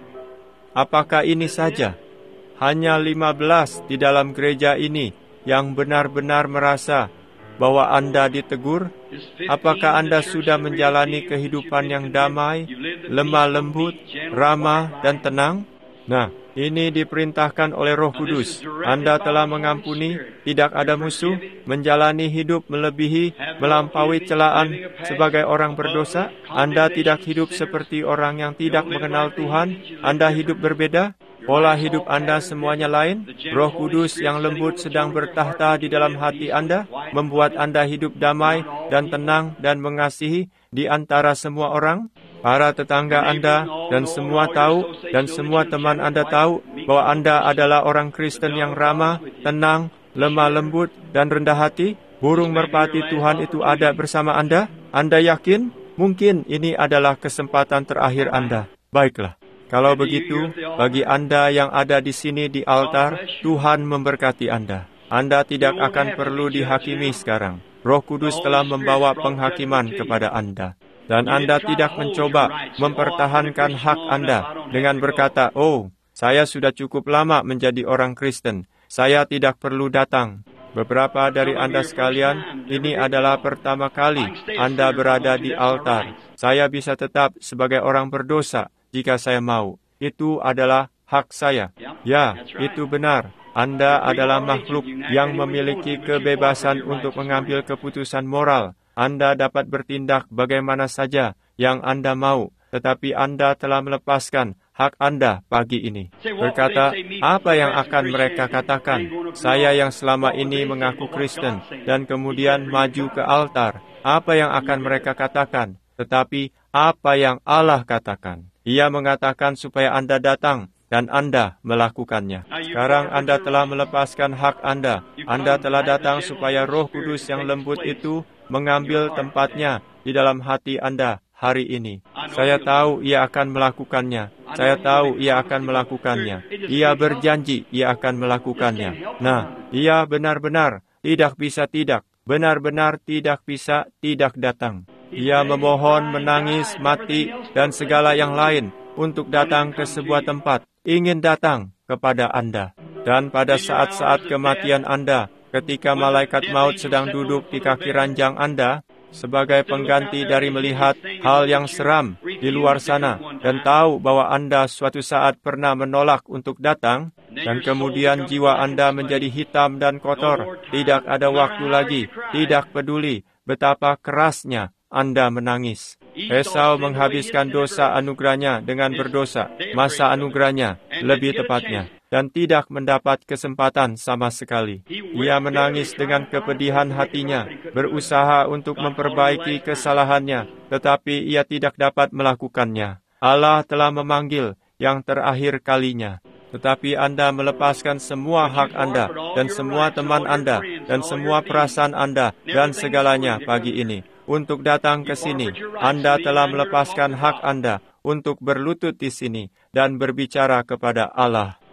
Apakah ini saja? Hanya 15 di dalam gereja ini yang benar-benar merasa bahwa Anda ditegur? Apakah Anda sudah menjalani kehidupan yang damai, lemah lembut, ramah, dan tenang? Nah, ini diperintahkan oleh Roh Kudus. Anda telah mengampuni, tidak ada musuh, menjalani hidup melebihi, melampaui celaan sebagai orang berdosa. Anda tidak hidup seperti orang yang tidak mengenal Tuhan. Anda hidup berbeda. Pola hidup Anda semuanya lain. Roh Kudus yang lembut sedang bertahta di dalam hati Anda, membuat Anda hidup damai dan tenang dan mengasihi di antara semua orang. Para tetangga Anda dan semua tahu, dan semua teman Anda tahu bahwa Anda adalah orang Kristen yang ramah, tenang, lemah lembut, dan rendah hati. Burung merpati Tuhan itu ada bersama Anda. Anda yakin? Mungkin ini adalah kesempatan terakhir Anda. Baiklah. Kalau begitu, bagi Anda yang ada di sini di altar, Tuhan memberkati Anda. Anda tidak akan perlu dihakimi sekarang. Roh Kudus telah membawa penghakiman kepada Anda. Dan Anda tidak mencoba mempertahankan hak Anda dengan berkata, "Oh, saya sudah cukup lama menjadi orang Kristen. Saya tidak perlu datang." Beberapa dari Anda sekalian, ini adalah pertama kali Anda berada di altar. Saya bisa tetap sebagai orang berdosa jika saya mau. Itu adalah hak saya. Ya, itu benar. Anda adalah makhluk yang memiliki kebebasan untuk mengambil keputusan moral. Anda dapat bertindak bagaimana saja yang Anda mau, tetapi Anda telah melepaskan hak Anda pagi ini. Berkata, apa yang akan mereka katakan? Saya yang selama ini mengaku Kristen dan kemudian maju ke altar. Apa yang akan mereka katakan? Tetapi apa yang Allah katakan? Ia mengatakan supaya Anda datang dan Anda melakukannya. Sekarang Anda telah melepaskan hak Anda. Anda telah datang supaya Roh Kudus yang lembut itu mengambil tempatnya di dalam hati Anda hari ini. Saya tahu Ia akan melakukannya. Saya tahu Ia akan melakukannya. Ia berjanji Ia akan melakukannya. Nah, Ia benar-benar tidak bisa tidak. Benar-benar tidak bisa tidak datang. Ia memohon, menangis, mati, dan segala yang lain untuk datang ke sebuah tempat, ingin datang kepada Anda. Dan pada saat-saat kematian Anda, ketika malaikat maut sedang duduk di kaki ranjang Anda, sebagai pengganti dari melihat hal yang seram di luar sana, dan tahu bahwa Anda suatu saat pernah menolak untuk datang, dan kemudian jiwa Anda menjadi hitam dan kotor, tidak ada waktu lagi, tidak peduli betapa kerasnya Anda menangis. Esau menghabiskan dosa anugerahnya dengan berdosa, masa anugerahnya lebih tepatnya, dan tidak mendapat kesempatan sama sekali. Ia menangis dengan kepedihan hatinya, berusaha untuk memperbaiki kesalahannya, tetapi ia tidak dapat melakukannya. Allah telah memanggil yang terakhir kalinya. Tetapi Anda melepaskan semua hak Anda, dan semua teman Anda, dan semua perasaan Anda, dan segalanya pagi ini, untuk datang ke sini. Anda telah melepaskan hak Anda untuk berlutut di sini, dan berbicara kepada Allah.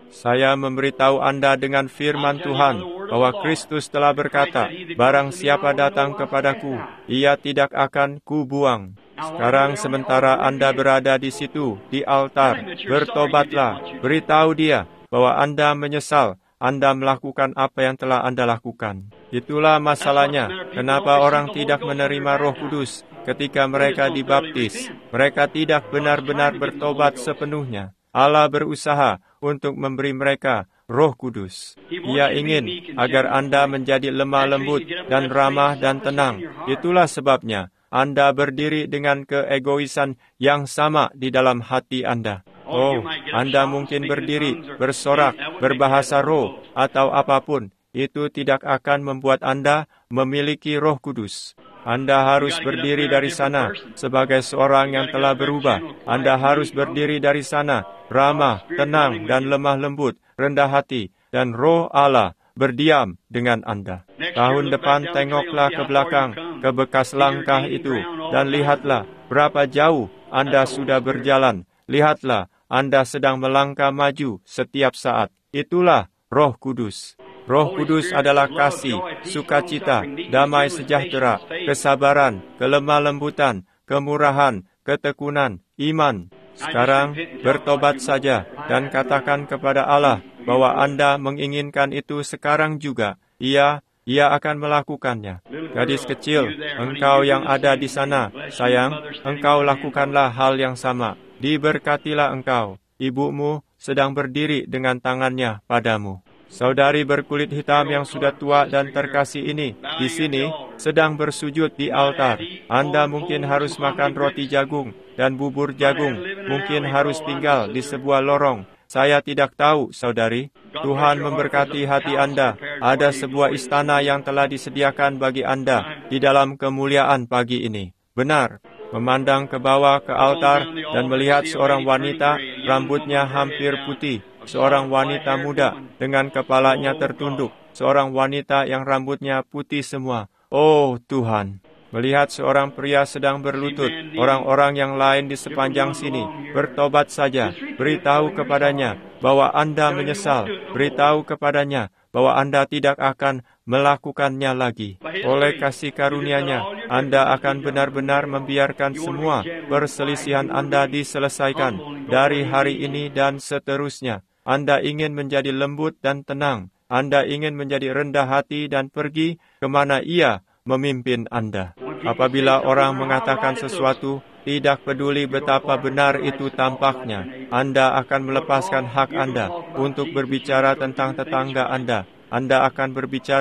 Saya memberitahu Anda dengan firman Tuhan bahwa Kristus telah berkata, "Barang siapa datang kepadaku, ia tidak akan kubuang." Sekarang sementara Anda berada di situ, di altar, bertobatlah, beritahu dia bahwa Anda menyesal, Anda melakukan apa yang telah Anda lakukan. Itulah masalahnya, kenapa orang tidak menerima Roh Kudus ketika mereka dibaptis. Mereka tidak benar-benar bertobat sepenuhnya. Allah berusaha untuk memberi mereka Roh Kudus. Ia ingin agar Anda menjadi lemah lembut dan ramah dan tenang. Itulah sebabnya Anda berdiri dengan keegoisan yang sama di dalam hati Anda. Oh, Anda mungkin berdiri, bersorak, berbahasa roh, atau apapun. Itu tidak akan membuat Anda memiliki Roh Kudus. Anda harus berdiri dari sana sebagai seorang yang telah berubah. Anda harus berdiri dari sana, ramah, tenang, dan lemah lembut, rendah hati, dan Roh Allah berdiam dengan Anda. Tahun depan tengoklah ke belakang, ke bekas langkah itu, dan lihatlah berapa jauh Anda sudah berjalan. Lihatlah, Anda sedang melangkah maju setiap saat. Itulah Roh Kudus. Roh Kudus adalah kasih, sukacita, damai sejahtera, kesabaran, kelemah lembutan, kemurahan, ketekunan, iman. Sekarang bertobat saja dan katakan kepada Allah bahwa Anda menginginkan itu sekarang juga. Ia akan melakukannya. Gadis kecil, engkau yang ada di sana, sayang, engkau lakukanlah hal yang sama. Diberkatilah engkau. Ibumu sedang berdiri dengan tangannya padamu. Saudari berkulit hitam yang sudah tua dan terkasih ini, di sini, sedang bersujud di altar. Anda mungkin harus makan roti jagung dan bubur jagung. Mungkin harus tinggal di sebuah lorong. Saya tidak tahu, saudari. Tuhan memberkati hati Anda. Ada sebuah istana yang telah disediakan bagi Anda di dalam kemuliaan pagi ini. Benar. Memandang ke bawah ke altar dan melihat seorang wanita, rambutnya hampir putih. Seorang wanita muda dengan kepalanya tertunduk. Seorang wanita yang rambutnya putih semua. Oh Tuhan. Melihat seorang pria sedang berlutut. Orang-orang yang lain di sepanjang sini. Bertobat saja. Beritahu kepadanya bahwa Anda menyesal. Beritahu kepadanya bahwa Anda tidak akan melakukannya lagi. Oleh kasih karunia-Nya, Anda akan benar-benar membiarkan semua perselisihan Anda diselesaikan dari hari ini dan seterusnya. Anda ingin menjadi lembut dan tenang. Anda ingin menjadi rendah hati dan pergi kemana Ia memimpin Anda. Apabila orang mengatakan sesuatu, tidak peduli betapa benar itu tampaknya, Anda akan melepaskan hak Anda untuk berbicara tentang tetangga Anda. Anda akan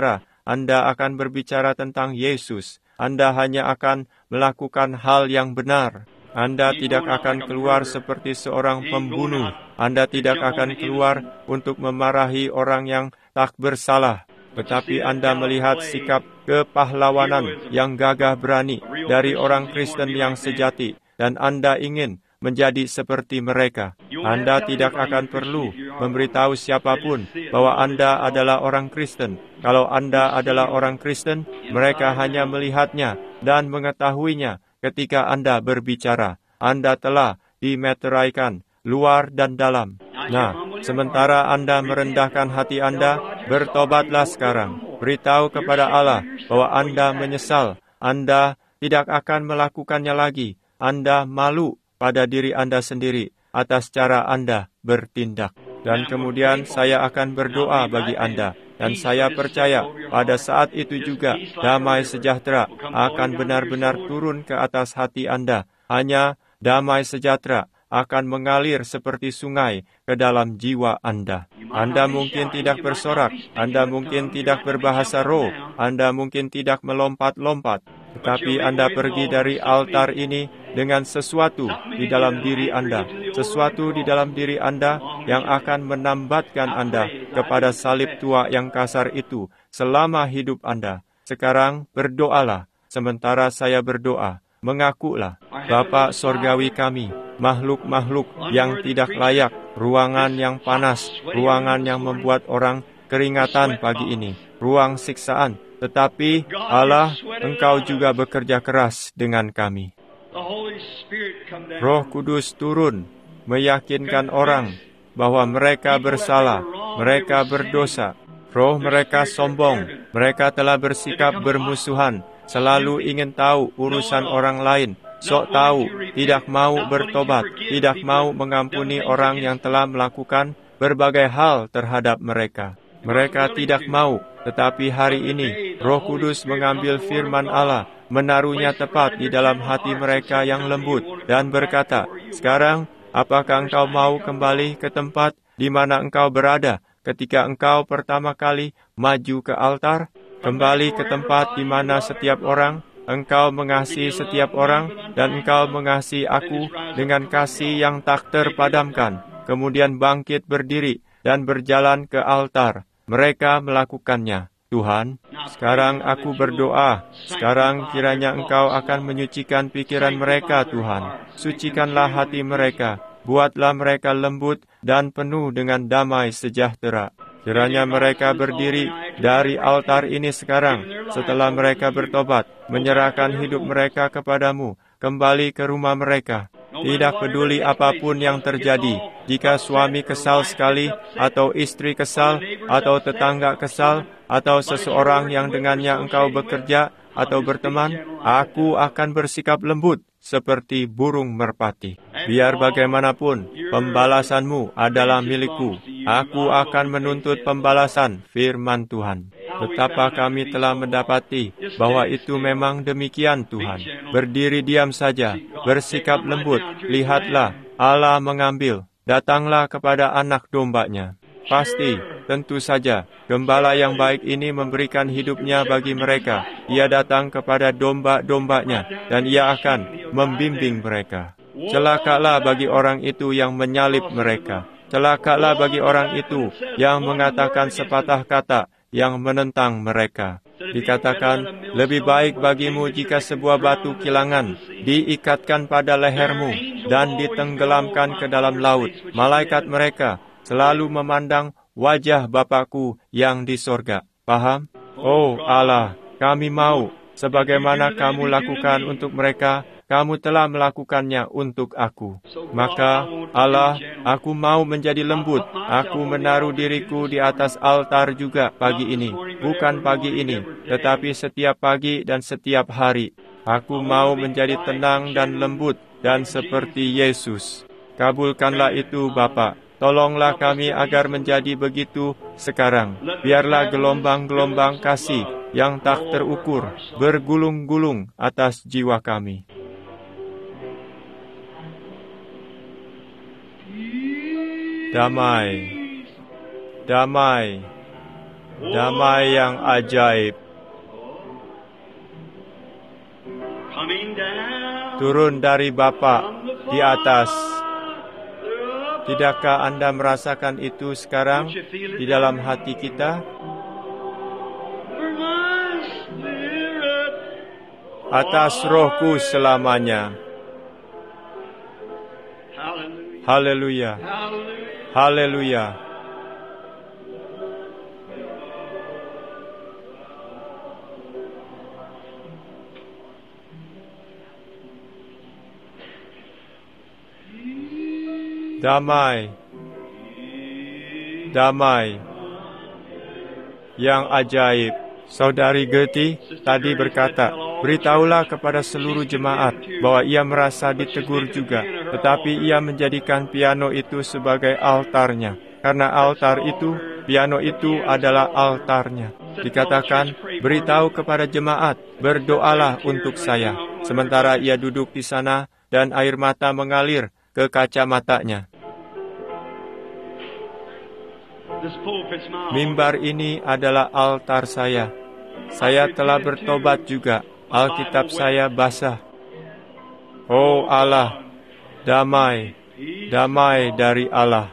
berbicara tentang Yesus. Anda hanya akan melakukan hal yang benar. Anda tidak akan keluar seperti seorang pembunuh. Anda tidak akan keluar untuk memarahi orang yang tak bersalah. Tetapi Anda melihat sikap kepahlawanan yang gagah berani dari orang Kristen yang sejati. Dan Anda ingin menjadi seperti mereka. Anda tidak akan perlu memberitahu siapapun bahwa Anda adalah orang Kristen. Kalau Anda adalah orang Kristen, mereka hanya melihatnya dan mengetahuinya ketika Anda berbicara. Anda telah dimeteraikan, luar dan dalam. Nah, sementara Anda merendahkan hati Anda, bertobatlah sekarang. Beritahu kepada Allah bahwa Anda menyesal. Anda tidak akan melakukannya lagi. Anda malu pada diri Anda sendiri atas cara Anda bertindak. Dan kemudian saya akan berdoa bagi Anda. Dan saya percaya pada saat itu juga damai sejahtera akan benar-benar turun ke atas hati Anda. Hanya damai sejahtera akan mengalir seperti sungai ke dalam jiwa Anda. Anda mungkin tidak bersorak, Anda mungkin tidak berbahasa roh, Anda mungkin tidak melompat-lompat. Tetapi Anda pergi dari altar ini dengan sesuatu di dalam diri Anda. Sesuatu di dalam diri Anda yang akan menambatkan Anda kepada salib tua yang kasar itu selama hidup Anda. Sekarang berdoalah, sementara saya berdoa. Mengakulah, Bapa Sorgawi kami, makhluk-makhluk yang tidak layak, ruangan yang panas, ruangan yang membuat orang keringatan pagi ini, ruang siksaan. Tetapi Allah, Engkau juga bekerja keras dengan kami. Roh Kudus turun, meyakinkan orang bahwa mereka bersalah, mereka berdosa. Roh mereka sombong, mereka telah bersikap bermusuhan, selalu ingin tahu urusan orang lain, sok tahu, tidak mau bertobat, tidak mau mengampuni orang yang telah melakukan berbagai hal terhadap mereka. Mereka tidak mau, tetapi hari ini Roh Kudus mengambil firman Allah, menaruhnya tepat di dalam hati mereka yang lembut, dan berkata, "Sekarang, apakah engkau mau kembali ke tempat di mana engkau berada ketika engkau pertama kali maju ke altar? Kembali ke tempat di mana setiap orang, engkau mengasihi setiap orang, dan engkau mengasihi aku dengan kasih yang tak terpadamkan." Kemudian bangkit berdiri dan berjalan ke altar. Mereka melakukannya. Tuhan, sekarang aku berdoa, sekarang kiranya Engkau akan menyucikan pikiran mereka, Tuhan. Sucikanlah hati mereka, buatlah mereka lembut dan penuh dengan damai sejahtera. Kiranya mereka berdiri dari altar ini sekarang, setelah mereka bertobat, menyerahkan hidup mereka kepadamu, kembali ke rumah mereka. Tidak peduli apapun yang terjadi, jika suami kesal sekali, atau istri kesal, atau tetangga kesal, atau seseorang yang dengannya engkau bekerja atau berteman, aku akan bersikap lembut seperti burung merpati. Biar bagaimanapun, pembalasanmu adalah milikku. Aku akan menuntut pembalasan, firman Tuhan. Betapa kami telah mendapati bahwa itu memang demikian, Tuhan. Berdiri diam saja, bersikap lembut. Lihatlah, Allah mengambil. Datanglah kepada anak dombanya. Pasti, tentu saja, gembala yang baik ini memberikan hidupnya bagi mereka. Ia datang kepada domba-dombanya, dan ia akan membimbing mereka. Celakalah bagi orang itu yang menyalib mereka. Celakalah bagi orang itu yang mengatakan sepatah kata yang menentang mereka. Dikatakan, lebih baik bagimu jika sebuah batu kilangan diikatkan pada lehermu dan ditenggelamkan ke dalam laut. Malaikat mereka selalu memandang wajah Bapakku yang di sorga. Paham? Oh Allah, kami mau, sebagaimana kamu lakukan untuk mereka, kamu telah melakukannya untuk aku. Maka, Allah, aku mau menjadi lembut. Aku menaruh diriku di atas altar juga pagi ini. Bukan pagi ini, tetapi setiap pagi dan setiap hari. Aku mau menjadi tenang dan lembut dan seperti Yesus. Kabulkanlah itu, Bapa. Tolonglah kami agar menjadi begitu sekarang. Biarlah gelombang-gelombang kasih yang tak terukur bergulung-gulung atas jiwa kami. Damai, damai, damai yang ajaib. Turun dari Bapa di atas. Tidakkah Anda merasakan itu sekarang di dalam hati kita? Atas rohku selamanya. Haleluya. Haleluya. Damai, damai yang ajaib. Saudari Getty tadi berkata, beritahulah kepada seluruh jemaat bahwa ia merasa ditegur juga, tetapi ia menjadikan piano itu sebagai altarnya. Karena altar itu, piano itu adalah altarnya. Dikatakan, beritahu kepada jemaat, berdoalah untuk saya. Sementara ia duduk di sana dan air mata mengalir ke kacamatanya. Mimbar ini adalah altar saya. Saya telah bertobat juga. Alkitab saya basah. Oh Allah, damai, damai dari Allah.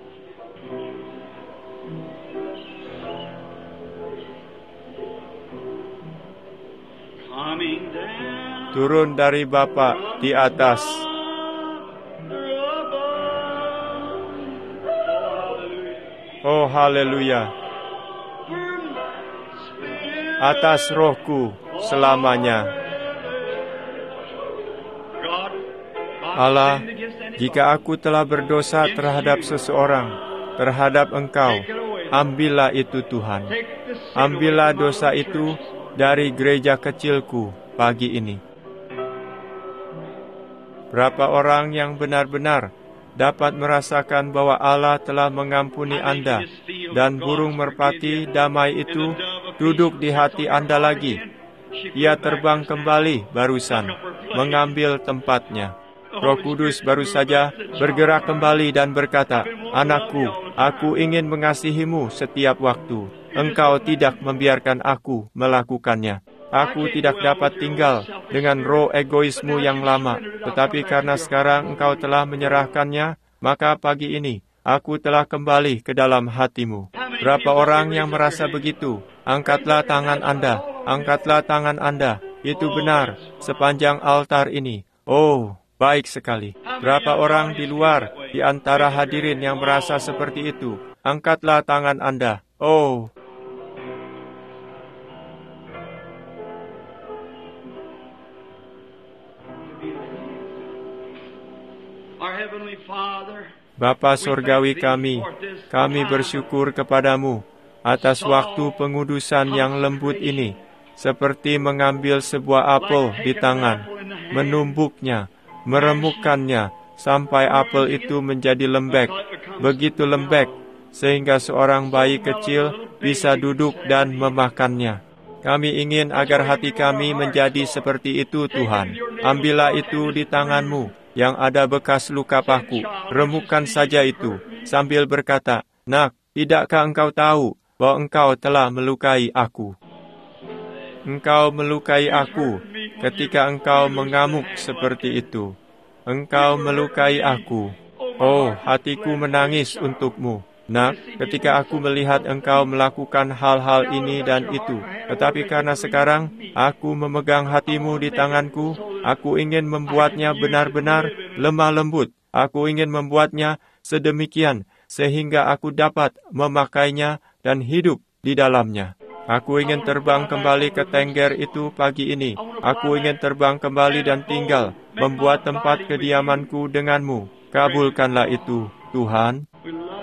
Turun dari Bapa di atas. Oh haleluya. Atas rohku selamanya. Allah, Jika aku telah berdosa terhadap seseorang, terhadap Engkau, ambillah itu Tuhan. Ambillah dosa itu dari gereja kecilku pagi ini. Berapa orang yang benar-benar dapat merasakan bahwa Allah telah mengampuni Anda, dan burung merpati damai itu duduk di hati Anda lagi. Ia terbang kembali barusan, mengambil tempatnya. Roh Kudus baru saja bergerak kembali dan berkata, "Anakku, aku ingin mengasihimu setiap waktu. Engkau tidak membiarkan aku melakukannya. Aku tidak dapat tinggal dengan roh egoismu yang lama, tetapi karena sekarang engkau telah menyerahkannya, maka pagi ini aku telah kembali ke dalam hatimu." Berapa orang yang merasa begitu? Angkatlah tangan Anda, angkatlah tangan Anda. Itu benar, sepanjang altar ini. Oh, baik sekali. Berapa orang di luar, di antara hadirin yang merasa seperti itu? Angkatlah tangan Anda. Oh, Bapa Surgawi kami bersyukur kepadamu atas waktu pengudusan yang lembut ini, seperti mengambil sebuah apel di tangan, menumbuknya, meremukkannya, sampai apel itu menjadi lembek, begitu lembek, sehingga seorang bayi kecil bisa duduk dan memakannya. Kami ingin agar hati kami menjadi seperti itu, Tuhan. Ambillah itu di tanganmu, yang ada bekas luka paku, remukkan saja itu, sambil berkata, "Nak, tidakkah engkau tahu bahwa engkau telah melukai aku? Engkau melukai aku ketika engkau mengamuk seperti itu. Engkau melukai aku. Oh, hatiku menangis untukmu. Nak, ketika aku melihat engkau melakukan hal-hal ini dan itu, tetapi karena sekarang aku memegang hatimu di tanganku, aku ingin membuatnya benar-benar lemah lembut. Aku ingin membuatnya sedemikian sehingga aku dapat memakainya dan hidup di dalamnya. Aku ingin terbang kembali ke Tengger itu pagi ini. Aku ingin terbang kembali dan tinggal, membuat tempat kediamanku denganmu. Kabulkanlah itu, Tuhan.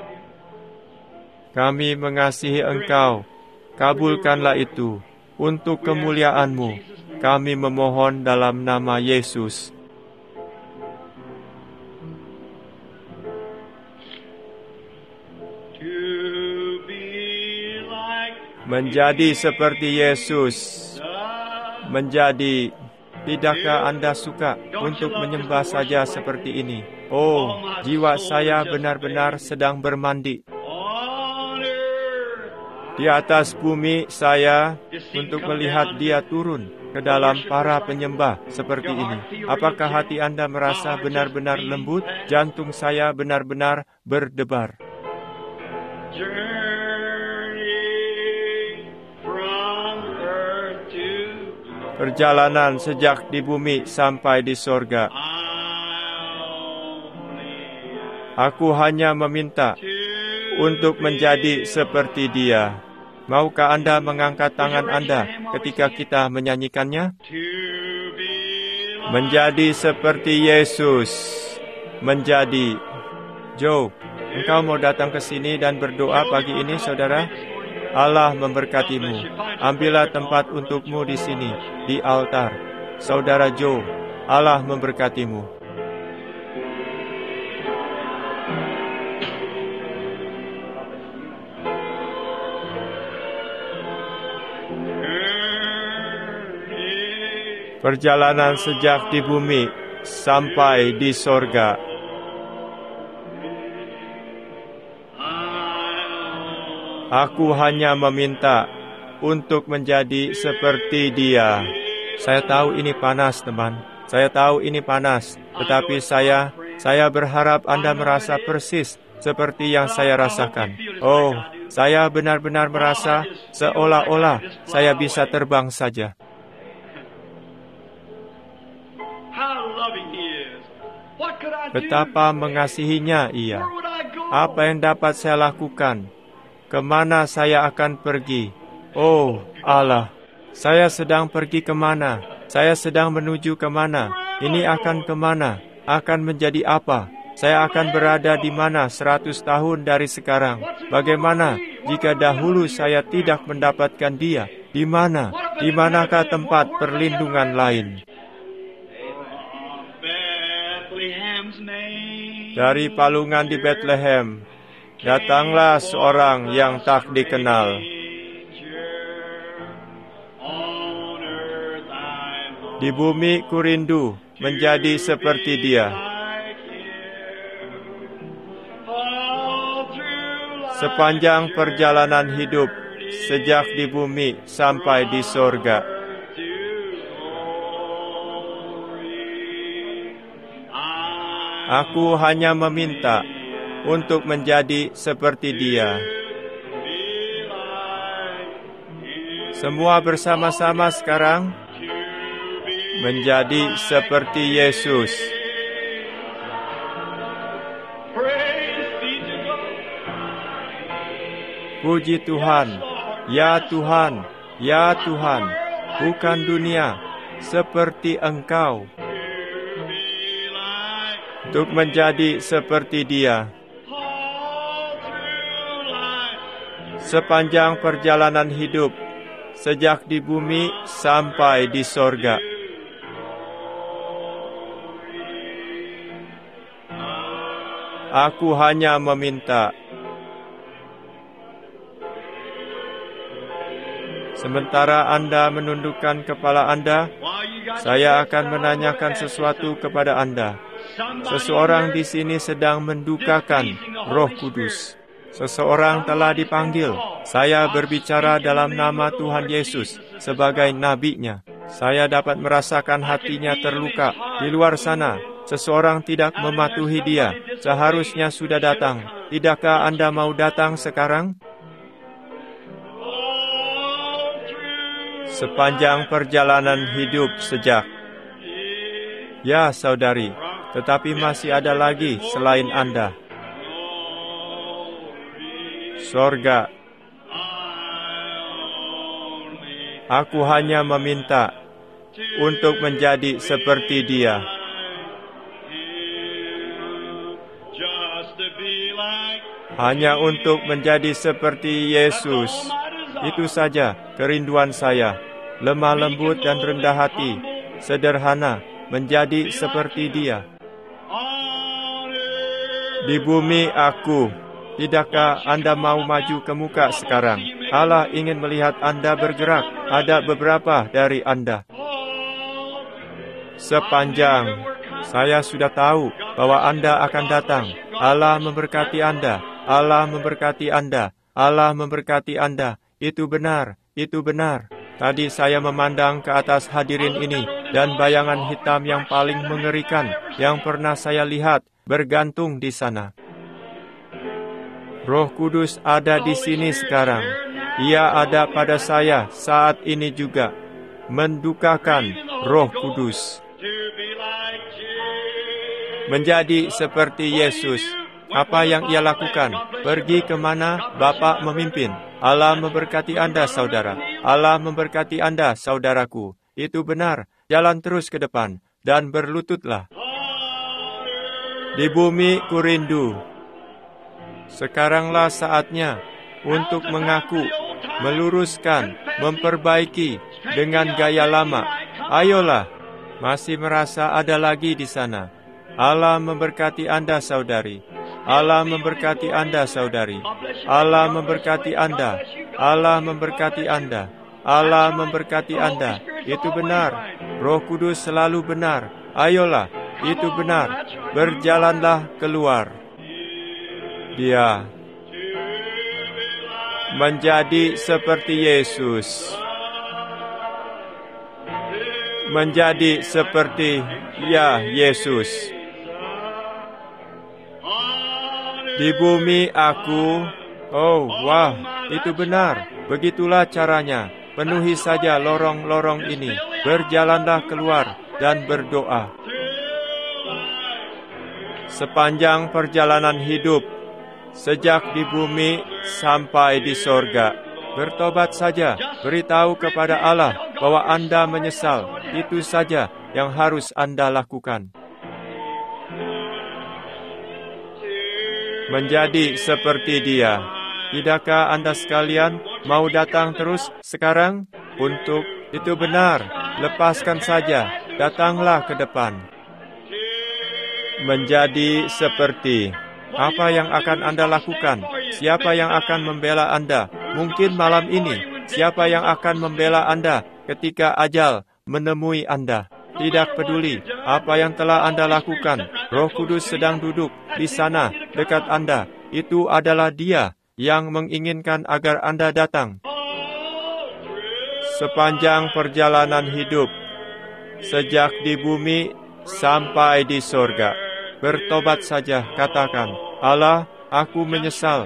Kami mengasihi Engkau. Kabulkanlah itu untuk kemuliaan-Mu. Kami memohon dalam nama Yesus. Menjadi seperti Yesus. Menjadi. Tidakkah Anda suka untuk menyembah saja seperti ini? Oh, jiwa saya benar-benar sedang bermandi di atas bumi saya untuk melihat Dia turun ke dalam para penyembah seperti ini. Apakah hati Anda merasa benar-benar lembut? Jantung saya benar-benar berdebar. Perjalanan sejak di bumi sampai di sorga. Aku hanya meminta untuk menjadi seperti Dia. Maukah Anda mengangkat tangan Anda ketika kita menyanyikannya? Menjadi seperti Yesus. Menjadi. Joe, engkau mau datang ke sini dan berdoa pagi ini, saudara? Allah memberkatimu. Ambillah tempat untukmu di sini, di altar. Saudara Joe, Allah memberkatimu. Perjalanan sejak di bumi sampai di sorga. Aku hanya meminta untuk menjadi seperti Dia. Saya tahu ini panas, teman. Saya tahu ini panas. Tetapi saya berharap Anda merasa persis seperti yang saya rasakan. Oh, saya benar-benar merasa seolah-olah saya bisa terbang saja. Betapa mengasihinya Ia. Apa yang dapat saya lakukan? Kemana saya akan pergi? Oh Allah, saya sedang pergi kemana? Saya sedang menuju kemana? Ini akan kemana? Akan menjadi apa? Saya akan berada di mana 100 tahun dari sekarang? Bagaimana jika dahulu saya tidak mendapatkan Dia? Di mana? Di manakah tempat perlindungan lain? Dari palungan di Bethlehem, datanglah seorang yang tak dikenal. Di bumi ku rindu menjadi seperti Dia. Sepanjang perjalanan hidup, sejak di bumi sampai di sorga, aku hanya meminta untuk menjadi seperti Dia. Semua bersama-sama sekarang menjadi seperti Yesus. Puji Tuhan, ya Tuhan, ya Tuhan, bukan dunia seperti Engkau. Untuk menjadi seperti Dia. Sepanjang perjalanan hidup, sejak di bumi sampai di sorga. Aku hanya meminta. Sementara Anda menundukkan kepala Anda, saya akan menanyakan sesuatu kepada Anda. Seseorang di sini sedang mendukakan Roh Kudus. Seseorang telah dipanggil. Saya berbicara dalam nama Tuhan Yesus sebagai nabi-Nya. Saya dapat merasakan hatinya terluka. Di luar sana, seseorang tidak mematuhi Dia. Seharusnya sudah datang. Tidakkah Anda mau datang sekarang? Sepanjang perjalanan hidup sejak. Ya, saudari, tetapi masih ada lagi selain Anda. Sorga. Aku hanya meminta untuk menjadi seperti Dia. Hanya untuk menjadi seperti Yesus. Itu saja kerinduan saya. Lemah lembut dan rendah hati, sederhana, menjadi seperti Dia. Di bumi aku, tidakkah Anda mau maju ke muka sekarang? Allah ingin melihat Anda bergerak. Ada beberapa dari Anda. Sepanjang saya sudah tahu bahwa Anda akan datang. Allah memberkati Anda. Allah memberkati Anda. Allah memberkati Anda. Itu benar, itu benar. Tadi saya memandang ke atas hadirin ini, dan bayangan hitam yang paling mengerikan yang pernah saya lihat bergantung di sana. Roh Kudus ada di sini sekarang. Ia ada pada saya saat ini juga. Mendukakan Roh Kudus. Menjadi seperti Yesus. Apa yang Ia lakukan? Pergi kemana Bapa memimpin. Allah memberkati Anda, saudara. Allah memberkati Anda, saudaraku. Itu benar. Jalan terus ke depan dan berlututlah. Di bumi ku rindu. Sekaranglah saatnya untuk mengaku, meluruskan, memperbaiki dengan gaya lama. Ayolah, masih merasa ada lagi di sana. Allah memberkati Anda, saudari. Allah memberkati Anda, saudari. Allah memberkati Anda. Allah memberkati Anda. Allah memberkati Anda. Itu benar. Roh Kudus selalu benar. Ayolah, itu benar. Berjalanlah keluar. Dia menjadi seperti Yesus. Menjadi seperti Yesus. Di bumi aku, oh wah, itu benar. Begitulah caranya. Penuhi saja lorong-lorong ini. Berjalanlah keluar dan berdoa. Sepanjang perjalanan hidup, sejak di bumi sampai di sorga, bertobat saja. Beritahu kepada Allah bahwa Anda menyesal. Itu saja yang harus Anda lakukan. menjadi seperti Dia. Tidakkah Anda sekalian mau datang terus sekarang? Untuk itu benar, lepaskan saja, datanglah ke depan. Menjadi seperti apa yang akan Anda lakukan? Siapa yang akan membela Anda? Mungkin malam ini, siapa yang akan membela Anda ketika ajal menemui Anda? Tidak peduli apa yang telah Anda lakukan, Roh Kudus sedang duduk di sana dekat Anda. Itu adalah Dia yang menginginkan agar Anda datang. Sepanjang perjalanan hidup, sejak di bumi sampai di sorga, bertobat saja, katakan, Allah, aku menyesal,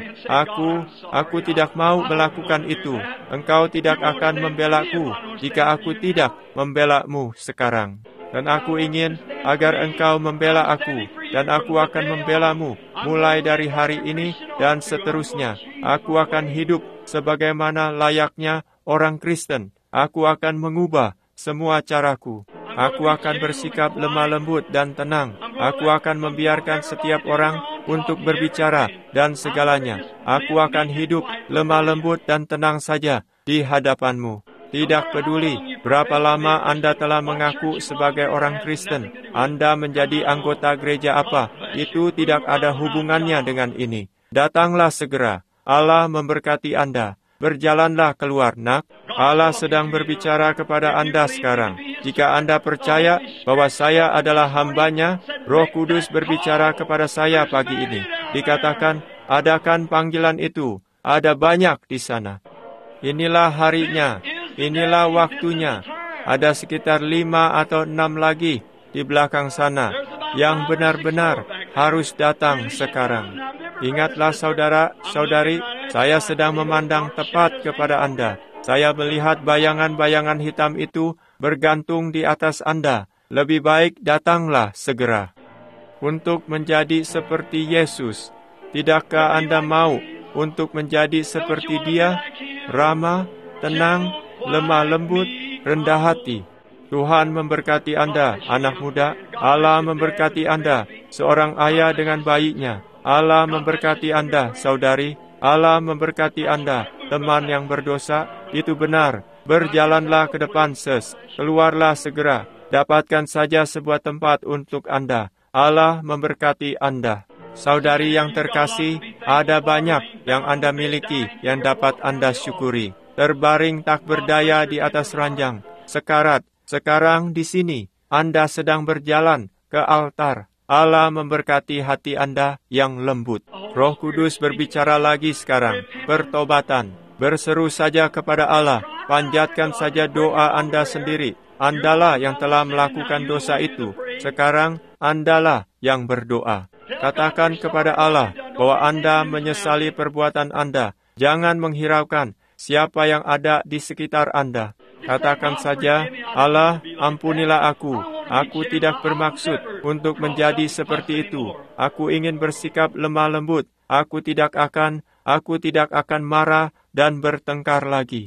aku tidak mau melakukan itu. Engkau tidak akan membelaku jika aku tidak membela-Mu sekarang. Dan aku ingin agar Engkau membela aku, dan aku akan membela-Mu mulai dari hari ini dan seterusnya. Aku akan hidup sebagaimana layaknya orang Kristen. Aku akan mengubah semua caraku. Aku akan bersikap lemah lembut dan tenang. Aku akan membiarkan setiap orang untuk berbicara dan segalanya. Aku akan hidup lemah lembut dan tenang saja di hadapan-Mu. Tidak peduli berapa lama Anda telah mengaku sebagai orang Kristen, Anda menjadi anggota gereja apa, itu tidak ada hubungannya dengan ini. Datanglah segera. Allah memberkati Anda. Berjalanlah keluar, nak. Allah sedang berbicara kepada Anda sekarang. Jika Anda percaya bahwa saya adalah hamba-Nya, Roh Kudus berbicara kepada saya pagi ini. Dikatakan, adakan panggilan itu. Ada banyak di sana. Inilah harinya. Inilah waktunya. Ada sekitar 5 atau 6 lagi di belakang sana yang benar-benar harus datang sekarang. Ingatlah saudara-saudari, saya sedang memandang tepat kepada Anda. Saya melihat bayangan-bayangan hitam itu bergantung di atas Anda. Lebih baik datanglah segera. Untuk menjadi seperti Yesus, tidakkah Anda mau untuk menjadi seperti Dia? Ramah, tenang, lemah lembut, rendah hati. Tuhan memberkati Anda, anak muda. Allah memberkati Anda, seorang ayah dengan bayinya. Allah memberkati Anda, saudari. Allah memberkati Anda, teman yang berdosa. Itu benar. Berjalanlah ke depan, ses. Keluarlah segera. Dapatkan saja sebuah tempat untuk Anda. Allah memberkati Anda. Saudari yang terkasih, ada banyak yang Anda miliki yang dapat Anda syukuri. Terbaring tak berdaya di atas ranjang. Sekarat. Sekarang di sini, Anda sedang berjalan ke altar. Allah memberkati hati Anda yang lembut. Roh Kudus berbicara lagi sekarang. Pertobatan. Berseru saja kepada Allah. Panjatkan saja doa Anda sendiri. Andalah yang telah melakukan dosa itu. Sekarang, Andalah yang berdoa. Katakan kepada Allah bahwa Anda menyesali perbuatan Anda. Jangan menghiraukan siapa yang ada di sekitar Anda. Katakan saja, Allah, ampunilah aku. Aku tidak bermaksud untuk menjadi seperti itu. Aku ingin bersikap lemah lembut. Aku tidak akan marah dan bertengkar lagi.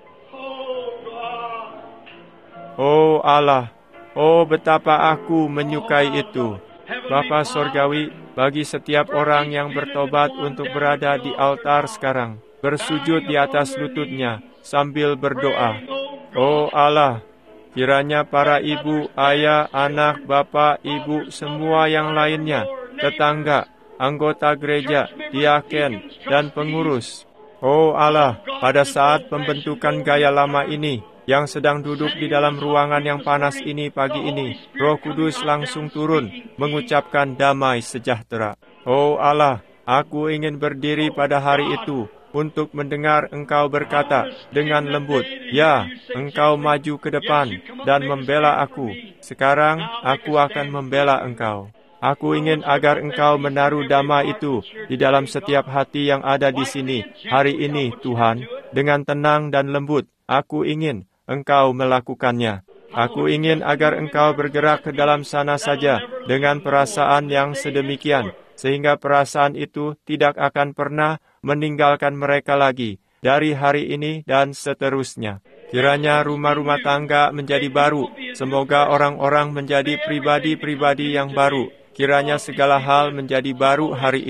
Oh Allah, oh betapa aku menyukai itu. Bapa Sorgawi, bagi setiap orang yang bertobat untuk berada di altar sekarang, bersujud di atas lututnya sambil berdoa. Oh Allah, kiranya para ibu, ayah, anak, bapak, ibu, semua yang lainnya, tetangga, anggota gereja, diaken, dan pengurus. Oh Allah, pada saat pembentukan gaya lama ini, yang sedang duduk di dalam ruangan yang panas ini pagi ini, Roh Kudus langsung turun, mengucapkan damai sejahtera. Oh Allah, aku ingin berdiri pada hari itu, untuk mendengar Engkau berkata dengan lembut, ya, Engkau maju ke depan dan membela aku. Sekarang aku akan membela Engkau. Aku ingin agar Engkau menaruh damai itu di dalam setiap hati yang ada di sini. Hari ini, Tuhan, dengan tenang dan lembut, aku ingin Engkau melakukannya. Aku ingin agar Engkau bergerak ke dalam sana saja dengan perasaan yang sedemikian, sehingga perasaan itu tidak akan pernah meninggalkan mereka lagi dari hari ini dan seterusnya. Kiranya rumah-rumah tangga menjadi baru. Semoga orang-orang menjadi pribadi-pribadi yang baru. Kiranya segala hal menjadi baru hari ini.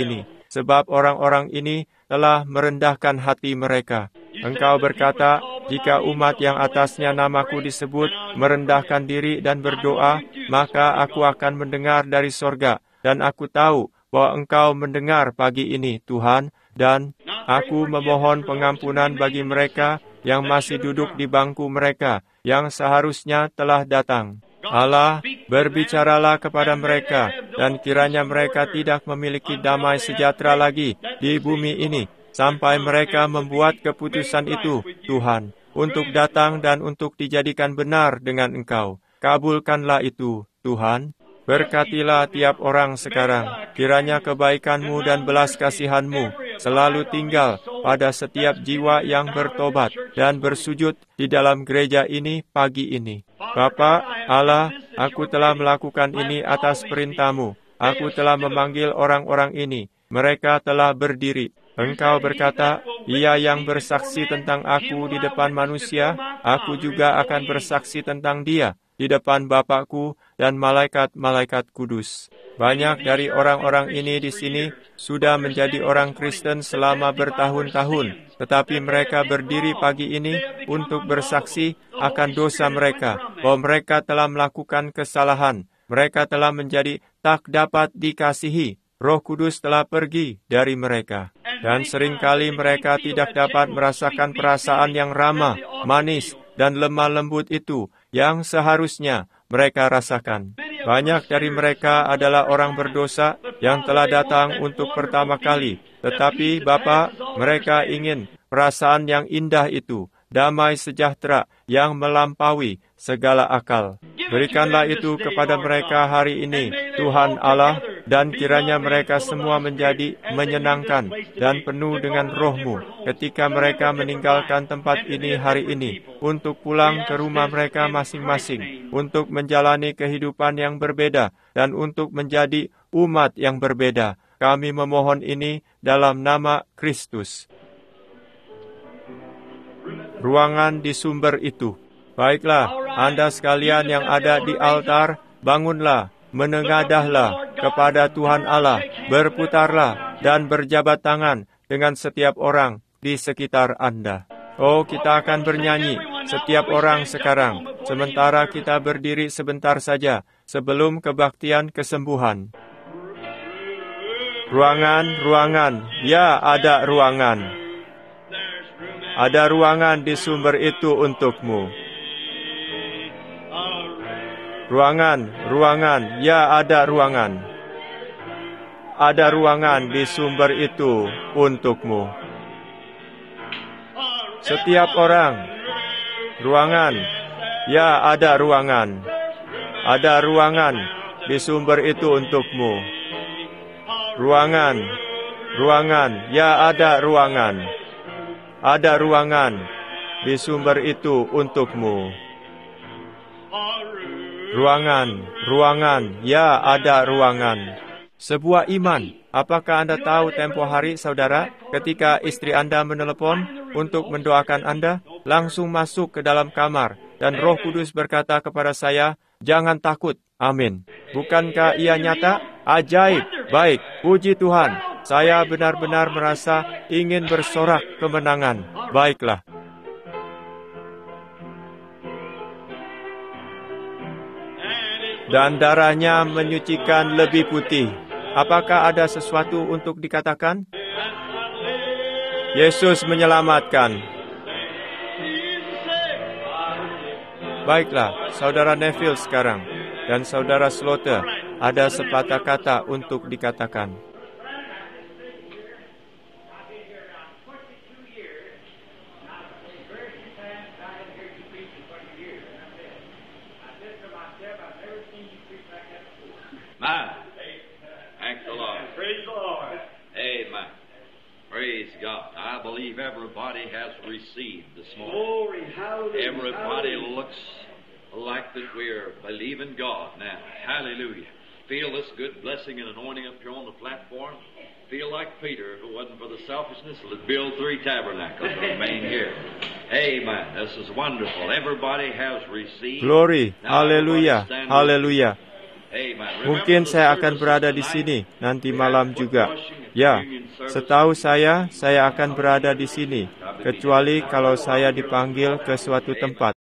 sebab orang-orang ini telah merendahkan hati mereka. Engkau berkata, jika umat yang atasnya namaku disebut merendahkan diri dan berdoa, maka aku akan mendengar dari sorga. Dan aku tahu bahwa Engkau mendengar pagi ini, Tuhan, dan aku memohon pengampunan bagi mereka yang masih duduk di bangku mereka, yang seharusnya telah datang. Allah, berbicaralah kepada mereka, dan kiranya mereka tidak memiliki damai sejahtera lagi di bumi ini, sampai mereka membuat keputusan itu, Tuhan, untuk datang dan untuk dijadikan benar dengan Engkau. Kabulkanlah itu, Tuhan. Berkatilah tiap orang sekarang, kiranya kebaikan-Mu dan belas kasihan-Mu selalu tinggal pada setiap jiwa yang bertobat dan bersujud di dalam gereja ini pagi ini. Bapa Allah, aku telah melakukan ini atas perintah-Mu. Aku telah memanggil orang-orang ini. Mereka telah berdiri. Engkau berkata, Ia yang bersaksi tentang aku di depan manusia, aku juga akan bersaksi tentang dia di depan Bapakku dan malaikat-malaikat kudus. Banyak dari orang-orang ini di sini sudah menjadi orang Kristen selama bertahun-tahun, tetapi mereka berdiri pagi ini untuk bersaksi akan dosa mereka, bahwa mereka telah melakukan kesalahan. Mereka telah menjadi tak dapat dikasihi. Roh Kudus telah pergi dari mereka. Dan seringkali mereka tidak dapat merasakan perasaan yang ramah, manis, dan lemah lembut itu yang seharusnya mereka rasakan. Banyak dari mereka adalah orang berdosa yang telah datang untuk pertama kali. Tetapi Bapa, mereka ingin perasaan yang indah itu, damai sejahtera yang melampaui segala akal. Berikanlah itu kepada mereka hari ini, Tuhan Allah, dan kiranya mereka semua menjadi menyenangkan dan penuh dengan Roh-Mu ketika mereka meninggalkan tempat ini hari ini, untuk pulang ke rumah mereka masing-masing, untuk menjalani kehidupan yang berbeda, dan untuk menjadi umat yang berbeda. Kami memohon ini dalam nama Kristus. Ruangan di sumber itu. Baiklah, Anda sekalian yang ada di altar, bangunlah, menengadahlah kepada Tuhan Allah, berputarlah dan berjabat tangan dengan setiap orang di sekitar Anda. Oh, kita akan bernyanyi setiap orang sekarang, sementara kita berdiri sebentar saja sebelum kebaktian kesembuhan. Ruangan, ruangan, ya ada ruangan. Ada ruangan di sumber itu untukmu. Ruangan, ruangan, ya ada ruangan. Ada ruangan di sumber itu untukmu. Setiap orang, ruangan, ya ada ruangan. Ada ruangan di sumber itu untukmu. Ruangan, ruangan, ya ada ruangan. Ada ruangan di sumber itu untukmu. Ruangan, ruangan, ya ada ruangan. Sebuah iman. Apakah Anda tahu tempo hari, saudara, ketika istri Anda menelepon untuk mendoakan Anda, langsung masuk ke dalam kamar, dan Roh Kudus berkata kepada saya, jangan takut, amin. Bukankah ia nyata? Ajaib, baik, puji Tuhan. Saya benar-benar merasa ingin bersorak kemenangan. Baiklah. Dan darahnya menyucikan lebih putih. Apakah ada sesuatu untuk dikatakan? Yesus menyelamatkan. Baiklah, saudara Neville sekarang, dan saudara Slaughter, ada sepatah kata untuk dikatakan. Everybody has received this morning. Everybody looks like that we're believing God now. Hallelujah. Feel this good blessing and anointing up here on the platform. Feel like Peter, if it wasn't for the selfishness, would build 3 tabernacles and remain here. Amen. This is wonderful. Everybody has received. Glory. Hallelujah. Hallelujah. Mungkin saya akan berada di sini nanti malam juga. Ya, setahu saya akan berada di sini, kecuali kalau saya dipanggil ke suatu tempat.